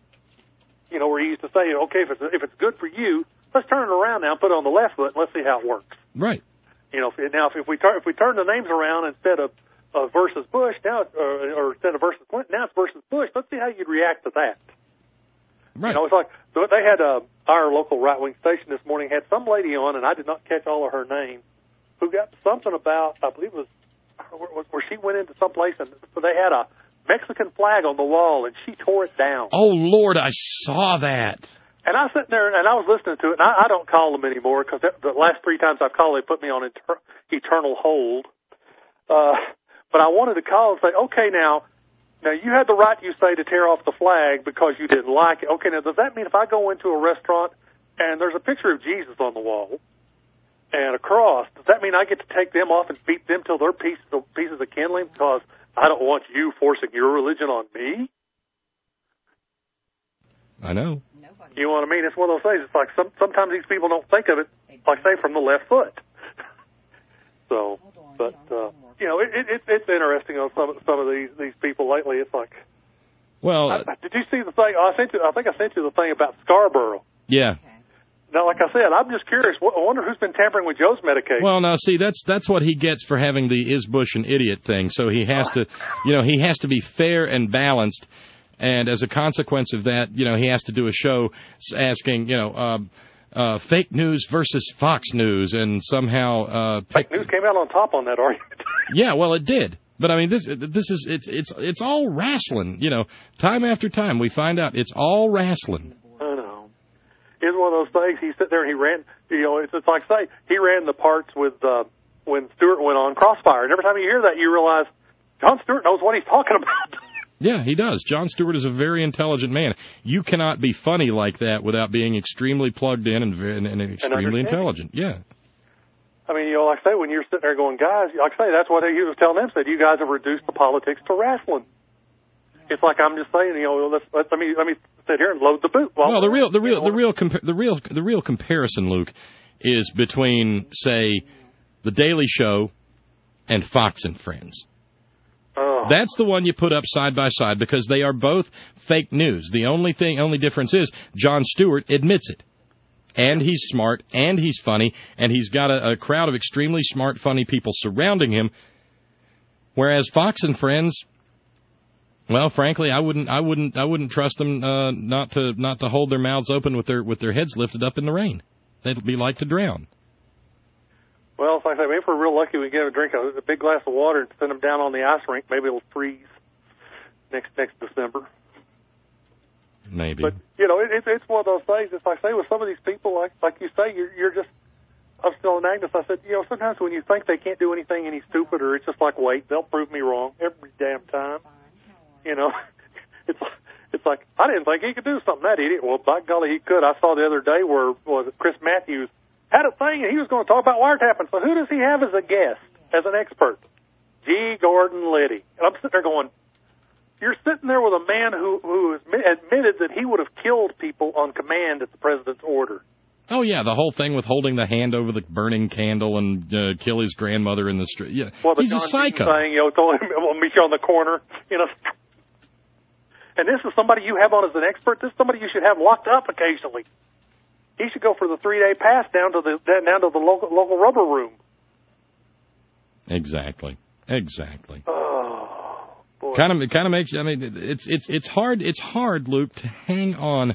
Speaker 24: You know, where he used to say, okay, if it's, if it's good for you, let's turn it around now and put it on the left foot and let's see how it works.
Speaker 6: Right.
Speaker 24: You know, if, now if, if we turn if we turn the names around instead of uh, versus Bush now, uh, or instead of versus Clinton, now it's versus Bush. Let's see how you'd react to that.
Speaker 6: Right.
Speaker 24: You know, it's like they had uh, our local right wing station this morning had some lady on, and I did not catch all of her name, who got something about I believe it was where, where she went into some place and they had a Mexican flag on the wall and she tore it down.
Speaker 6: Oh Lord, I saw that.
Speaker 24: And I was sitting there, and I was listening to it, and I, I don't call them anymore because the last three times I've called, they put me on inter- eternal hold. Uh, but I wanted to call and say, okay, now, now you had the right, you say, to tear off the flag because you didn't like it. Okay, now, does that mean if I go into a restaurant and there's a picture of Jesus on the wall and a cross, does that mean I get to take them off and beat them till they're pieces of, pieces of kindling because I don't want you forcing your religion on me?
Speaker 6: I know.
Speaker 24: You know what I mean? It's one of those things. It's like some, sometimes these people don't think of it, like, say, from the left foot. So, but, uh, you know, it, it, it's interesting on some, some of these, these people lately. It's like,
Speaker 6: well,
Speaker 24: I, did you see the thing? I sent you, I think I sent you the thing about Scarborough.
Speaker 6: Yeah.
Speaker 24: Now, like I said, I'm just curious. I wonder who's been tampering with Joe's medication.
Speaker 6: Well, now, see, that's that's what he gets for having the is Bush an idiot thing. So he has to, you know, he has to be fair and balanced. And as a consequence of that, you know, he has to do a show asking, you know, uh, uh, fake news versus Fox News, and somehow uh,
Speaker 24: fake news came out on top on that argument.
Speaker 6: Yeah, well, it did. But I mean, this this is it's it's it's all wrestling. You know, time after time we find out it's all wrestling.
Speaker 24: I know. It's one of those things. He sat there and he ran. You know, it's, it's like say he ran the parts with uh, when Stewart went on Crossfire, and every time you hear that, you realize Jon Stewart knows what he's talking about.
Speaker 6: Yeah, he does. Jon Stewart is a very intelligent man. You cannot be funny like that without being extremely plugged in and, and, and extremely and intelligent. Yeah.
Speaker 24: I mean, you know, like I say, when you're sitting there going, guys, like I say, that's what he was telling them. Said you guys have reduced the politics to wrestling. It's like I'm just saying, you know, let's, let, let me let me sit here and load the boot.
Speaker 6: Well, the real the real the real compa- the real the real comparison, Luke, is between say the Daily Show and Fox and Friends.
Speaker 24: Oh.
Speaker 6: That's the one you put up side by side because they are both fake news. The only thing, only difference is Jon Stewart admits it. And he's smart, and he's funny, and he's got a, a crowd of extremely smart, funny people surrounding him. Whereas Fox and Friends, Well, frankly, I wouldn't, I wouldn't, I wouldn't trust them uh, not to not to hold their mouths open with their with their heads lifted up in the rain. They'd be like to drown.
Speaker 24: Well, it's like I say, maybe if we're real lucky, we can give them a drink a, a big glass of water and send them down on the ice rink. Maybe it'll freeze next next December.
Speaker 6: Maybe.
Speaker 24: But you know, it, it, it's one of those things. It's like say with some of these people, like like you say, you're you're just. I was telling Agnes, I said, you know, sometimes when you think they can't do anything any stupider, it's just like, wait, they'll prove me wrong every damn time. You know, it's it's like, I didn't think he could do something, that idiot. Well, by golly, he could. I saw the other day where was it Chris Matthews had a thing, and he was going to talk about wiretapping. So who does he have as a guest, as an expert? G. Gordon Liddy. And I'm sitting there going, you're sitting there with a man who, who admitted that he would have killed people on command at the president's order.
Speaker 6: Oh, yeah, the whole thing with holding the hand over the burning candle and uh, kill his grandmother in the street. Yeah,
Speaker 24: well, the
Speaker 6: he's
Speaker 24: John
Speaker 6: a psycho.
Speaker 24: Thing, you know, told him, we'll meet you on the corner, you know. And this is somebody you have on as an expert. This is somebody you should have locked up occasionally. He should go for the three-day pass down to the down to the local local rubber room.
Speaker 6: Exactly. Exactly.
Speaker 24: Oh, boy.
Speaker 6: Kind of, it kind of makes. I mean, it's it's it's hard. It's hard, Luke, to hang on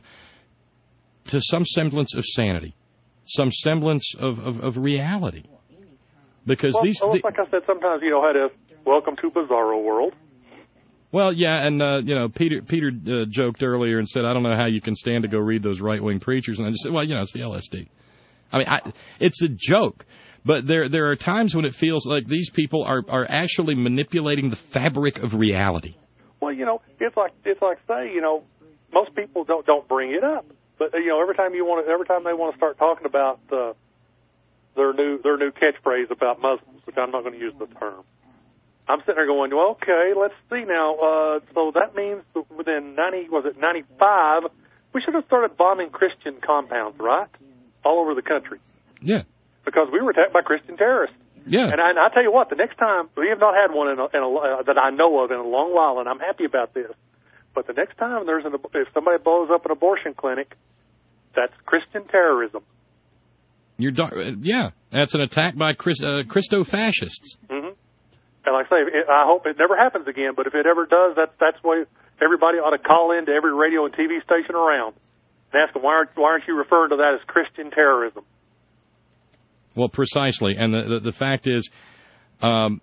Speaker 6: to some semblance of sanity, some semblance of, of, of reality, because
Speaker 24: well,
Speaker 6: these.
Speaker 24: Well,
Speaker 6: the,
Speaker 24: like I said, sometimes you know how to welcome to Bizarro World.
Speaker 6: Well, yeah, and uh, you know, Peter Peter uh, joked earlier and said, "I don't know how you can stand to go read those right wing preachers," and I just said, "Well, you know, it's the L S D." I mean, I, it's a joke, but there there are times when it feels like these people are are actually manipulating the fabric of reality.
Speaker 24: Well, you know, it's like it's like say, you know, most people don't don't bring it up. But you know, every time you want to, every time they want to start talking about uh, their new their new catchphrase about Muslims, which I'm not going to use the term, I'm sitting there going, well, okay, let's see now. Uh, so that means within ninety was it ninety-five, we should have started bombing Christian compounds, right, all over the country.
Speaker 6: Yeah.
Speaker 24: Because we were attacked by Christian terrorists.
Speaker 6: Yeah.
Speaker 24: And I, and I tell you what, the next time we have not had one in a, in a, uh, that I know of in a long while, and I'm happy about this. But the next time there's an, if somebody blows up an abortion clinic, that's Christian terrorism.
Speaker 6: You're yeah, that's an attack by Chris, uh, Christo-fascists.
Speaker 24: Mm-hmm. And like I say, it, I hope it never happens again. But if it ever does, that that's why everybody ought to call in to every radio and T V station around and ask them why aren't why aren't you referring to that as Christian terrorism?
Speaker 6: Well, precisely, and the the, the fact is, um,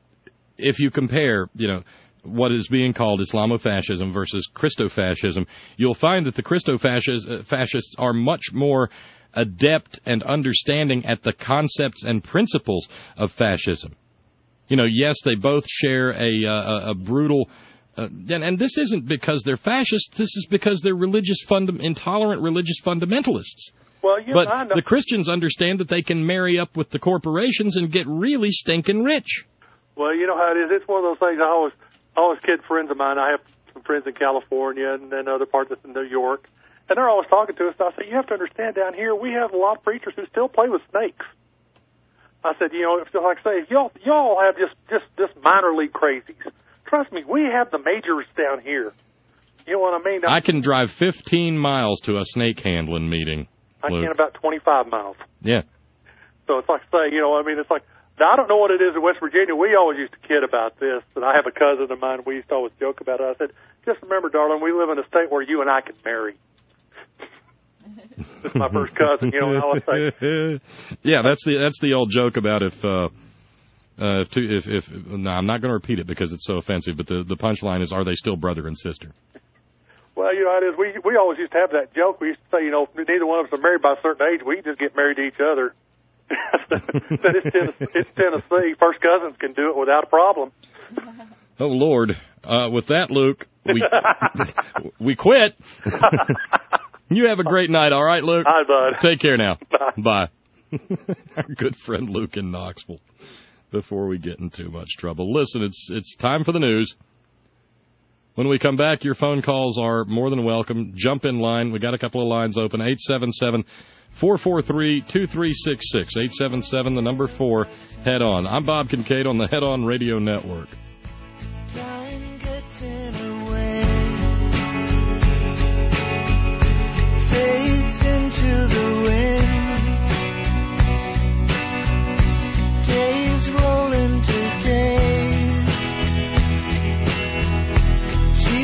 Speaker 6: if you compare, you know, what is being called Islamofascism versus Christofascism, you'll find that the Christofascists are much more adept and understanding at the concepts and principles of fascism. You know, yes, they both share a a, a brutal, uh, and, and this isn't because they're fascists. This is because they're religious funda- intolerant religious fundamentalists.
Speaker 24: Well, you
Speaker 6: but
Speaker 24: know, I know.
Speaker 6: The Christians understand that they can marry up with the corporations and get really stinking rich.
Speaker 24: Well, you know how it is. It's one of those things I always. always kid friends of mine. I have some friends in California and, and other parts of New York, and they're always talking to us. And I say, you have to understand, down here we have a lot of preachers who still play with snakes. I said, you know, if, like I say, if y'all y'all have just just just minor league crazies. Trust me, we have the majors down here. You know what I mean?
Speaker 6: I can drive fifteen miles to a snake handling meeting.
Speaker 24: I
Speaker 6: Luke.
Speaker 24: can about twenty-five miles.
Speaker 6: Yeah.
Speaker 24: So it's like say, you know, I mean, it's like. Now, I don't know what it is in West Virginia. We always used to kid about this, and I have a cousin of mine. We used to always joke about it. I said, just remember, darling, we live in a state where you and I can marry. This is my first cousin, you know, and I always say.
Speaker 6: Yeah, that's the that's the old joke about if, uh, uh, if, two, if, if, no, I'm not going to repeat it because it's so offensive, but the, the punchline is, are they still brother and sister?
Speaker 24: Well, you know, it is. We, we always used to have that joke. We used to say, you know, if neither one of us are married by a certain age, we just get married to each other. But it's Tennessee, it's Tennessee. First cousins can do it without a problem.
Speaker 6: Oh, Lord. Uh, with that, Luke, we we quit. You have a great night, all right, Luke?
Speaker 24: Hi, bud.
Speaker 6: Take care now.
Speaker 24: Bye.
Speaker 6: Bye. Our good friend Luke in Knoxville, before we get in too much trouble. Listen, it's it's time for the news. When we come back, your phone calls are more than welcome. Jump in line. We got a couple of lines open. eight seven seven, four four three, two three six six. eight seven seven, the number four, Head On. I'm Bob Kincaid on the Head On Radio Network.
Speaker 16: Time getting away fades into the wind. Days roll into days.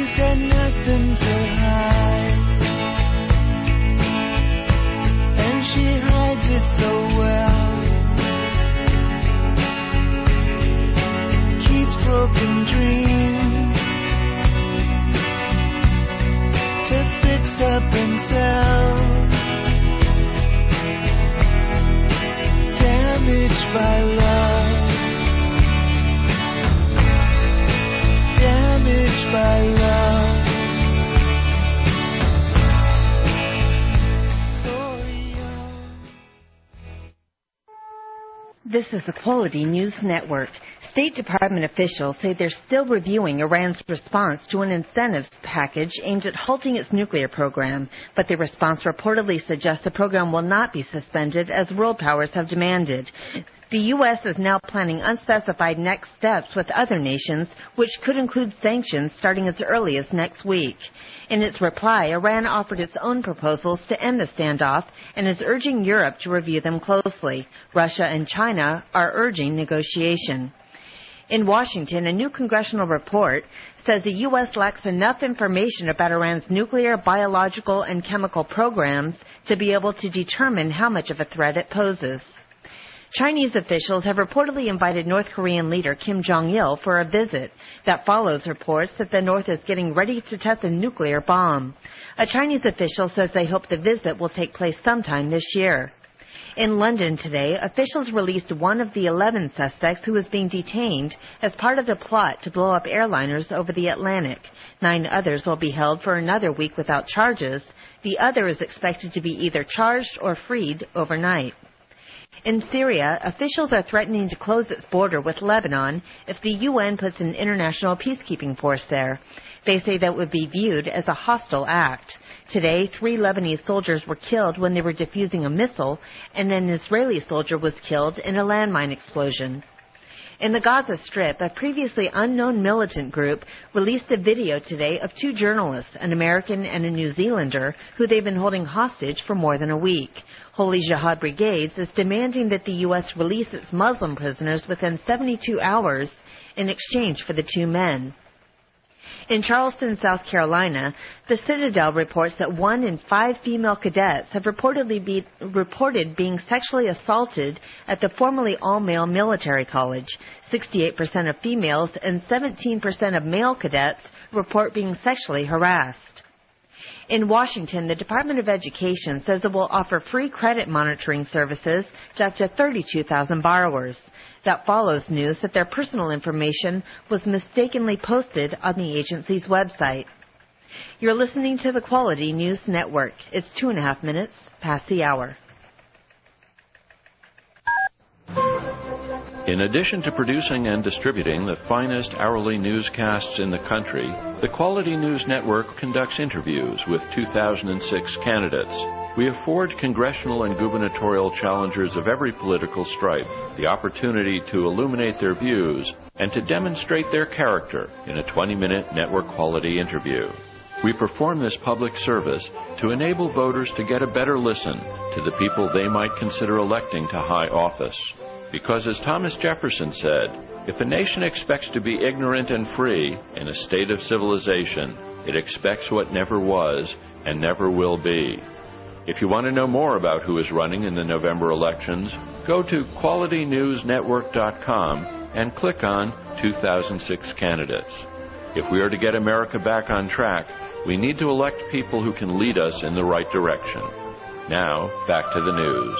Speaker 2: This is the Quality News Network. State Department officials say they're still reviewing Iran's response to an incentives package aimed at halting its nuclear program, but the response reportedly suggests the program will not be suspended as world powers have demanded. The U S is now planning unspecified next steps with other nations, which could include sanctions starting as early as next week. In its reply, Iran offered its own proposals to end the standoff and is urging Europe to review them closely. Russia and China are urging negotiation. In Washington, a new congressional report says the U S lacks enough information about Iran's nuclear, biological, and chemical programs to be able to determine how much of a threat it poses. Chinese officials have reportedly invited North Korean leader Kim Jong-il for a visit. That follows reports that the North is getting ready to test a nuclear bomb. A Chinese official says they hope the visit will take place sometime this year. In London today, officials released one of the eleven suspects who was being detained as part of the plot to blow up airliners over the Atlantic. Nine others will be held for another week without charges. The other is expected to be either charged or freed overnight. In Syria, officials are threatening to close its border with Lebanon if the U N puts an international peacekeeping force there. They say that would be viewed as a hostile act. Today, three Lebanese soldiers were killed when they were defusing a missile, and an Israeli soldier was killed in a landmine explosion. In the Gaza Strip, a previously unknown militant group released a video today of two journalists, an American and a New Zealander, who they've been holding hostage for more than a week. Holy Jihad Brigades is demanding that the U S release its Muslim prisoners within seventy-two hours in exchange for the two men. In Charleston, South Carolina, the Citadel reports that one in five female cadets have reportedly be, reported being sexually assaulted at the formerly all-male military college. sixty-eight percent of females and seventeen percent of male cadets report being sexually harassed. In Washington, the Department of Education says it will offer free credit monitoring services to up to thirty-two thousand borrowers. That follows news that their personal information was mistakenly posted on the agency's website. You're listening to the Quality News Network. It's two and a half minutes past the hour.
Speaker 1: In addition to producing and distributing the finest hourly newscasts in the country, the Quality News Network conducts interviews with two thousand six candidates. We afford congressional and gubernatorial challengers of every political stripe the opportunity to illuminate their views and to demonstrate their character in a twenty-minute network-quality interview. We perform this public service to enable voters to get a better listen to the people they might consider electing to high office. Because as Thomas Jefferson said, if a nation expects to be ignorant and free in a state of civilization, it expects what never was and never will be. If you want to know more about who is running in the November elections, go to quality news network dot com and click on two thousand six candidates. If we are to get America back on track, we need to elect people who can lead us in the right direction. Now, back to the news.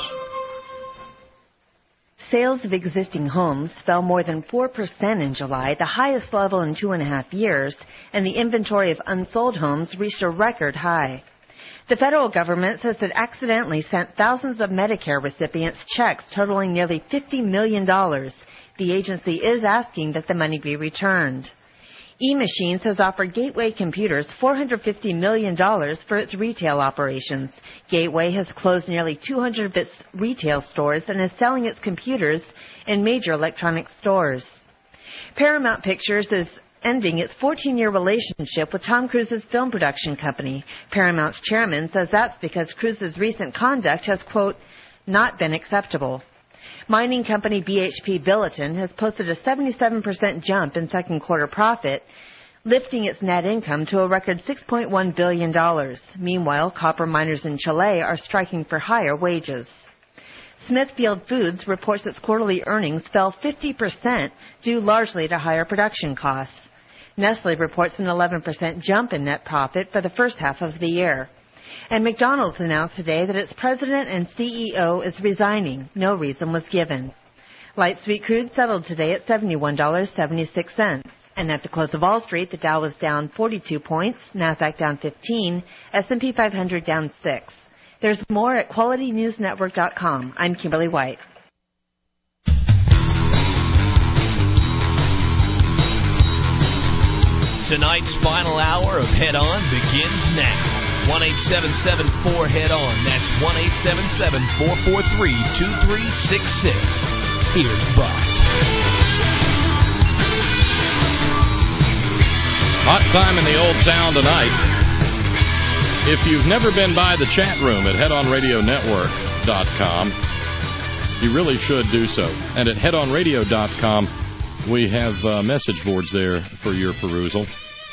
Speaker 2: Sales of existing homes fell more than four percent in July, the highest level in two and a half years, and the inventory of unsold homes reached a record high. The federal government says it accidentally sent thousands of Medicare recipients checks totaling nearly fifty million dollars. The agency is asking that the money be returned. E-Machines has offered Gateway Computers four hundred fifty million dollars for its retail operations. Gateway has closed nearly two hundred of its retail stores and is selling its computers in major electronic stores. Paramount Pictures is ending its fourteen-year relationship with Tom Cruise's film production company. Paramount's chairman says that's because Cruise's recent conduct has, quote, not been acceptable. Mining company B H P Billiton has posted a seventy-seven percent jump in second quarter profit, lifting its net income to a record six point one billion dollars. Meanwhile, copper miners in Chile are striking for higher wages. Smithfield Foods reports its quarterly earnings fell fifty percent due largely to higher production costs. Nestle reports an eleven percent jump in net profit for the first half of the year. And McDonald's announced today that its president and C E O is resigning. No reason was given. Light sweet crude settled today at seventy-one dollars and seventy-six cents. And at the close of Wall Street, the Dow was down forty-two points, NASDAQ down fifteen, S and P five hundred down six. There's more at quality news network dot com. I'm Kimberly White.
Speaker 5: Tonight's final hour of Head On begins now. one eight seven seven four head on. That's one eight seven seven four four three two three six six. Here's Bob.
Speaker 6: Hot time in the old town tonight. If you've never been by the chat room at head on radio network dot com, you really should do so. And at head on radio dot com, we have uh, message boards there for your perusal.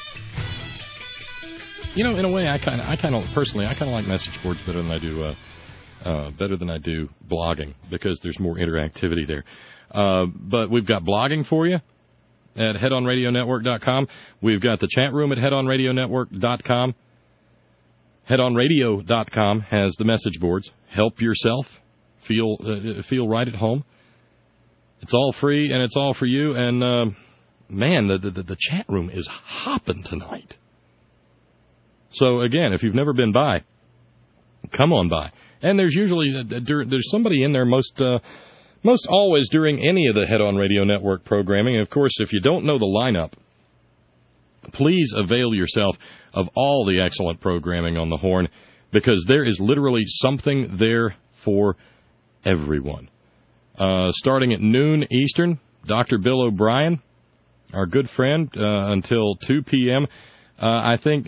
Speaker 6: You know, in a way, I kind of, I kind of personally, I kind of like message boards better than I do, uh, uh, better than I do blogging, because there's more interactivity there. Uh, but we've got blogging for you at head on radio network dot com. We've got the chat room at head on radio network dot com. head on radio dot com has the message boards. Help yourself. Feel uh, feel right at home. It's all free, and it's all for you. And, uh, man, the, the, the chat room is hopping tonight. So, again, if you've never been by, come on by. And there's usually uh, there's somebody in there most uh, most always during any of the Head On Radio Network programming. And, of course, if you don't know the lineup, please avail yourself of all the excellent programming on the Horn, because there is literally something there for everyone. Uh, starting at noon Eastern, Doctor Bill O'Brien, our good friend, uh, until two p.m. Uh, I think,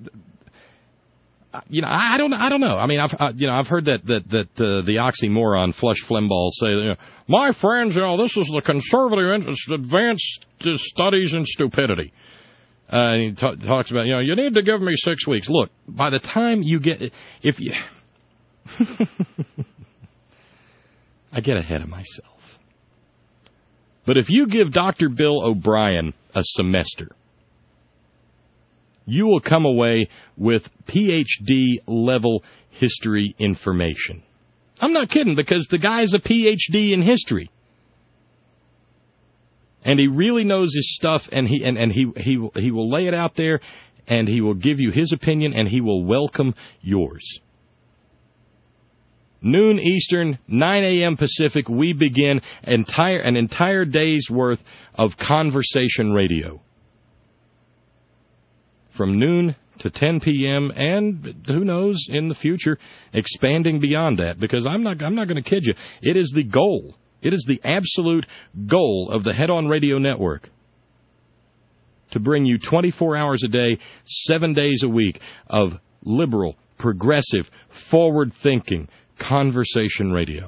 Speaker 6: you know, I don't, I don't know. I mean, I've, uh, you know, I've heard that that that uh, the oxymoron Flush Flimbaugh say, you know, my friends, you know, this is the conservative advanced studies in stupidity. Uh, and he t- talks about, you know, you need to give me six weeks. Look, by the time you get, if you. I get ahead of myself. But if you give Doctor Bill O'Brien a semester, you will come away with P H D level history information. I'm not kidding, because the guy's a P H D in history. And he really knows his stuff, and he and, and he, he, he will lay it out there, and he will give you his opinion, and he will welcome yours. Noon Eastern, nine a.m. Pacific, we begin entire an entire day's worth of conversation radio. From noon to ten p.m. and who knows, in the future, expanding beyond that, because I'm not I'm not going to kid you. It is the goal. It is the absolute goal of the Head On Radio Network to bring you twenty-four hours a day, seven days a week of liberal, progressive, forward-thinking conversation radio.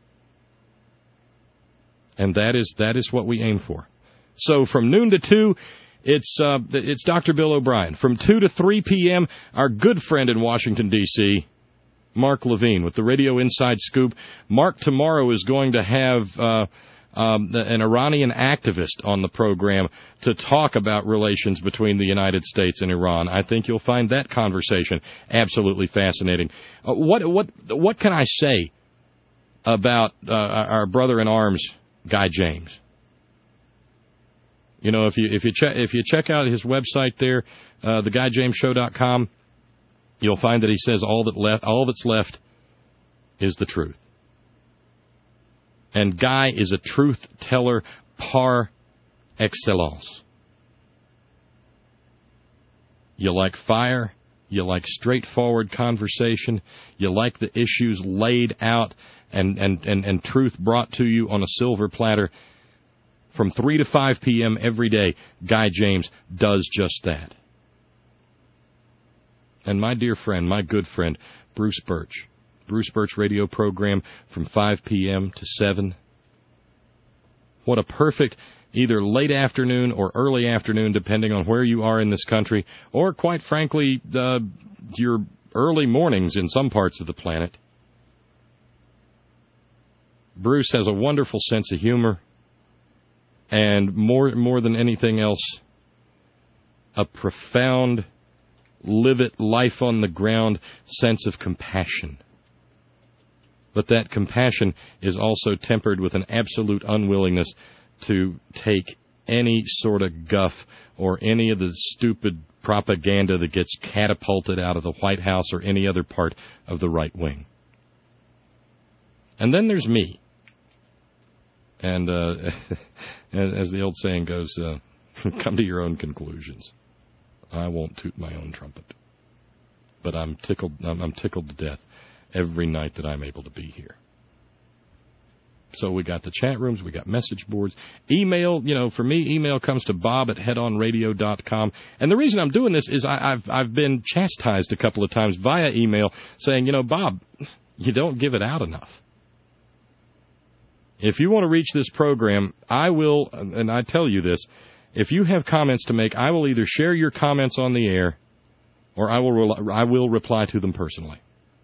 Speaker 6: And that is that is what we aim for. So from noon to two, it's uh, it's Doctor Bill O'Brien. From two to three p.m., our good friend in Washington, D C, Mark Levine, with the Radio Inside Scoop. Mark tomorrow is going to have uh, um, an Iranian activist on the program to talk about relations between the United States and Iran. I think you'll find that conversation absolutely fascinating. Uh, what what what can I say about uh, our brother in arms, Guy James? You know, if you if you check if you check out his website there, uh, the guy james show dot com, you'll find that he says all that left all that's left is the truth. And Guy is a truth teller par excellence. You like fire, you like straightforward conversation, you like the issues laid out and, and, and, and truth brought to you on a silver platter. From three to five p.m. every day, Guy James does just that. And my dear friend, my good friend, Bruce Birch. Bruce Birch radio program from five p.m. to seven. What a perfect either late afternoon or early afternoon, depending on where you are in this country, or quite frankly, uh, your early mornings in some parts of the planet. Bruce has a wonderful sense of humor, and more more than anything else, a profound, live-it, life-on-the-ground sense of compassion. But that compassion is also tempered with an absolute unwillingness to take any sort of guff or any of the stupid propaganda that gets catapulted out of the White House or any other part of the right wing. And then there's me. And uh, as the old saying goes, uh, come to your own conclusions. I won't toot my own trumpet. But I'm tickled, I'm, I'm tickled to death every night that I'm able to be here. So we got the chat rooms, we got message boards, email. You know, for me, email comes to bob at head on radio dot com. And the reason I'm doing this is I, I've I've been chastised a couple of times via email saying, you know, Bob, you don't give it out enough. If you want to reach this program, I will, and I tell you this, if you have comments to make, I will either share your comments on the air, or I will I will reply to them personally.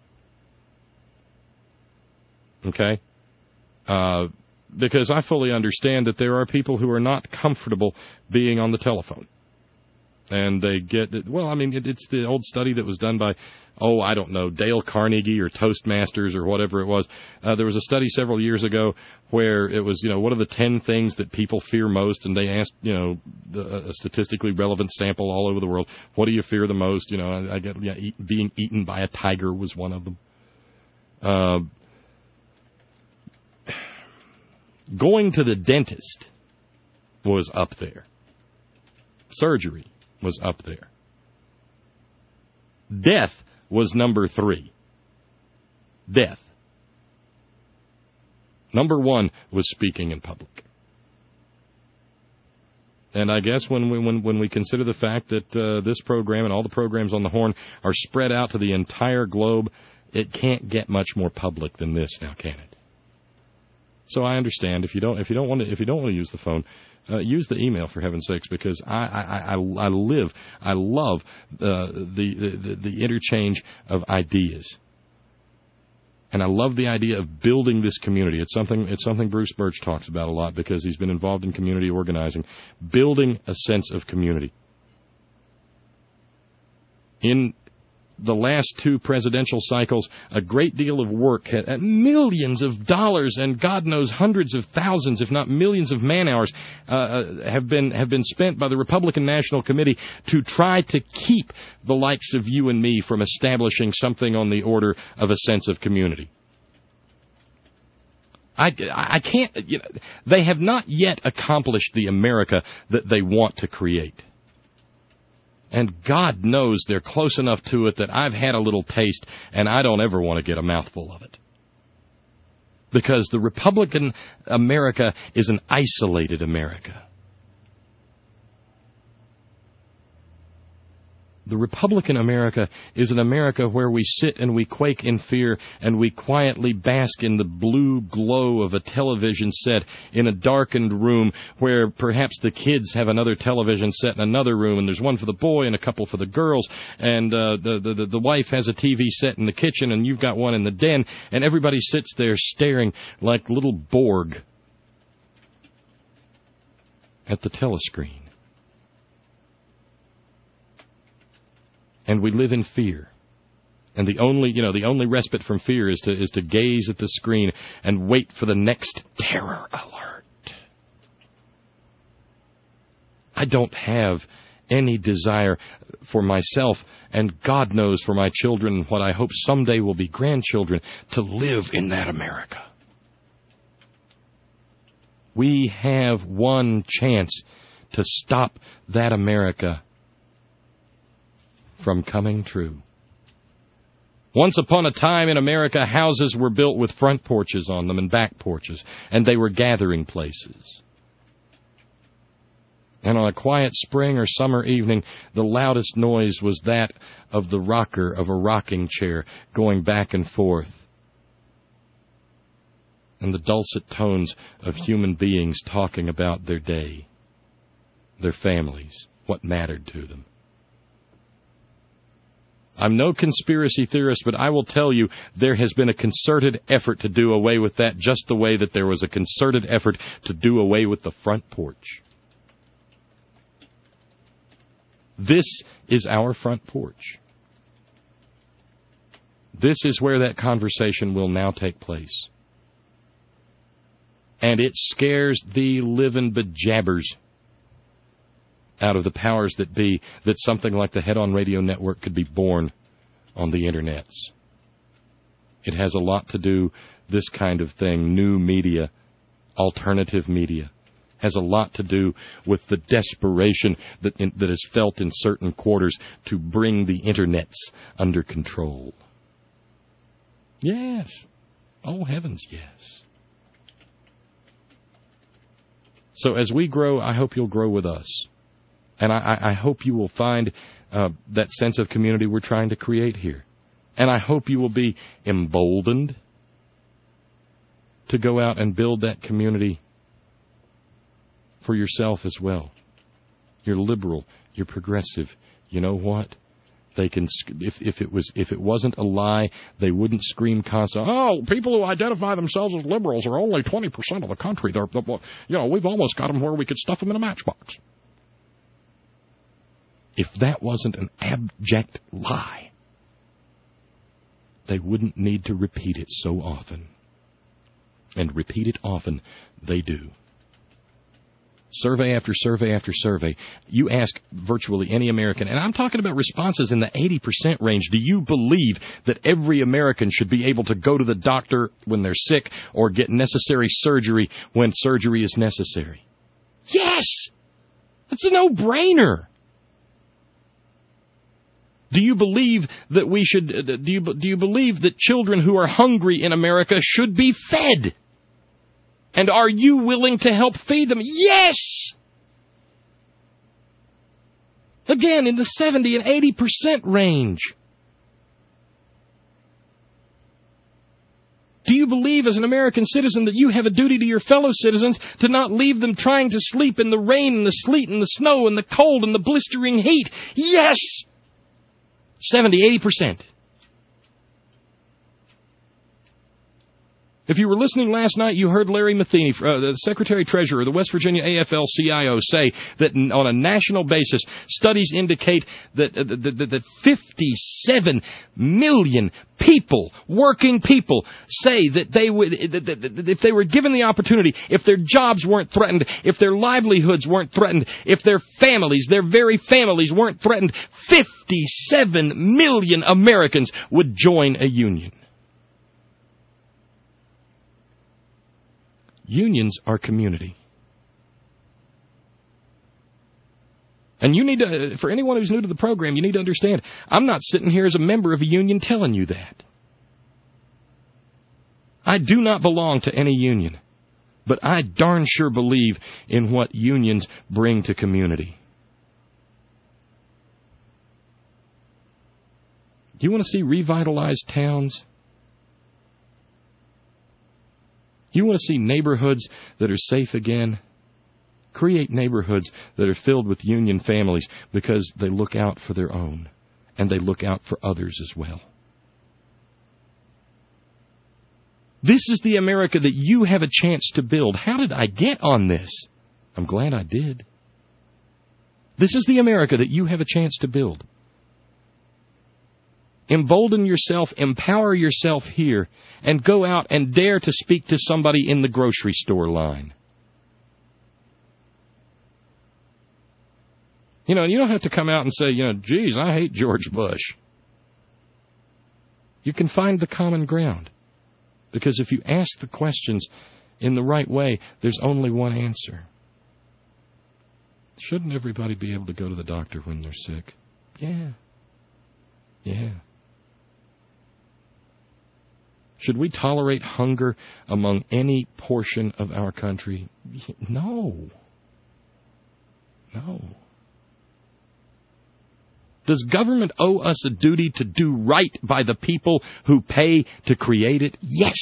Speaker 6: Okay? Uh, because I fully understand that there are people who are not comfortable being on the telephone. And they get, well, I mean, it, it's the old study that was done by, oh, I don't know, Dale Carnegie or Toastmasters or whatever it was. Uh, there was a study several years ago where it was, you know, what are the ten things that people fear most? And they asked, you know, the, a statistically relevant sample all over the world, what do you fear the most? You know, I, I get, yeah, eat, being eaten by a tiger was one of them. Uh, Going to the dentist was up there. Surgery was up there. Death was number three. Death. Number one was speaking in public. And I guess when we, when, when we consider the fact that uh, this program and all the programs on the Horn are spread out to the entire globe, it can't get much more public than this now, can it? So I understand if you don't if you don't want to if you don't want to use the phone, uh, use the email for heaven's sakes, because I I, I, I live I love uh, the, the the interchange of ideas, and I love the idea of building this community. It's something it's something Bruce Birch talks about a lot because he's been involved in community organizing, building a sense of community. In the last two presidential cycles, a great deal of work, had, millions of dollars, and God knows hundreds of thousands, if not millions of man hours, uh, have been have been spent by the Republican National Committee to try to keep the likes of you and me from establishing something on the order of a sense of community. I, I can't, you know, they have not yet accomplished the America that they want to create. And God knows they're close enough to it that I've had a little taste, and I don't ever want to get a mouthful of it. Because the Republican America is an isolated America. The Republican America is an America where we sit and we quake in fear and we quietly bask in the blue glow of a television set in a darkened room where perhaps the kids have another television set in another room, and there's one for the boy and a couple for the girls, and uh, the, the, the wife has a T V set in the kitchen and you've got one in the den, and everybody sits there staring like little Borg at the telescreen. And we live in fear. And the only, you know, the only respite from fear is to is to gaze at the screen and wait for the next terror alert. I don't have any desire for myself, and God knows for my children, what I hope someday will be grandchildren, to live in that America. We have one chance to stop that America from coming true. Once upon a time in America, houses were built with front porches on them and back porches, and they were gathering places. And on a quiet spring or summer evening, the loudest noise was that of the rocker of a rocking chair going back and forth, and the dulcet tones of human beings talking about their day, their families, what mattered to them. I'm no conspiracy theorist, but I will tell you there has been a concerted effort to do away with that, just the way that there was a concerted effort to do away with the front porch. This is our front porch. This is where that conversation will now take place. And it scares the living bejabbers out of the powers that be that something like the Head On Radio Network could be born on the internets. It has a lot to do, this kind of thing, new media, alternative media, has a lot to do with the desperation that in, that is felt in certain quarters to bring the internets under control. Yes. Oh, heavens, yes. So as we grow, I hope you'll grow with us. And I, I hope you will find uh, that sense of community we're trying to create here. And I hope you will be emboldened to go out and build that community for yourself as well. You're liberal. You're progressive. You know what? They can, if if it was if it wasn't a lie, they wouldn't scream constantly. Oh, people who identify themselves as liberals are only twenty percent of the country. They're, you know, we've almost got them where we could stuff them in a matchbox. If that wasn't an abject lie, they wouldn't need to repeat it so often. And repeat it often, they do. Survey after survey after survey, you ask virtually any American, and I'm talking about responses in the eighty percent range. Do you believe that every American should be able to go to the doctor when they're sick or get necessary surgery when surgery is necessary? Yes! That's a no-brainer. Do you believe that we should, do you, do you believe that children who are hungry in America should be fed? And are you willing to help feed them? Yes! Again, in the seventy and eighty percent range. Do you believe as an American citizen that you have a duty to your fellow citizens to not leave them trying to sleep in the rain and the sleet and the snow and the cold and the blistering heat? Yes! seventy, eighty percent. If you were listening last night, you heard Larry Matheny, uh, the Secretary-Treasurer of the West Virginia A F L C I O, say that on a national basis, studies indicate that, uh, that, that fifty-seven million people, working people, say that they would, that, that, that if they were given the opportunity, if their jobs weren't threatened, if their livelihoods weren't threatened, if their families, their very families weren't threatened, fifty-seven million Americans would join a union. Unions are community. And you need to, for anyone who's new to the program, you need to understand, I'm not sitting here as a member of a union telling you that. I do not belong to any union, but I darn sure believe in what unions bring to community. Do you want to see revitalized towns? You want to see neighborhoods that are safe again? Create neighborhoods that are filled with union families because they look out for their own and they look out for others as well. This is the America that you have a chance to build. How did I get on this? I'm glad I did. This is the America that you have a chance to build. Embolden yourself, empower yourself here, and go out and dare to speak to somebody in the grocery store line. You know, you don't have to come out and say, you know, geez, I hate George Bush. You can find the common ground. Because if you ask the questions in the right way, there's only one answer. Shouldn't everybody be able to go to the doctor when they're sick? Yeah. Yeah. Should we tolerate hunger among any portion of our country? No. No. Does government owe us a duty to do right by the people who pay to create it? Yes.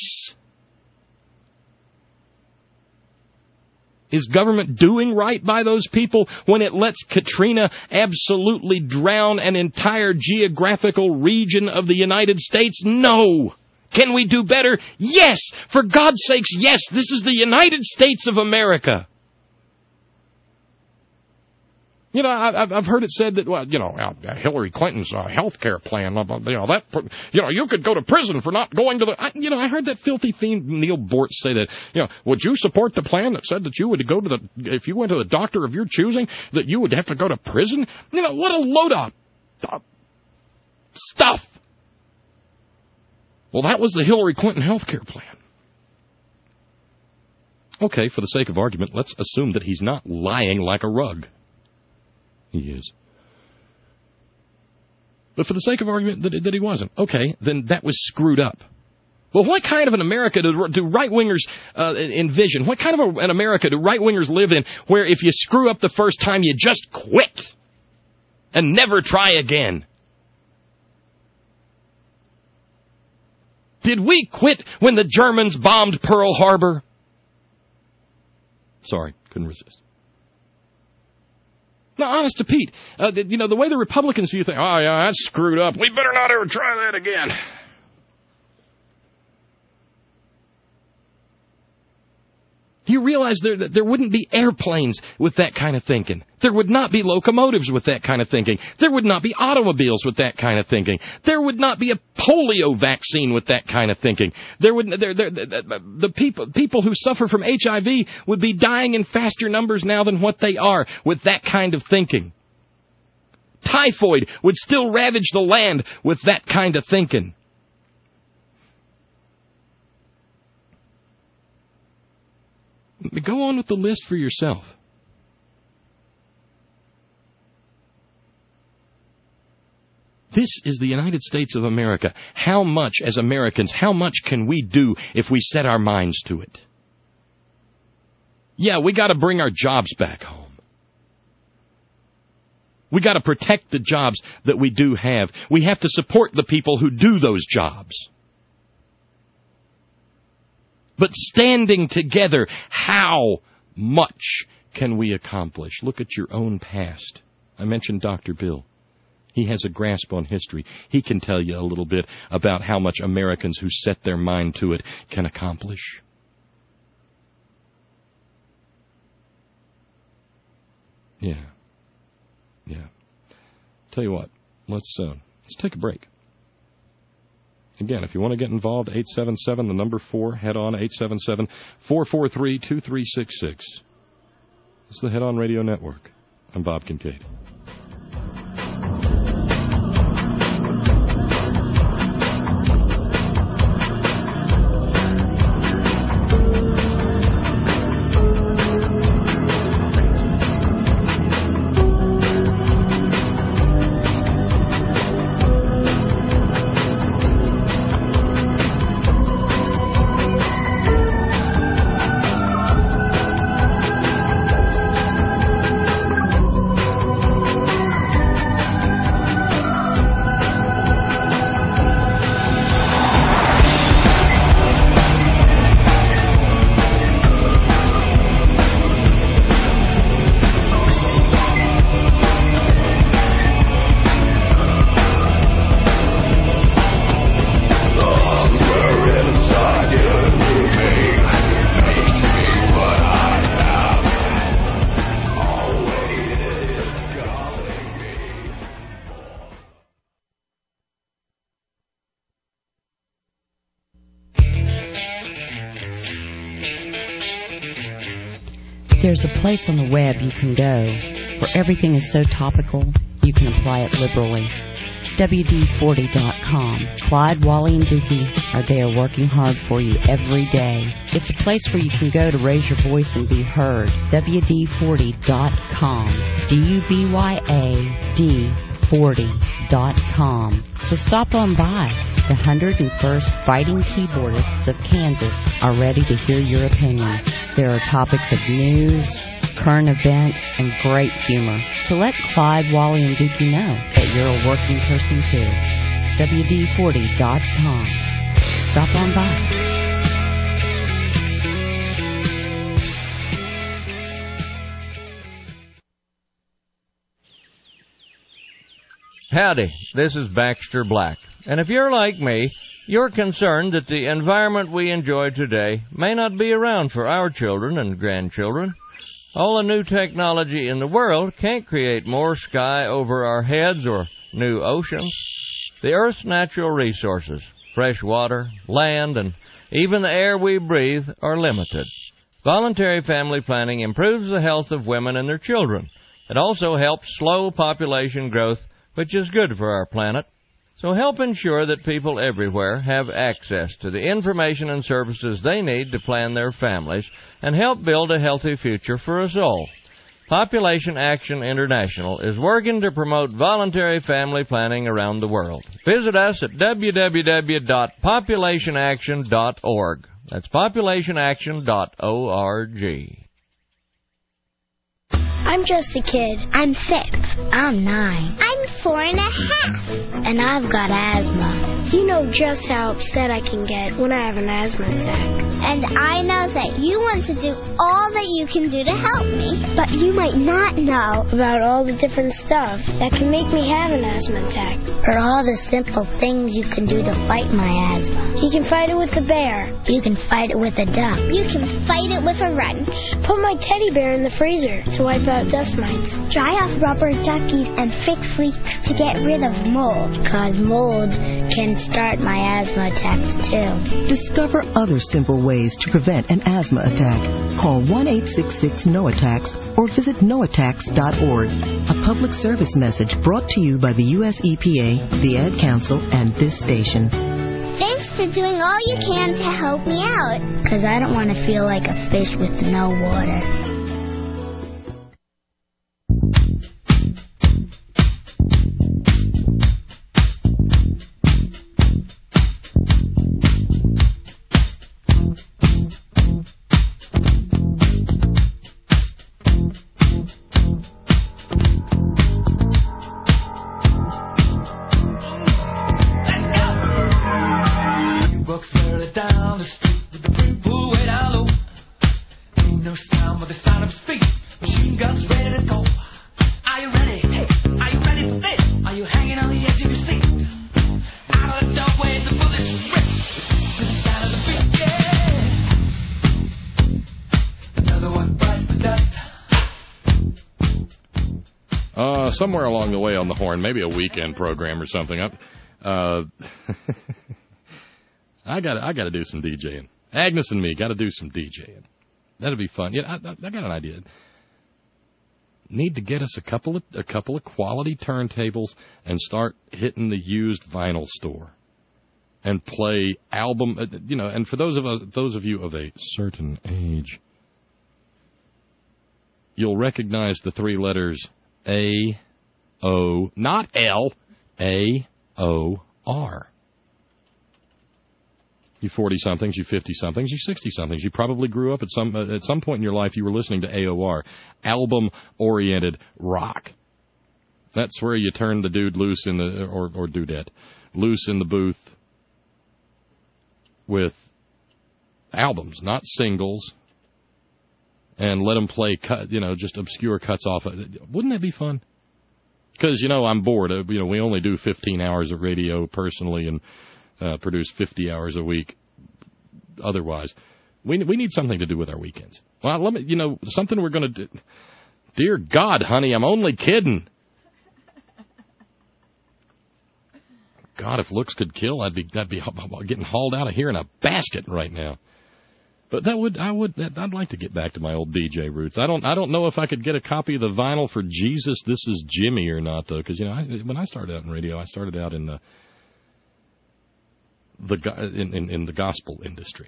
Speaker 6: Is government doing right by those people when it lets Katrina absolutely drown an entire geographical region of the United States? No. Can we do better? Yes. For God's sakes, yes. This is the United States of America. You know, I've I've heard it said that, well, you know, Hillary Clinton's uh, health care plan, you know, that, you know, you could go to prison for not going to the, I, you know, I heard that filthy fiend Neil Bortz say that, you know, would you support the plan that said that you would go to the, if you went to the doctor of your choosing, that you would have to go to prison? You know, what a load of uh, stuff. Well, that was the Hillary Clinton health care plan. Okay, for the sake of argument, let's assume that he's not lying like a rug. He is. But for the sake of argument that, that he wasn't. Okay, then that was screwed up. Well, what kind of an America do, do right-wingers uh, envision? What kind of a, an America do right-wingers live in where if you screw up the first time, you just quit and never try again? Did we quit when the Germans bombed Pearl Harbor? Sorry, couldn't resist. No, honest to Pete, uh, the, you know, the way the Republicans view things, oh, yeah, that's screwed up. We better not ever try that again. You realize there, there wouldn't be airplanes with that kind of thinking. There would not be locomotives with that kind of thinking. There would not be automobiles with that kind of thinking. There would not be a polio vaccine with that kind of thinking. There would there, there, the people people who suffer from H I V would be dying in faster numbers now than what they are with that kind of thinking. Typhoid would still ravage the land with that kind of thinking. Go on with the list for yourself. This is the United States of America. How much, as Americans, how much can we do if we set our minds to it? Yeah, we got to bring our jobs back home. We got to protect the jobs that we do have. We have to support the people who do those jobs. But standing together, how much can we accomplish? Look at your own past. I mentioned Doctor Bill. He has a grasp on history. He can tell you a little bit about how much Americans who set their mind to it can accomplish. Yeah. Yeah. Tell you what, let's uh, let's take a break. Again, if you want to get involved, eight seven seven, the number four, head on, eight seven seven, four four three, two three six six. It's the Head On Radio Network. I'm Bob Kincaid.
Speaker 3: There's a place on the web you can go where everything is so topical you can apply it liberally. W D forty dot com. Clyde, Wally, and Dookie are there working hard for you every day. It's a place where you can go to raise your voice and be heard. W D forty dot com. D U B Y A D forty dot com. So stop on by. The one hundred first Fighting Keyboardists of Kansas are ready to hear your opinion. There are topics of news, current events, and great humor. So let Clyde, Wally, and Dookie know that you're a working person too. W D forty dot com. Stop on by.
Speaker 7: Howdy, this is Baxter Black. And if you're like me, you're concerned that the environment we enjoy today may not be around for our children and grandchildren. All the new technology in the world can't create more sky over our heads or new oceans. The Earth's natural resources, fresh water, land, and even the air we breathe are limited. Voluntary family planning improves the health of women and their children. It also helps slow population growth, which is good for our planet. So help ensure that people everywhere have access to the information and services they need to plan their families and help build a healthy future for us all. Population Action International is working to promote voluntary family planning around the world. Visit us at w w w dot population action dot org. That's population action dot org.
Speaker 8: I'm just a kid. I'm six. I'm nine. I'm four and a half. And I've got asthma. You know just how upset I can get when I have an asthma attack.
Speaker 12: And I know that you want to do all that you can do to help me.
Speaker 8: But you might not know about all the different stuff that can make me have an asthma attack.
Speaker 12: Or all the simple things you can do to fight my asthma.
Speaker 8: You can fight it with a bear.
Speaker 12: You can fight it with a duck. You can fight it with a wrench.
Speaker 8: Put my teddy bear in the freezer to wipe out dust mites.
Speaker 12: Dry off rubber duckies and fix leaks to get rid of mold. Because mold can start my asthma attacks too.
Speaker 9: Discover other simple ways to prevent an asthma attack. Call one eight six six no attacks or visit no attacks dot org. A public service message brought to you by the U S E P A, the Ad Council, and this station.
Speaker 12: Thanks for doing all you can to help me out. Because I don't want to feel like a fish with no water.
Speaker 6: Somewhere along the way on the horn, maybe a weekend program or something. Uh, I got I got to do some DJing. Agnes and me got to do some DJing. That'd be fun. Yeah, I, I got an idea. Need to get us a couple of a couple of quality turntables and start hitting the used vinyl store and play album. You know, and for those of us, those of you of a certain age, you'll recognize the three letters A. O, not L, A O R. You forty-somethings, you fifty-somethings, you sixty-somethings. You probably grew up at some uh, at some point in your life you were listening to A O R, album-oriented rock. That's where you turn the dude loose in the, or, or dudette, loose in the booth with albums, not singles, and let them play, cut, you know, just obscure cuts off. Wouldn't that be fun? Because, you know, I'm bored. Uh, you know, we only do fifteen hours of radio personally and uh, produce fifty hours a week otherwise. We we need something to do with our weekends. Well, let me, you know, something we're going to do. Dear God, honey, I'm only kidding. God, if looks could kill, I'd be I'd be getting hauled out of here in a basket right now. But that would I would that, I'd like to get back to my old D J roots. I don't I don't know if I could get a copy of the vinyl for Jesus This Is Jimmy or not though, because you know I, when I started out in radio, I started out in the the in in, in the gospel industry,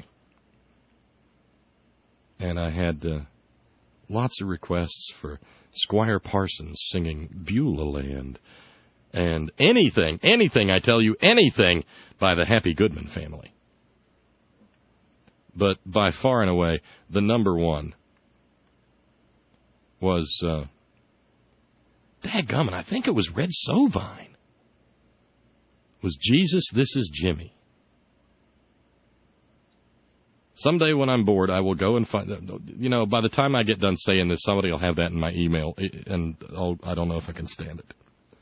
Speaker 6: and I had uh, lots of requests for Squire Parsons singing Beulah Land and anything anything I tell you anything by the Happy Goodman Family. But by far and away, the number one was, uh, dadgummit, I think it was Red Sovine. Was Jesus, This Is Jimmy. Someday when I'm bored, I will go and find, you know, by the time I get done saying this, somebody will have that in my email, and I'll, I don't know if I can stand it.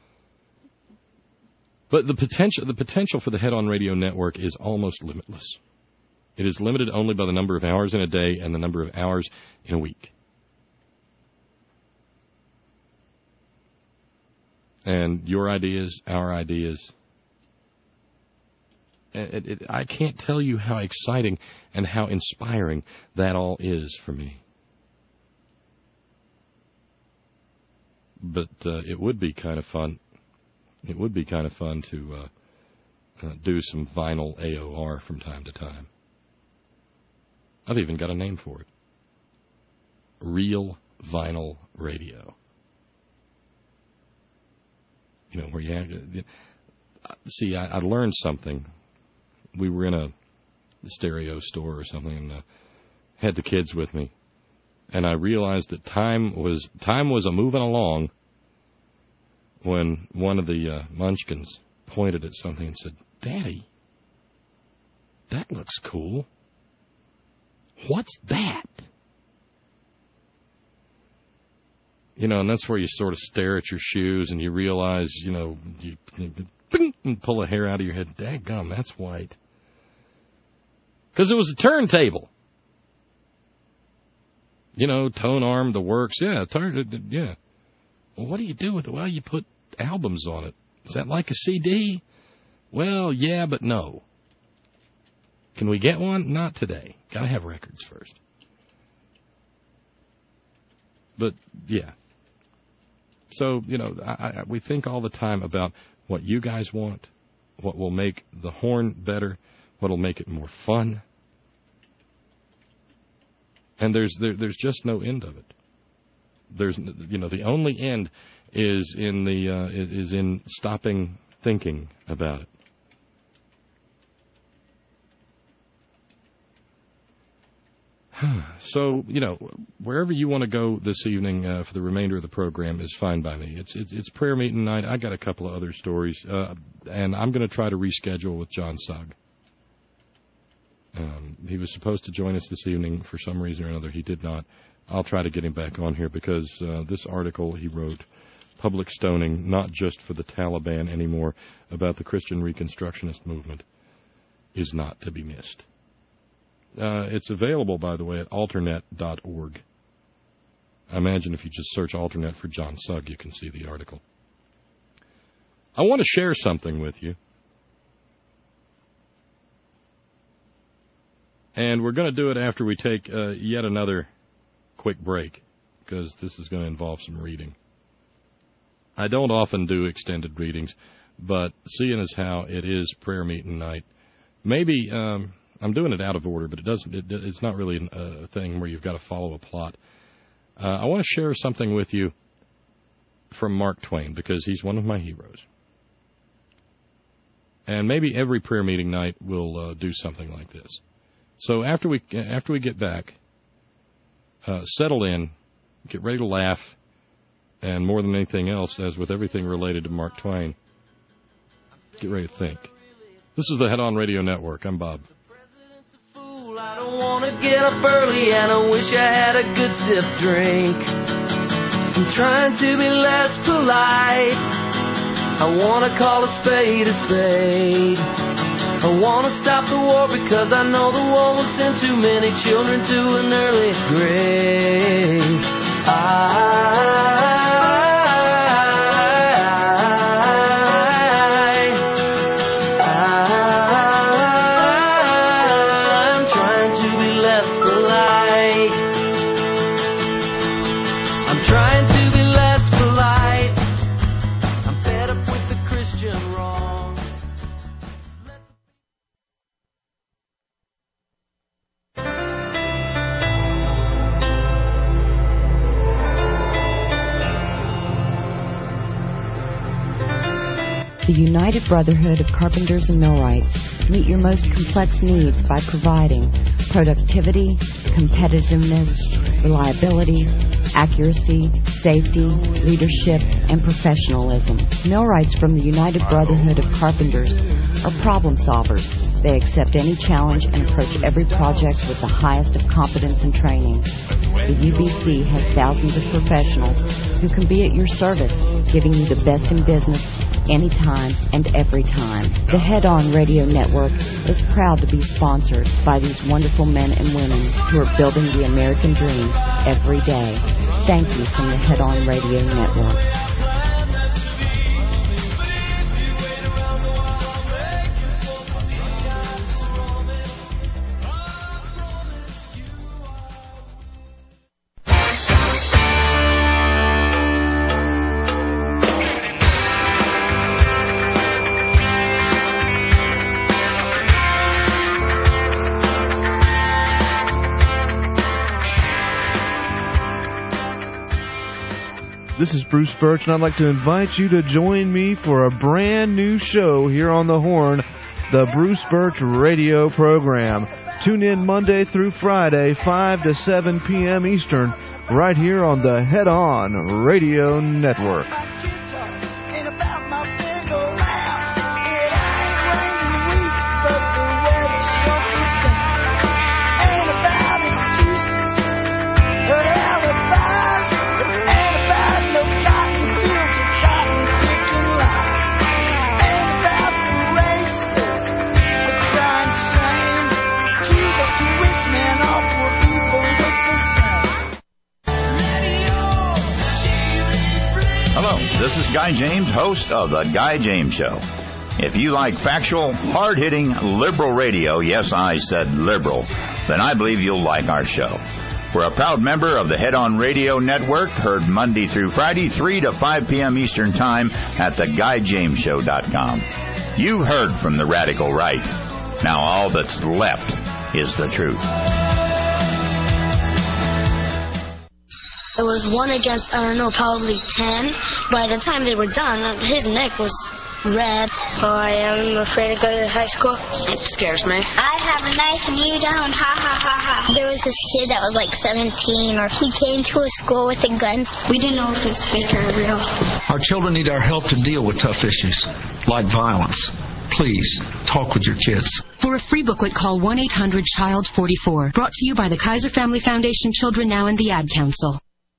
Speaker 6: But the potential, the potential for the Head On Radio Network is almost limitless. It is limited only by the number of hours in a day and the number of hours in a week. And your ideas, our ideas. It, it, I can't tell you how exciting and how inspiring that all is for me. But uh, it would be kind of fun. It would be kind of fun to uh, uh, do some vinyl A O R from time to time. I've even got a name for it. Real Vinyl Radio. You know, where you have to... See, I, I learned something. We were in a stereo store or something, and uh, had the kids with me, and I realized that time was time was a moving along when one of the uh, munchkins pointed at something and said, "Daddy, that looks cool. What's that?" You know, and that's where you sort of stare at your shoes and you realize, you know, you, you bing, and pull a hair out of your head. Daggum, that's white. Because it was a turntable. You know, tone arm, the works. Yeah, turn, yeah. Well, what do you do with it? Well, you put albums on it. Is that like a C D? Well, yeah, but no. Can we get one? Not today. Got to have records first. But, yeah. So, you know, I, I, we think all the time about what you guys want, what will make the horn better, what will make it more fun. And there's there, there's just no end of it. There's, you know, the only end is in the uh, is in stopping thinking about it. So, you know, wherever you want to go this evening uh, for the remainder of the program is fine by me. It's it's, it's prayer meeting night. I got a couple of other stories, uh, and I'm going to try to reschedule with John Sugg. Um, he was supposed to join us this evening for some reason or another. He did not. I'll try to get him back on here because uh, this article he wrote, Public Stoning, not just for the Taliban anymore, about the Christian Reconstructionist movement, is not to be missed. Uh, it's available, by the way, at alternet dot org. I imagine if you just search Alternet for John Sugg, you can see the article. I want to share something with you. And we're going to do it after we take uh, yet another quick break, because this is going to involve some reading. I don't often do extended readings, but seeing as how it is prayer meeting night, maybe... Um, I'm doing it out of order, but it doesn't. It, it's not really a thing where you've got to follow a plot. Uh, I want to share something with you from Mark Twain because he's one of my heroes. And maybe every prayer meeting night we'll uh, do something like this. So after we after we get back, uh, settle in, get ready to laugh, and more than anything else, as with everything related to Mark Twain, get ready to think. This is the Head On Radio Network. I'm Bob.
Speaker 10: I don't want to get up early and I wish I had a good stiff drink. I'm trying to be less polite. I want to call a spade a spade. I want to stop the war because I know the war will send too many children to an early grave. I
Speaker 3: The United Brotherhood of Carpenters and Millwrights meet your most complex needs by providing productivity, competitiveness, reliability, accuracy, safety, leadership, and professionalism. Millwrights from the United Brotherhood of Carpenters are problem solvers. They accept any challenge and approach every project with the highest of competence and training. The U B C has thousands of professionals who can be at your service, giving you the best in business anytime and every time. The Head On Radio Network is proud to be sponsored by these wonderful men and women who are building the American dream every day. Thank you from the Head On Radio Network.
Speaker 11: This is Bruce Birch, and I'd like to invite you to join me for a brand new show here on the Horn, the Bruce Birch Radio Program. Tune in Monday through Friday, five to seven p.m. Eastern, right here on the Head On Radio Network.
Speaker 13: This is Guy James, host of The Guy James Show. If you like factual, hard-hitting, liberal radio, yes, I said liberal, then I believe you'll like our show. We're a proud member of the Head On Radio Network, heard Monday through Friday, three to five p.m. Eastern Time at the guy james show dot com. You heard from the radical right. Now all that's left is the truth.
Speaker 8: It was one against, I don't know, probably ten. By the time they were done, his neck was red. Oh, I am afraid to go to high school. It scares me. I have a knife and you don't. Ha, ha, ha, ha. There was this kid that was like seventeen, or he came to a school with a gun. We didn't know if it was fake or real.
Speaker 14: Our children need our help to deal with tough issues, like violence. Please, talk with your kids.
Speaker 15: For a free booklet, call one eight hundred child forty-four. Brought to you by the Kaiser Family Foundation, Children Now, and the Ad Council.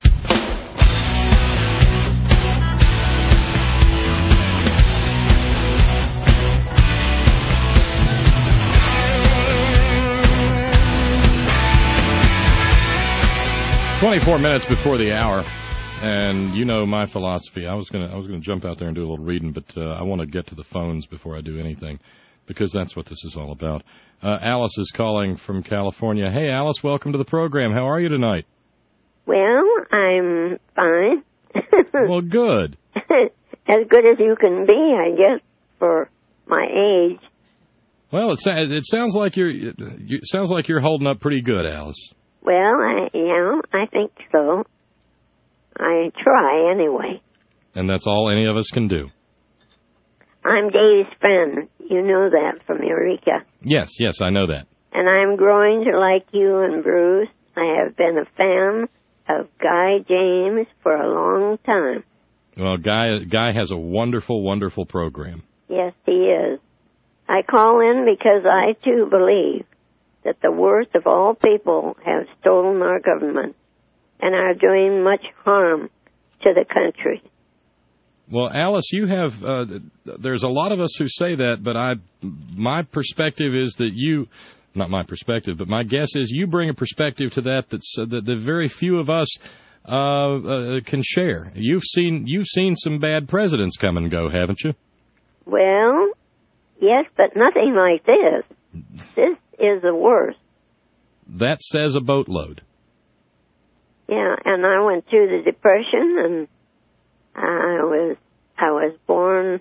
Speaker 6: Twenty-four minutes before the hour, and you know my philosophy. I was gonna, I was gonna jump out there and do a little reading, but uh, I want to get to the phones before I do anything, because that's what this is all about. Uh, Alice is calling from California. Hey, Alice, welcome to the program. How are you tonight?
Speaker 25: Well, I'm fine.
Speaker 6: Well, good.
Speaker 25: As good as you can be, I guess, for my age.
Speaker 6: Well, it, it sounds like you're, you sounds like you're holding up pretty good, Alice.
Speaker 25: Well, I, yeah, I think so. I try anyway.
Speaker 6: And that's all any of us can do.
Speaker 25: I'm Dave's friend. You know that from Eureka.
Speaker 6: Yes, yes, I know that.
Speaker 25: And I'm growing to like you and Bruce. I have been a fan of Guy James for a long time.
Speaker 6: Well, Guy, Guy has a wonderful, wonderful program.
Speaker 25: Yes, he is. I call in because I, too, believe that the worst of all people have stolen our government and are doing much harm to the country.
Speaker 6: Well, Alice, you have, uh, there's a lot of us who say that, but I, my perspective is that you, not my perspective, but my guess is you bring a perspective to that that's, uh, that, that very few of us uh, uh, can share. You've seen, you've seen some bad presidents come and go, haven't you?
Speaker 25: Well, yes, but nothing like this. This is the worst.
Speaker 6: That says a boatload.
Speaker 25: Yeah, and I went through the Depression, and I was I was born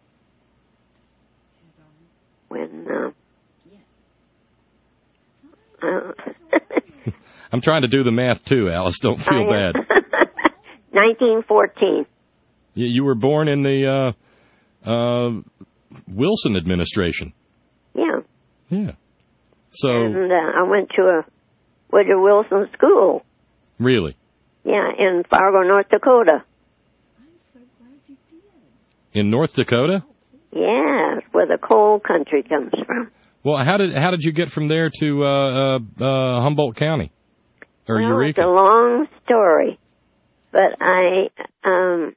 Speaker 25: when. Uh, uh,
Speaker 6: I'm trying to do the math too, Alice. Don't feel bad.
Speaker 25: nineteen fourteen.
Speaker 6: You, you were born in the uh, uh, Wilson administration.
Speaker 25: Yeah.
Speaker 6: Yeah. So.
Speaker 25: And uh, I went to a Woodrow Wilson school.
Speaker 6: Really?
Speaker 25: Yeah, in Fargo, North Dakota.
Speaker 6: In North Dakota?
Speaker 25: Yes, where the coal country comes from.
Speaker 6: Well, how did how did you get from there to uh, uh, uh, Humboldt County or
Speaker 25: well,
Speaker 6: Eureka?
Speaker 25: It's a long story, but I um.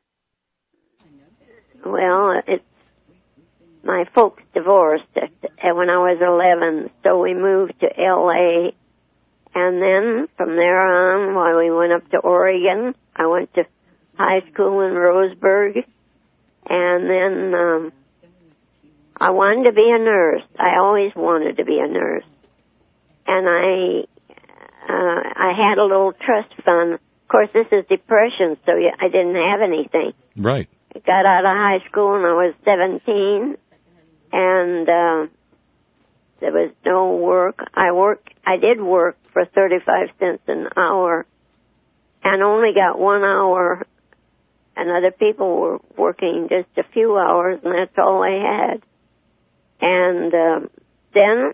Speaker 25: Well, it's my folks divorced when I was eleven, so we moved to L A And then from there on, while we went up to Oregon, I went to high school in Roseburg. And then um, I wanted to be a nurse. I always wanted to be a nurse. And I uh, I had a little trust fund. Of course, this is Depression, so I didn't have anything.
Speaker 6: Right.
Speaker 25: I got out of high school when I was seventeen, and uh, there was no work. I worked. I did work for thirty-five cents an hour, and only got one hour and other people were working just a few hours, and that's all they had. And um, then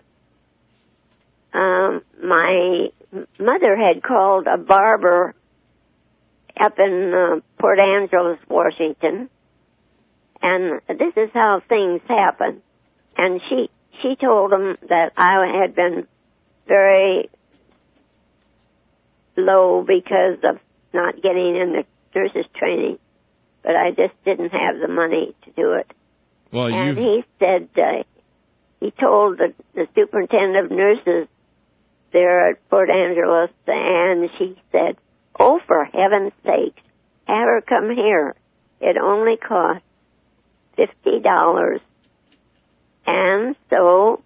Speaker 25: um, my mother had called a barber up in uh, Port Angeles, Washington, and this is how things happen. And she she told him that I had been very low because of not getting in the nurses training, but I just didn't have the money to do it.
Speaker 6: Well,
Speaker 25: and
Speaker 6: you've...
Speaker 25: he said uh, he told the, the superintendent of nurses there at Port Angeles, and she said, "Oh, for heaven's sakes, have her come here. It only costs fifty dollars." And so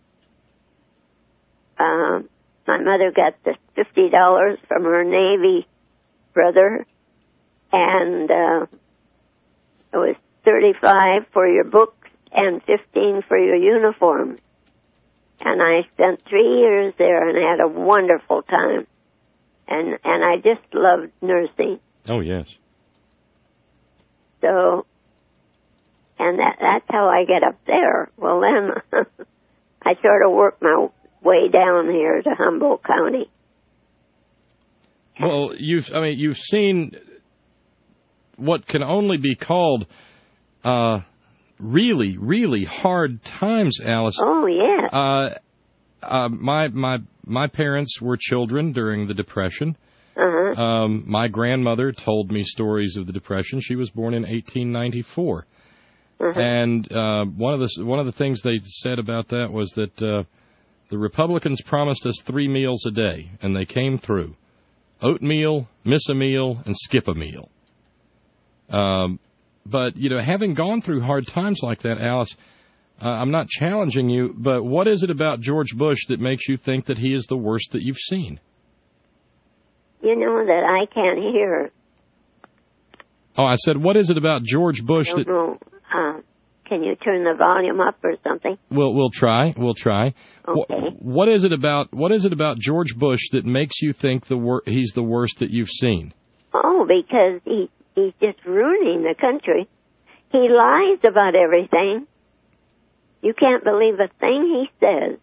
Speaker 25: um, my mother got the fifty dollars from her Navy brother, and uh, it was thirty-five for your books and fifteen for your uniforms. And I spent three years there and had a wonderful time. And and I just loved nursing.
Speaker 6: Oh, yes.
Speaker 25: So, and that that's how I get up there. Well, then I sort of worked my way down here to Humboldt County.
Speaker 6: Well, you've I mean you've seen what can only be called uh, really, really hard times, Alice.
Speaker 25: Oh, yeah.
Speaker 6: Uh, uh, my my my parents were children during the Depression.
Speaker 25: Uh-huh.
Speaker 6: Um, my grandmother told me stories of the Depression. She was born in eighteen ninety-four.
Speaker 25: Uh-huh.
Speaker 6: And uh, one of the one of the things they said about that was that uh, the Republicans promised us three meals a day, and they came through: oatmeal, miss a meal, and skip a meal. Um, but you know, having gone through hard times like that, Alice, uh, I'm not challenging you, but what is it about George Bush that makes you think that he is the worst that you've seen?
Speaker 25: You know that I can't hear.
Speaker 6: Oh, I said, what is it about George Bush
Speaker 25: I don't
Speaker 6: that...
Speaker 25: know. Uh, can you turn the volume up or something?
Speaker 6: We'll we'll try. We'll try.
Speaker 25: Okay.
Speaker 6: What, what is it about What is it about George Bush that makes you think the wor- he's the worst that you've seen?
Speaker 25: Oh, because he he's just ruining the country. He lies about everything. You can't believe a thing he says.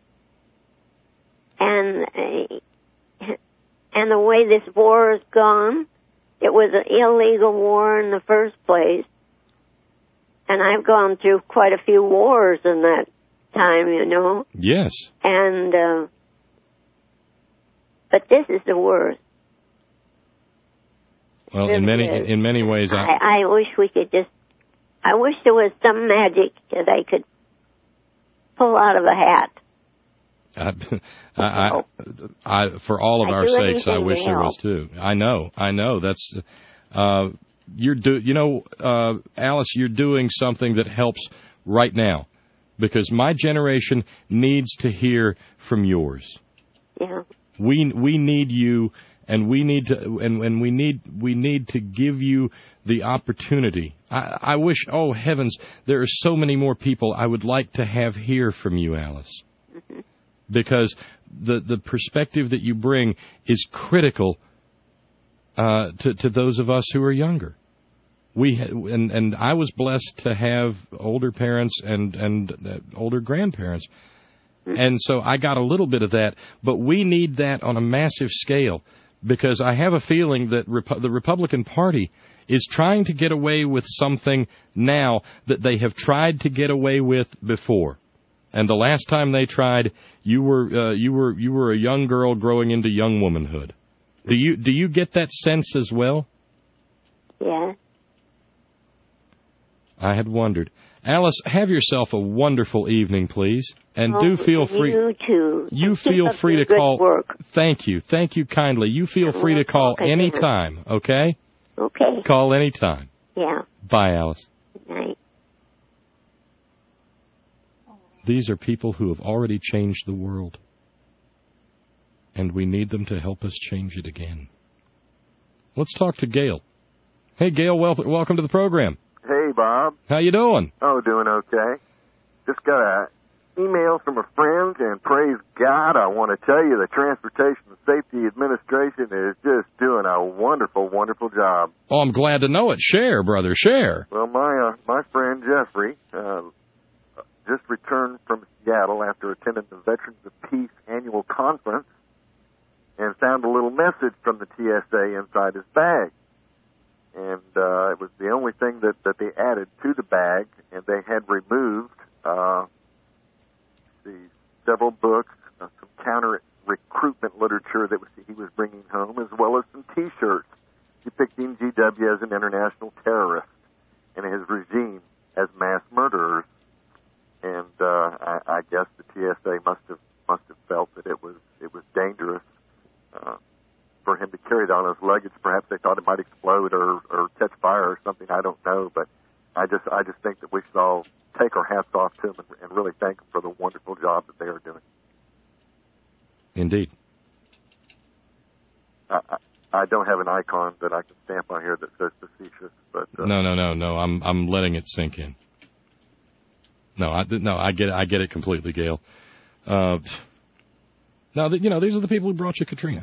Speaker 25: And uh, and the way this war has gone, it was an illegal war in the first place. And I've gone through quite a few wars in that time, you know.
Speaker 6: Yes.
Speaker 25: And, uh, but this is the worst.
Speaker 6: Well, in many in many ways, I...
Speaker 25: I, I wish we could just, I wish there was some magic that I could pull out of a hat.
Speaker 6: I, I, I, for all of
Speaker 25: I
Speaker 6: our sakes, I wish there
Speaker 25: help.
Speaker 6: was too. I know, I know. That's, uh, you're do, you know, uh, Alice, you're doing something that helps right now, because my generation needs to hear from yours.
Speaker 25: Yeah.
Speaker 6: We we need you, and we need to, and, and we need we need to give you the opportunity. I, I wish, oh heavens, there are so many more people I would like to have hear from you, Alice.
Speaker 25: Mm-hmm.
Speaker 6: Because the the perspective that you bring is critical uh, to to those of us who are younger. We and and I was blessed to have older parents and and uh, older grandparents, and so I got a little bit of that. But we need that on a massive scale, because I have a feeling that Repu- the Republican Party is trying to get away with something now that they have tried to get away with before. And the last time they tried, you were uh, you were you were a young girl growing into young womanhood. Do you do you get that sense as well?
Speaker 25: Yeah.
Speaker 6: I had wondered. Alice, have yourself a wonderful evening, please, and
Speaker 25: oh,
Speaker 6: do feel free.
Speaker 25: You too.
Speaker 6: You
Speaker 25: Keep
Speaker 6: feel
Speaker 25: up
Speaker 6: free
Speaker 25: your
Speaker 6: to
Speaker 25: good
Speaker 6: call.
Speaker 25: Work.
Speaker 6: Thank you, thank you kindly. You feel free to call any time. Okay.
Speaker 25: Okay.
Speaker 6: Call any time.
Speaker 25: Yeah.
Speaker 6: Bye, Alice.
Speaker 25: Good night.
Speaker 6: These are people who have already changed the world, and we need them to help us change it again. Let's talk to Gail. Hey, Gail, wel- welcome to the program.
Speaker 17: Hey, Bob.
Speaker 6: How you doing?
Speaker 17: Oh, doing okay. Just got a emails from a friend, and praise God, I want to tell you the Transportation Safety Administration is just doing a wonderful, wonderful job.
Speaker 6: Oh, I'm glad to know it. Share, brother, share.
Speaker 17: Well, my uh, my friend Jeffrey uh, just returned from Seattle after attending the Veterans of Peace annual conference and found a little message from the T S A inside his bag. And uh, it was the only thing that, that they added to the bag, and they had removed uh, the several books, uh, some counter-recruitment literature that was, he was bringing home, as well as some T-shirts depicting G W as an international terrorist and his regime as mass murderers. And uh, I, I guess the T S A must have must have felt that it was it was dangerous uh, for him to carry it on his luggage. Perhaps they thought it might explode or, or catch fire or something. I don't know, but I just I just think that we should all take our hats off to them and, and really thank them for the wonderful job that they are doing.
Speaker 6: Indeed.
Speaker 17: I, I, I don't have an icon that I can stamp on here that says facetious, but uh,
Speaker 6: no, no, no, no. I'm I'm letting it sink in. No, I no, I get it. I get it completely, Gail. Uh, now, that, you know, these are the people who brought you Katrina.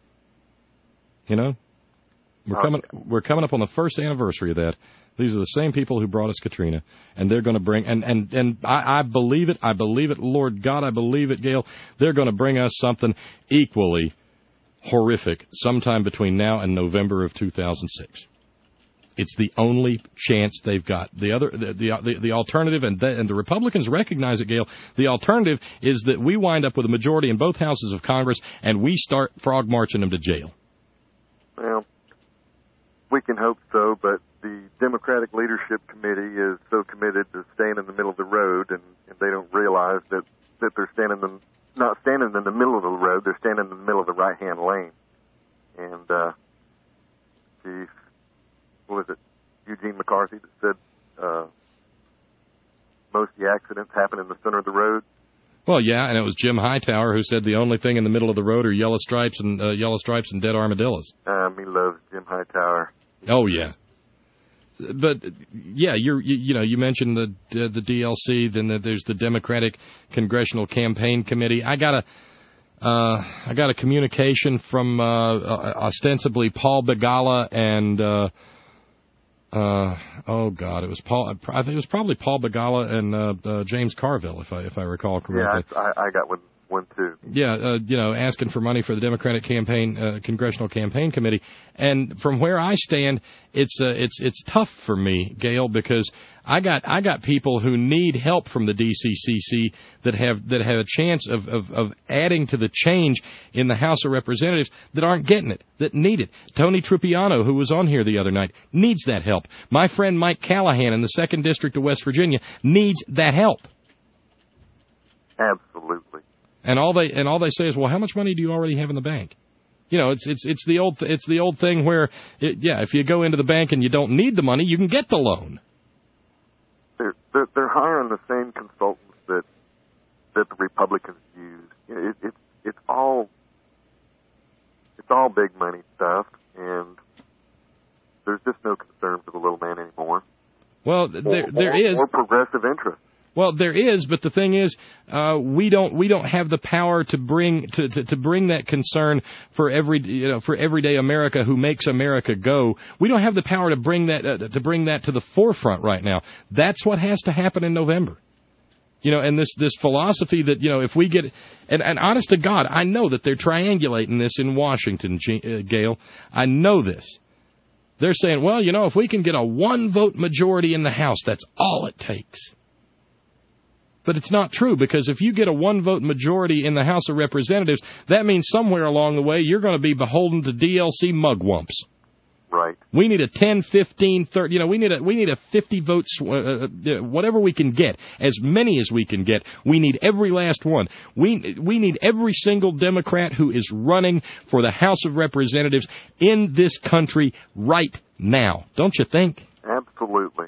Speaker 6: You know, we're
Speaker 17: oh,
Speaker 6: coming
Speaker 17: yeah.
Speaker 6: we're coming up on the first anniversary of that. These are the same people who brought us Katrina, and they're going to bring and and and I, I believe it. I believe it. Lord God, I believe it, Gail. They're going to bring us something equally horrific sometime between now and November of two thousand six. It's the only chance they've got. The other, the the, the alternative, and the, and the Republicans recognize it, Gail. The alternative is that we wind up with a majority in both houses of Congress, and we start frog marching them to jail.
Speaker 17: Well, we can hope so, but the Democratic Leadership Committee is so committed to staying in the middle of the road, and, and they don't realize that, that they're standing in, not standing in the middle of the road, they're standing in the middle of the right-hand lane. And, uh, the, what was it, Eugene McCarthy that said uh, most of the accidents happen in the center of the road?
Speaker 6: Well, yeah, and it was Jim Hightower who said the only thing in the middle of the road are yellow stripes and uh, yellow stripes and dead armadillos.
Speaker 17: Um, he loves Jim Hightower.
Speaker 6: Oh yeah, but yeah, you're you, you know you mentioned the uh, the D L C, then the, there's the Democratic Congressional Campaign Committee. I got a uh, I got a communication from uh, ostensibly Paul Begala and. Uh, Uh, oh God, it was Paul. I think it was probably Paul Begala and uh, uh, James Carville, if I if I recall correctly.
Speaker 17: Yeah, I, I got one one too.
Speaker 6: Yeah, uh, you know, asking for money for the Democratic campaign, uh, Congressional Campaign Committee, and from where I stand, it's uh, it's it's tough for me, Gail, because I got I got people who need help from the D C C C that have that have a chance of, of, of adding to the change in the House of Representatives that aren't getting it, that need it. Tony Trupiano, who was on here the other night, needs that help. My friend Mike Callahan in the second District of West Virginia needs that help.
Speaker 17: Absolutely.
Speaker 6: And all they and all they say is, well, how much money do you already have in the bank? You know, it's it's it's the old it's the old thing where, it, yeah, if you go into the bank and you don't need the money, you can get the loan.
Speaker 17: They're they're, they're hiring the same consultants that that the Republicans use. You know, it, it's it's all it's all big money stuff, and there's just no concern for the little man anymore.
Speaker 6: Well, there
Speaker 17: or,
Speaker 6: there
Speaker 17: or,
Speaker 6: is
Speaker 17: or progressive interest.
Speaker 6: Well, there is, but the thing is, uh, we don't we don't have the power to bring to, to, to bring that concern for every you know for everyday America who makes America go. We don't have the power to bring that uh, to bring that to the forefront right now. That's what has to happen in November. You know, and this this philosophy that, you know, if we get and, and honest to God, I know that they're triangulating this in Washington, uh, Gail. I know this. They're saying, well, you know, if we can get a one vote majority in the House, that's all it takes. But it's not true, because if you get a one-vote majority in the House of Representatives, that means somewhere along the way you're going to be beholden to D L C mugwumps.
Speaker 17: Right.
Speaker 6: We need a ten, fifteen, thirty, you know, we need a we need a fifty votes, uh, uh, whatever we can get, as many as we can get. We need every last one. We we need every single Democrat who is running for the House of Representatives in this country right now. Don't you think?
Speaker 17: Absolutely.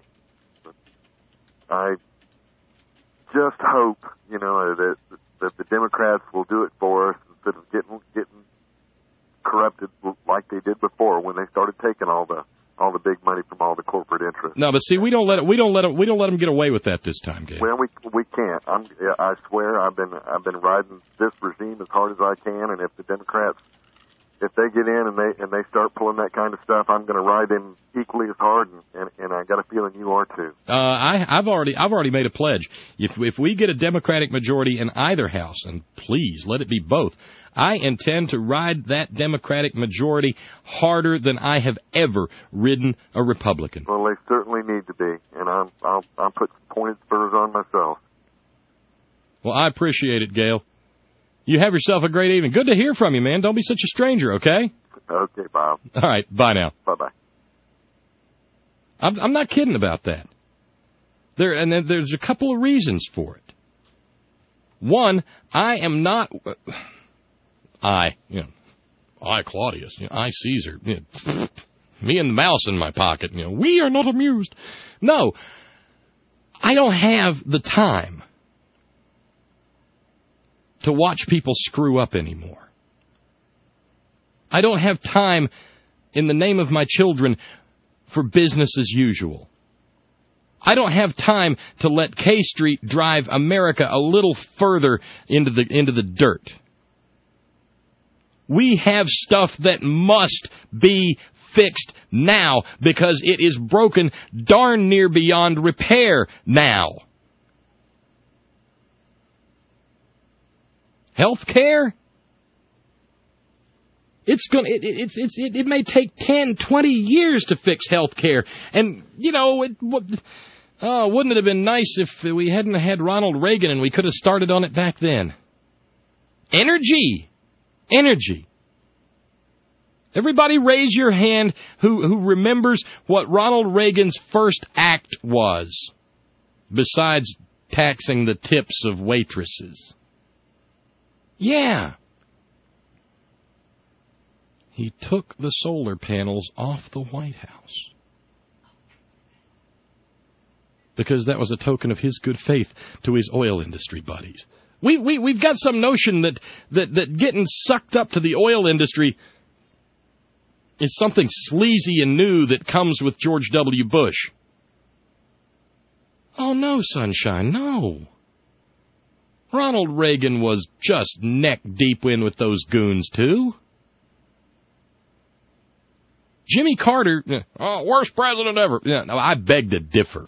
Speaker 17: I just hope, you know, that that the Democrats will do it for us instead of getting getting corrupted like they did before when they started taking all the all the big money from all the corporate interests.
Speaker 6: No, but see, we don't let it, we don't let it, we don't let them get away with that this time, Gabe.
Speaker 17: Well, we we can't. I'm, I swear, I've been I've been riding this regime as hard as I can, and if the Democrats, if they get in and they and they start pulling that kind of stuff, I'm going to ride in equally as hard, and, and, and I got a feeling you are too.
Speaker 6: Uh, I, I've already I've already made a pledge. If if we get a Democratic majority in either house, and please let it be both, I intend to ride that Democratic majority harder than I have ever ridden a Republican.
Speaker 17: Well, they certainly need to be, and I'm I'll, I'll put some pointed spurs on myself.
Speaker 6: Well, I appreciate it, Gail. You have yourself a great evening. Good to hear from you, man. Don't be such a stranger, okay?
Speaker 17: Okay, Bob.
Speaker 6: All right, bye now.
Speaker 17: Bye-bye.
Speaker 6: I'm, I'm not kidding about that. There, and there's a couple of reasons for it. One, I am not... I, you know, I, Claudius, you know, I, Caesar, you know, me and the mouse in my pocket, you know, we are not amused. No, I don't have the time to watch people screw up anymore. I don't have time, in the name of my children, for business as usual. I don't have time to let K Street drive America a little further into the into the dirt. We have stuff that must be fixed now because it is broken darn near beyond repair now. Health care? It's going. It, it, it's. It's. It, it may take ten, twenty years to fix health care, and you know. It, oh, wouldn't it have been nice if we hadn't had Ronald Reagan and we could have started on it back then? Energy. Energy. Everybody raise your hand who, who remembers what Ronald Reagan's first act was, besides taxing the tips of waitresses. Yeah. He took the solar panels off the White House. Because that was a token of his good faith to his oil industry buddies. We, we, we've got some notion that, that, that getting sucked up to the oil industry is something sleazy and new that comes with George W. Bush. Oh, no, sunshine, no. Ronald Reagan was just neck-deep in with those goons, too. Jimmy Carter, oh, worst president ever. Yeah, no, I beg to differ.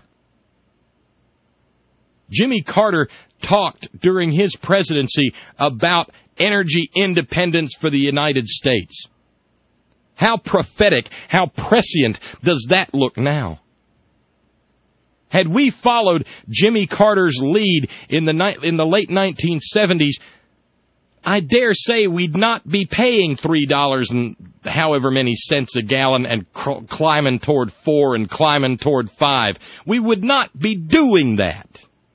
Speaker 6: Jimmy Carter talked during his presidency about energy independence for the United States. How prophetic, how prescient does that look now? Had we followed Jimmy Carter's lead in the ni- in the late nineteen seventies, I dare say we'd not be paying three dollars and however many cents a gallon and cr- climbing toward four and climbing toward five. We would not be doing that.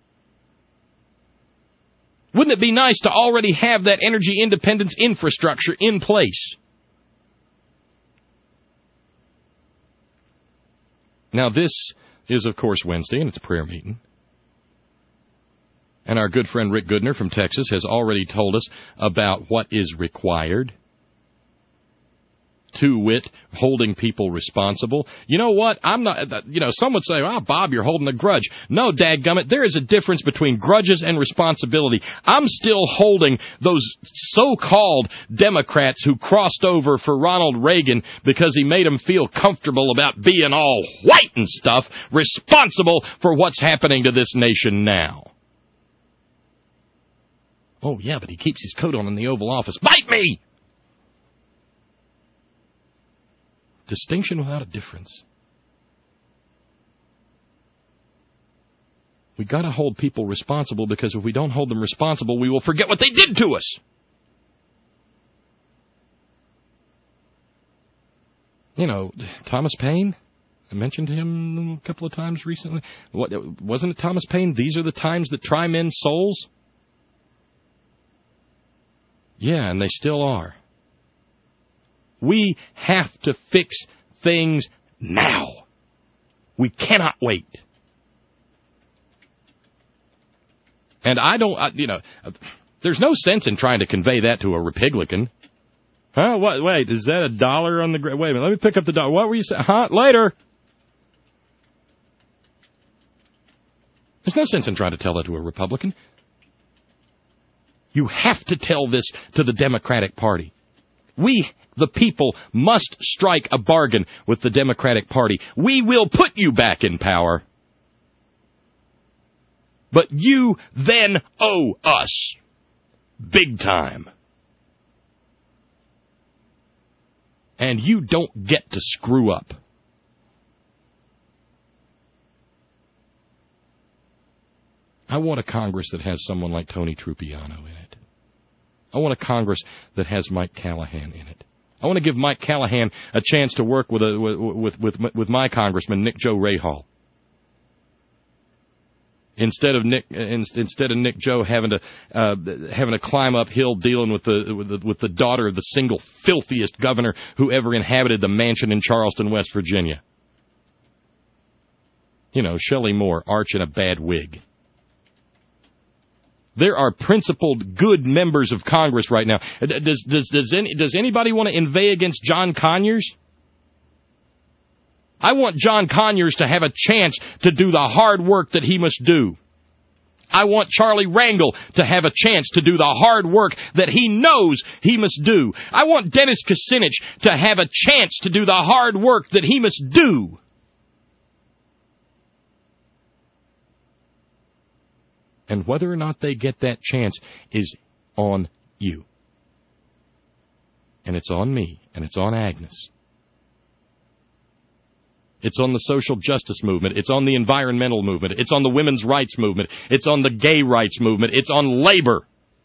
Speaker 6: Wouldn't it be nice to already have that energy independence infrastructure in place? Now, this is, of course, Wednesday, and it's a prayer meeting. And our good friend Rick Goodner from Texas has already told us about what is required. To wit, holding people responsible. You know what? I'm not, you know, some would say, oh, Bob, you're holding a grudge. No, dadgummit, there is a difference between grudges and responsibility. I'm still holding those so-called Democrats who crossed over for Ronald Reagan because he made them feel comfortable about being all white and stuff, responsible for what's happening to this nation now. Oh, yeah, but he keeps his coat on in the Oval Office. Bite me! Distinction without a difference. We got to hold people responsible because if we don't hold them responsible, we will forget what they did to us. You know, Thomas Paine, I mentioned him a couple of times recently. What, wasn't it Thomas Paine? These are the times that try men's souls? Yeah, and they still are. We have to fix things now. We cannot wait. And I don't, I, you know, there's no sense in trying to convey that to a Republican. Huh? What? Wait, is that a dollar on the... Gra- Wait a minute, let me pick up the dollar. What were you saying? Huh? Later. There's no sense in trying to tell that to a Republican. You have to tell this to the Democratic Party. We, the people, must strike a bargain with the Democratic Party. We will put you back in power. But you then owe us. Big time. And you don't get to screw up. I want a Congress that has someone like Tony Trupiano in it. I want a Congress that has Mike Callahan in it. I want to give Mike Callahan a chance to work with a, with, with, with, with my congressman, Nick Joe Rahal. Instead of Nick, instead of Nick Joe having to uh, having to climb uphill dealing with the, with the with the daughter of the single filthiest governor who ever inhabited the mansion in Charleston, West Virginia. You know, Shelley Moore, arch in a bad wig. There are principled, good members of Congress right now. Does does does, any, does anybody want to inveigh against John Conyers? I want John Conyers to have a chance to do the hard work that he must do. I want Charlie Rangel to have a chance to do the hard work that he knows he must do. I want Dennis Kucinich to have a chance to do the hard work that he must do. And whether or not they get that chance is on you. And it's on me. And it's on Agnes. It's on the social justice movement. It's on the environmental movement. It's on the women's rights movement. It's on the gay rights movement. It's on labor.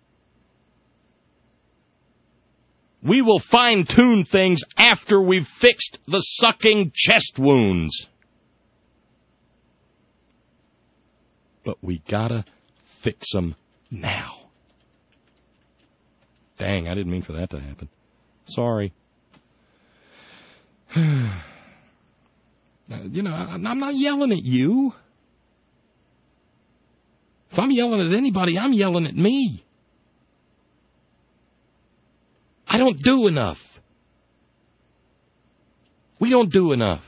Speaker 6: We will fine-tune things after we've fixed the sucking chest wounds. But we gotta fix them now. Dang, I didn't mean for that to happen. Sorry. You know, I'm not yelling at you. If I'm yelling at anybody, I'm yelling at me. I don't do enough. We don't do enough.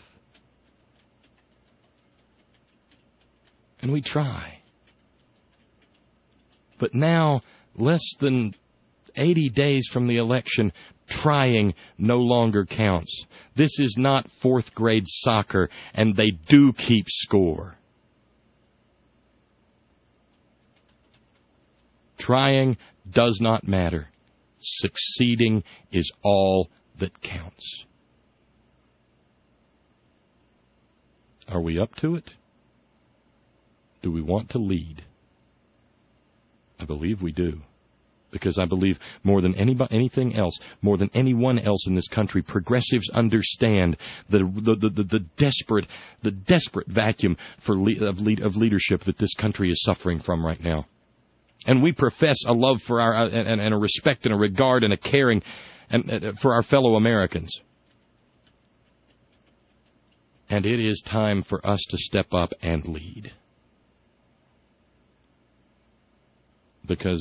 Speaker 6: And we try. But now, less than eighty days from the election, trying no longer counts. This is not fourth grade soccer, and they do keep score. Trying does not matter. Succeeding is all that counts. Are we up to it? Do we want to lead? I believe we do. Because I believe more than anybody, anything else, more than anyone else in this country, progressives understand the the, the, the, the desperate the desperate vacuum for le- of, lead, of leadership that this country is suffering from right now. And we profess a love for our uh, and, and a respect and a regard and a caring and uh, for our fellow Americans. And it is time for us to step up and lead. Because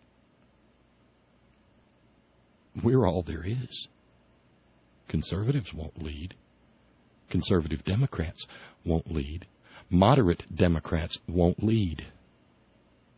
Speaker 6: we're all there is. Conservatives won't lead. Conservative Democrats won't lead. Moderate Democrats won't lead.